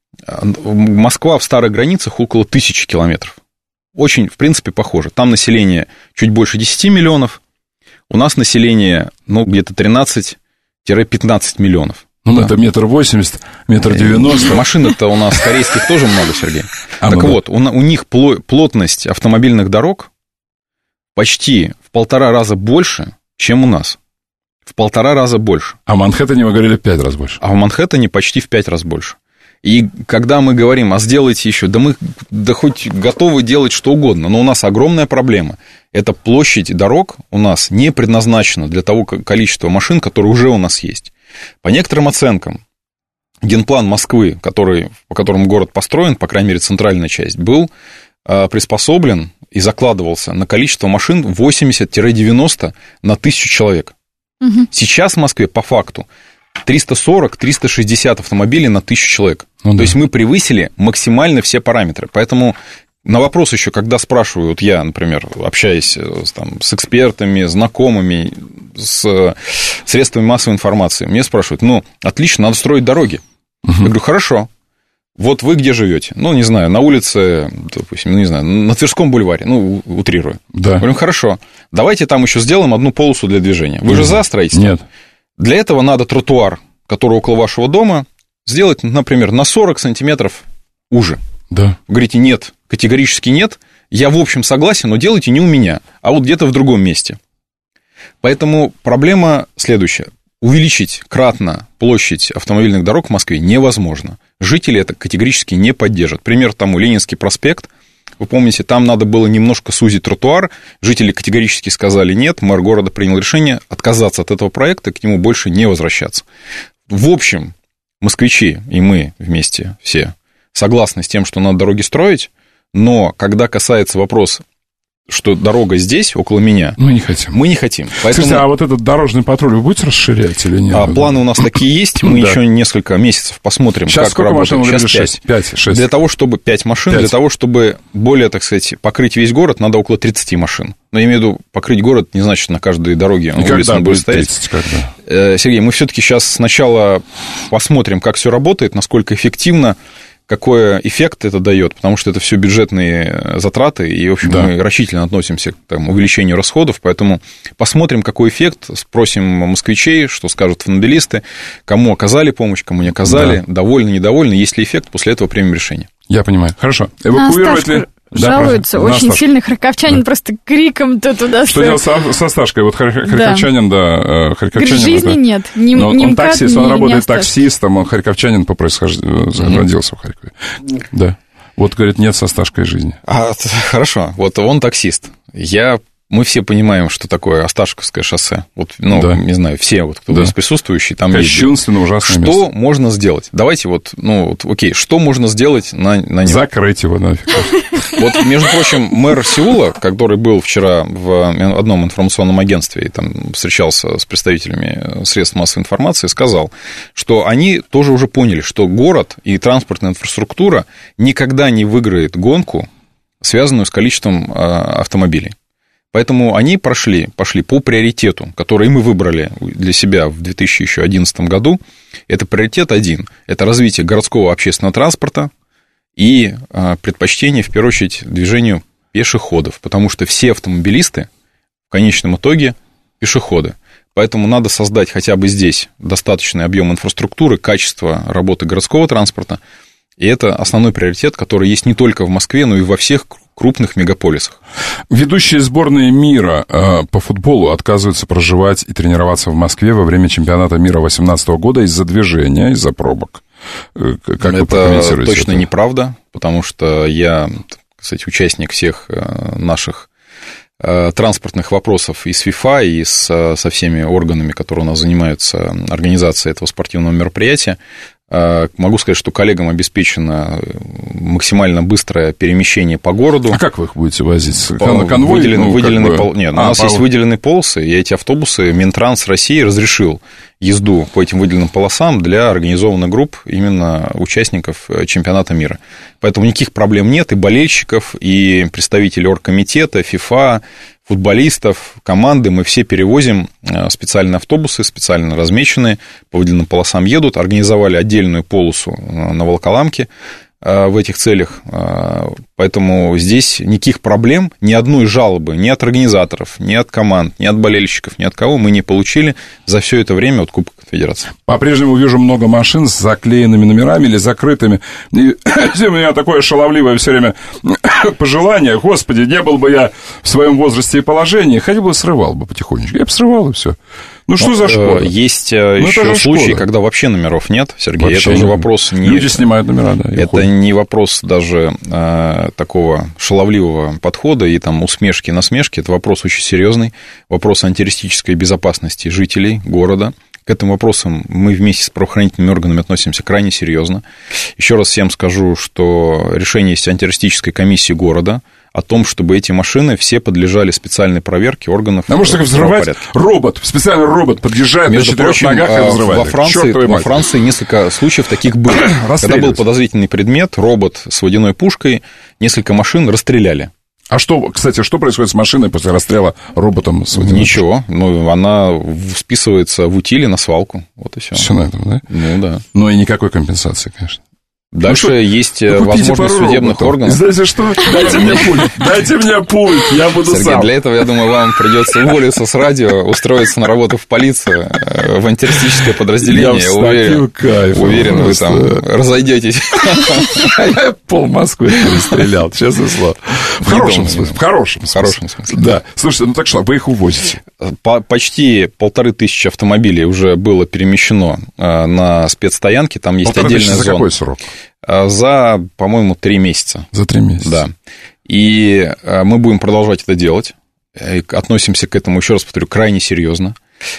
Москва в старых границах около тысячи километров. Очень, в принципе, похоже. Там население чуть больше десяти миллионов, у нас население, ну, где-то тринадцать-пятнадцать миллионов. Ну, да. Это метр восемьдесят, метр девяносто. Машин-то у нас корейских тоже много, Сергей. А так вот, у, у них плотность автомобильных дорог почти в полтора раза больше, чем у нас. В полтора раза больше. А в Манхэттене, вы говорили, в пять раз больше. А в Манхэттене почти в пять раз больше. И когда мы говорим, а сделайте еще, да мы да хоть готовы делать что угодно, но у нас огромная проблема. Это площадь дорог у нас не предназначена для того количества машин, которые уже у нас есть. По некоторым оценкам, генплан Москвы, который, по которому город построен, по крайней мере, центральная часть, был э, приспособлен и закладывался на количество машин восемьдесят-девяносто на тысячу человек. Угу. Сейчас в Москве, по факту, триста сорок - триста шестьдесят автомобилей на тысячу человек. Ну, То да. есть мы превысили максимально все параметры. Поэтому на вопрос еще, когда спрашиваю, вот я, например, общаясь там, с экспертами, знакомыми, с средствами массовой информации, мне спрашивают, ну, отлично, надо строить дороги. Угу. Я говорю, хорошо. Вот вы где живете? Ну, не знаю, на улице, допустим, ну, не знаю, на Тверском бульваре, ну, утрирую. Да. Говорю, хорошо, давайте там еще сделаем одну полосу для движения. Вы же за строительство? Нет. Для этого надо тротуар, который около вашего дома, сделать, например, на сорок сантиметров уже. Да. Вы говорите, нет, категорически нет, я в общем согласен, но делайте не у меня, а вот где-то в другом месте. Поэтому проблема следующая. Увеличить кратно площадь автомобильных дорог в Москве невозможно. Жители это категорически не поддержат. Пример тому Ленинский проспект. Вы помните, там надо было немножко сузить тротуар. Жители категорически сказали нет. Мэр города принял решение отказаться от этого проекта, к нему больше не возвращаться. В общем, москвичи и мы вместе все согласны с тем, что надо дороги строить, но когда касается вопроса, что дорога здесь, около меня, мы не хотим. Мы не хотим. Поэтому... Слушайте, а вот этот дорожный патруль вы будете расширять или нет? А, планы у нас такие есть, мы еще несколько месяцев посмотрим, сейчас как сколько работает. Сейчас пять. пять, шесть. Для того, чтобы пять машин, для того, чтобы более, так сказать, покрыть весь город, надо около тридцати машин. Но я имею в виду, покрыть город не значит на каждой дороге улице он будет стоять. тридцать, когда? Сергей, мы все-таки сейчас сначала посмотрим, как все работает, насколько эффективно, какой эффект это дает, потому что это все бюджетные затраты, и, в общем, да. мы рачительно относимся к там, увеличению расходов, поэтому посмотрим, какой эффект, спросим москвичей, что скажут автомобилисты, кому оказали помощь, кому не оказали, да. довольны, недовольны, есть ли эффект, после этого примем решение. Я понимаю. Хорошо. Эвакуировать ли... Жалуются, да, очень сильный харьковчанин, да. просто криком-то туда... Что делать со, со Сташкой? Вот харьковчанин, да, да харьковчанин... Говорит, жизни это... нет, ни, Но ни он МКАД, таксист, ни, он работает таксистом, он харьковчанин по происхождению, mm-hmm. родился в Харькове. Mm-hmm. Да. Вот, говорит, нет со Сташкой жизни. А, хорошо, вот он таксист. Я... Мы все понимаем, что такое Осташковское шоссе. Вот, ну, да. не знаю, все, вот, кто да. здесь присутствующий, там есть. Кощунственно ужасное Что место. можно сделать? Давайте вот, ну, вот, окей, что можно сделать на, на нем? Закрыть его нафиг. Вот, между прочим, мэр Сеула, который был вчера в одном информационном агентстве и там встречался с представителями средств массовой информации, сказал, что они тоже уже поняли, что город и транспортная инфраструктура никогда не выиграет гонку, связанную с количеством автомобилей. Поэтому они прошли, пошли по приоритету, который мы выбрали для себя в две тысячи одиннадцатом году. Это приоритет один. Это развитие городского общественного транспорта и предпочтение, в первую очередь, движению пешеходов. Потому что все автомобилисты в конечном итоге пешеходы. Поэтому надо создать хотя бы здесь достаточный объем инфраструктуры, качество работы городского транспорта. И это основной приоритет, который есть не только в Москве, но и во всех крупных мегаполисах. Ведущие сборные мира э, по футболу отказываются проживать и тренироваться в Москве во время чемпионата мира две тысячи восемнадцатого года из-за движения, из-за пробок. Э, как это вы прокомментируете точно это? Неправда, потому что я, кстати, участник всех наших э, транспортных вопросов и с ФИФА, и с, со всеми органами, которые у нас занимаются организацией этого спортивного мероприятия. Могу сказать, что коллегам обеспечена максимально быстрое перемещение по городу. А как вы их будете возить? По, конвой? Выделен, ну, выделенный пол... Нет, а, у нас по... есть выделенные полосы, и эти автобусы Минтранс России разрешил езду по этим выделенным полосам для организованных групп именно участников чемпионата мира. Поэтому никаких проблем нет, и болельщиков, и представителей оргкомитета, ФИФА, футболистов, команды, мы все перевозим специальные автобусы, специально размеченные, по выделенным полосам едут, организовали отдельную полосу на Волоколамке в этих целях, поэтому здесь никаких проблем, ни одной жалобы ни от организаторов, ни от команд, ни от болельщиков, ни от кого мы не получили за все это время от Кубка Конфедерации. По-прежнему вижу много машин с заклеенными номерами или закрытыми, и у меня такое шаловливое все время пожелание: господи, не был бы я в своем возрасте и положении, хотя бы срывал бы потихонечку, я бы срывал, и все. Ну, что за шкода? Есть ну, еще случаи, когда вообще номеров нет, Сергей. Вообще это уже вопрос не... Люди снимают номера, да. Это уходят. Не вопрос даже а, такого шаловливого подхода и там усмешки, насмешки. Это вопрос очень серьезный. Вопрос антитеррористической безопасности жителей города. К этим вопросам мы вместе с правоохранительными органами относимся крайне серьезно. Еще раз всем скажу, что решение есть антитеррористической комиссии города о том, чтобы эти машины все подлежали специальной проверке органов. А может, взрывать робот, специальный робот подъезжает на четырех прочим, ногах и взрывает. Во Франции, во Франции несколько случаев таких было. Когда был подозрительный предмет, робот с водяной пушкой, несколько машин расстреляли. А что, кстати, что происходит с машиной после расстрела роботом с водяной Ничего, ну, она списывается в утиле на свалку, вот и все. Все на этом, да? Ну, да. Ну, и никакой компенсации, конечно. Дальше ну, есть ну, возможность судебных органов. Знаете что? Дайте мне пульт, дайте мне пульт, я буду Сергей, сам. Для этого, я думаю, вам придется уволиться с радио, устроиться на работу в полицию, в антитеррористическое подразделение. Я уверен, кайф, уверен вы там разойдетесь. Я пол Москвы перестрелял, честное слово. В хорошем смысле. В хорошем смысле. Да. Слушайте, ну так что, вы их увозите? Почти полторы тысячи автомобилей уже было перемещено на спецстоянки, там есть отдельная зона. За какой срок? За, по-моему, три месяца. За три месяца. Да. И мы будем продолжать это делать. Относимся к этому, еще раз повторю, крайне серьезно.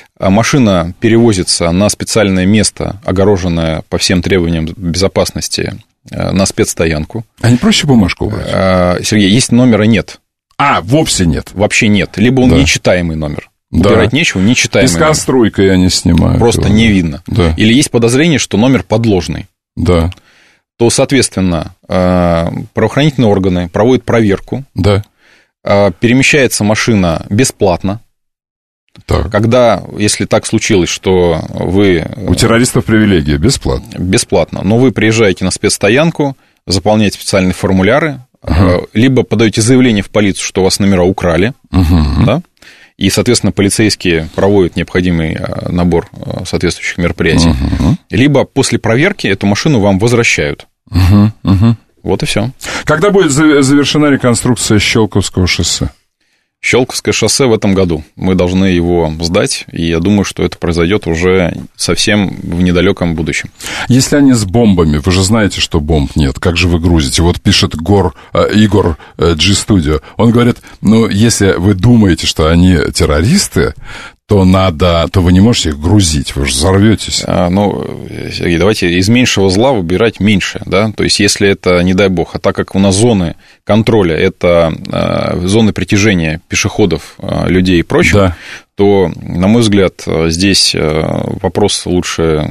Машина перевозится на специальное место, огороженное по всем требованиям безопасности, на спецстоянку. А не проще бумажку убрать? Сергей, есть номера нет. А, вовсе нет? Вообще нет. Либо он да. нечитаемый номер. Да. Убирать нечего, нечитаемый номер. Пескоструйкой они снимают. Просто его. Не видно. Да. Или есть подозрение, что номер подложный. Да. То, соответственно, правоохранительные органы проводят проверку. Да. Перемещается машина бесплатно. Так. Когда, если так случилось, что вы... У террористов привилегия, бесплатно. Бесплатно. Но вы приезжаете на спецстоянку, заполняете специальные формуляры, uh-huh. либо подаете заявление в полицию, что у вас номера украли, uh-huh. да? И, соответственно, полицейские проводят необходимый набор соответствующих мероприятий. Uh-huh. Либо после проверки эту машину вам возвращают. Uh-huh. Uh-huh. Вот и все. Когда будет завершена реконструкция Щелковского шоссе? Щелковское шоссе в этом году. Мы должны его сдать, и я думаю, что это произойдет уже совсем в недалеком будущем. Если они с бомбами, вы же знаете, что бомб нет, как же вы грузите? Вот пишет Гор, э, Игорь э, G-Studio, он говорит, ну, если вы думаете, что они террористы, то надо, то вы не можете их грузить, вы же взорветесь. А, ну, Сергей, давайте из меньшего зла выбирать меньше, да, то есть если это, не дай бог, а так как у нас зоны контроля, это э, зоны притяжения пешеходов, э, людей и прочего, да. то, на мой взгляд, здесь вопрос лучше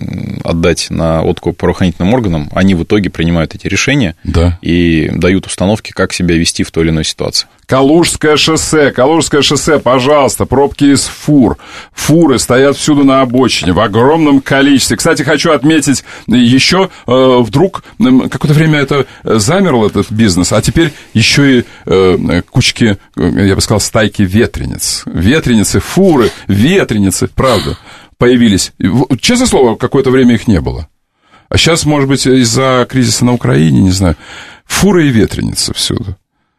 отдать на откуп правоохранительным органам, они в итоге принимают эти решения да. и дают установки, как себя вести в той или иной ситуации. Калужское шоссе, Калужское шоссе, пожалуйста, пробки из фур. Фуры стоят всюду на обочине, в огромном количестве. Кстати, хочу отметить еще, э, вдруг какое-то время это замерл, этот бизнес, а теперь еще и э, кучки, я бы сказал, стайки ветрениц. Ветреницы, фуры, ветреницы, правда, появились. Честное слово, какое-то время их не было. А сейчас, может быть, из-за кризиса на Украине, не знаю, фуры и ветреницы всюду.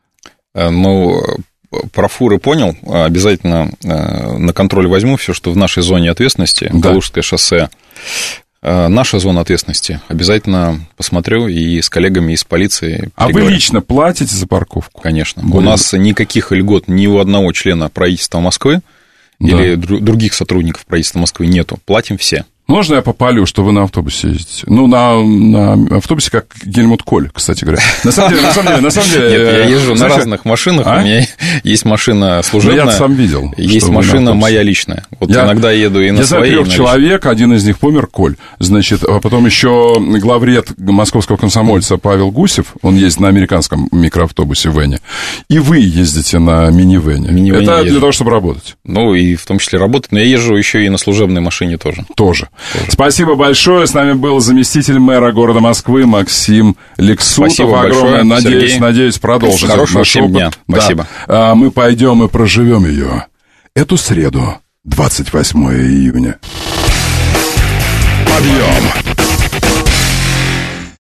Ну, про фуры понял. Обязательно на контроль возьму все, что в нашей зоне ответственности, да. Калужское шоссе, наша зона ответственности. Обязательно посмотрю и с коллегами из полиции. А вы лично платите за парковку? Конечно. Более... У нас никаких льгот ни у одного члена правительства Москвы да. или других сотрудников правительства Москвы нету. Платим все. Можно я попалю, что вы на автобусе ездите? Ну, на, на автобусе, как Гельмут Коль, кстати говоря. На самом деле, на самом деле, на самом деле... Нет, я езжу знаете, на разных машинах, а? У меня есть машина служебная. Ну, я сам видел. Есть машина моя личная. Вот я, иногда еду и на я своей. Я знаю трех человек, один из них помер, Коль. Значит, а потом еще главред московского комсомольца Павел Гусев, он ездит на американском микроавтобусе Вене. И вы ездите на мини-Вене. Мини-Вене Это езжу. Для того, чтобы работать. Ну, и в том числе работать. Но я езжу еще и на служебной машине тоже. Тоже. тоже. Спасибо большое. С нами был заместитель мэра города Москвы Максим Лексутов. Спасибо огромное. большое, надеюсь, Сергей. надеюсь, продолжить. Хорошего всем дня. Спасибо. Да. Мы пойдем и проживем ее эту среду, двадцать восьмого июня. Подъем!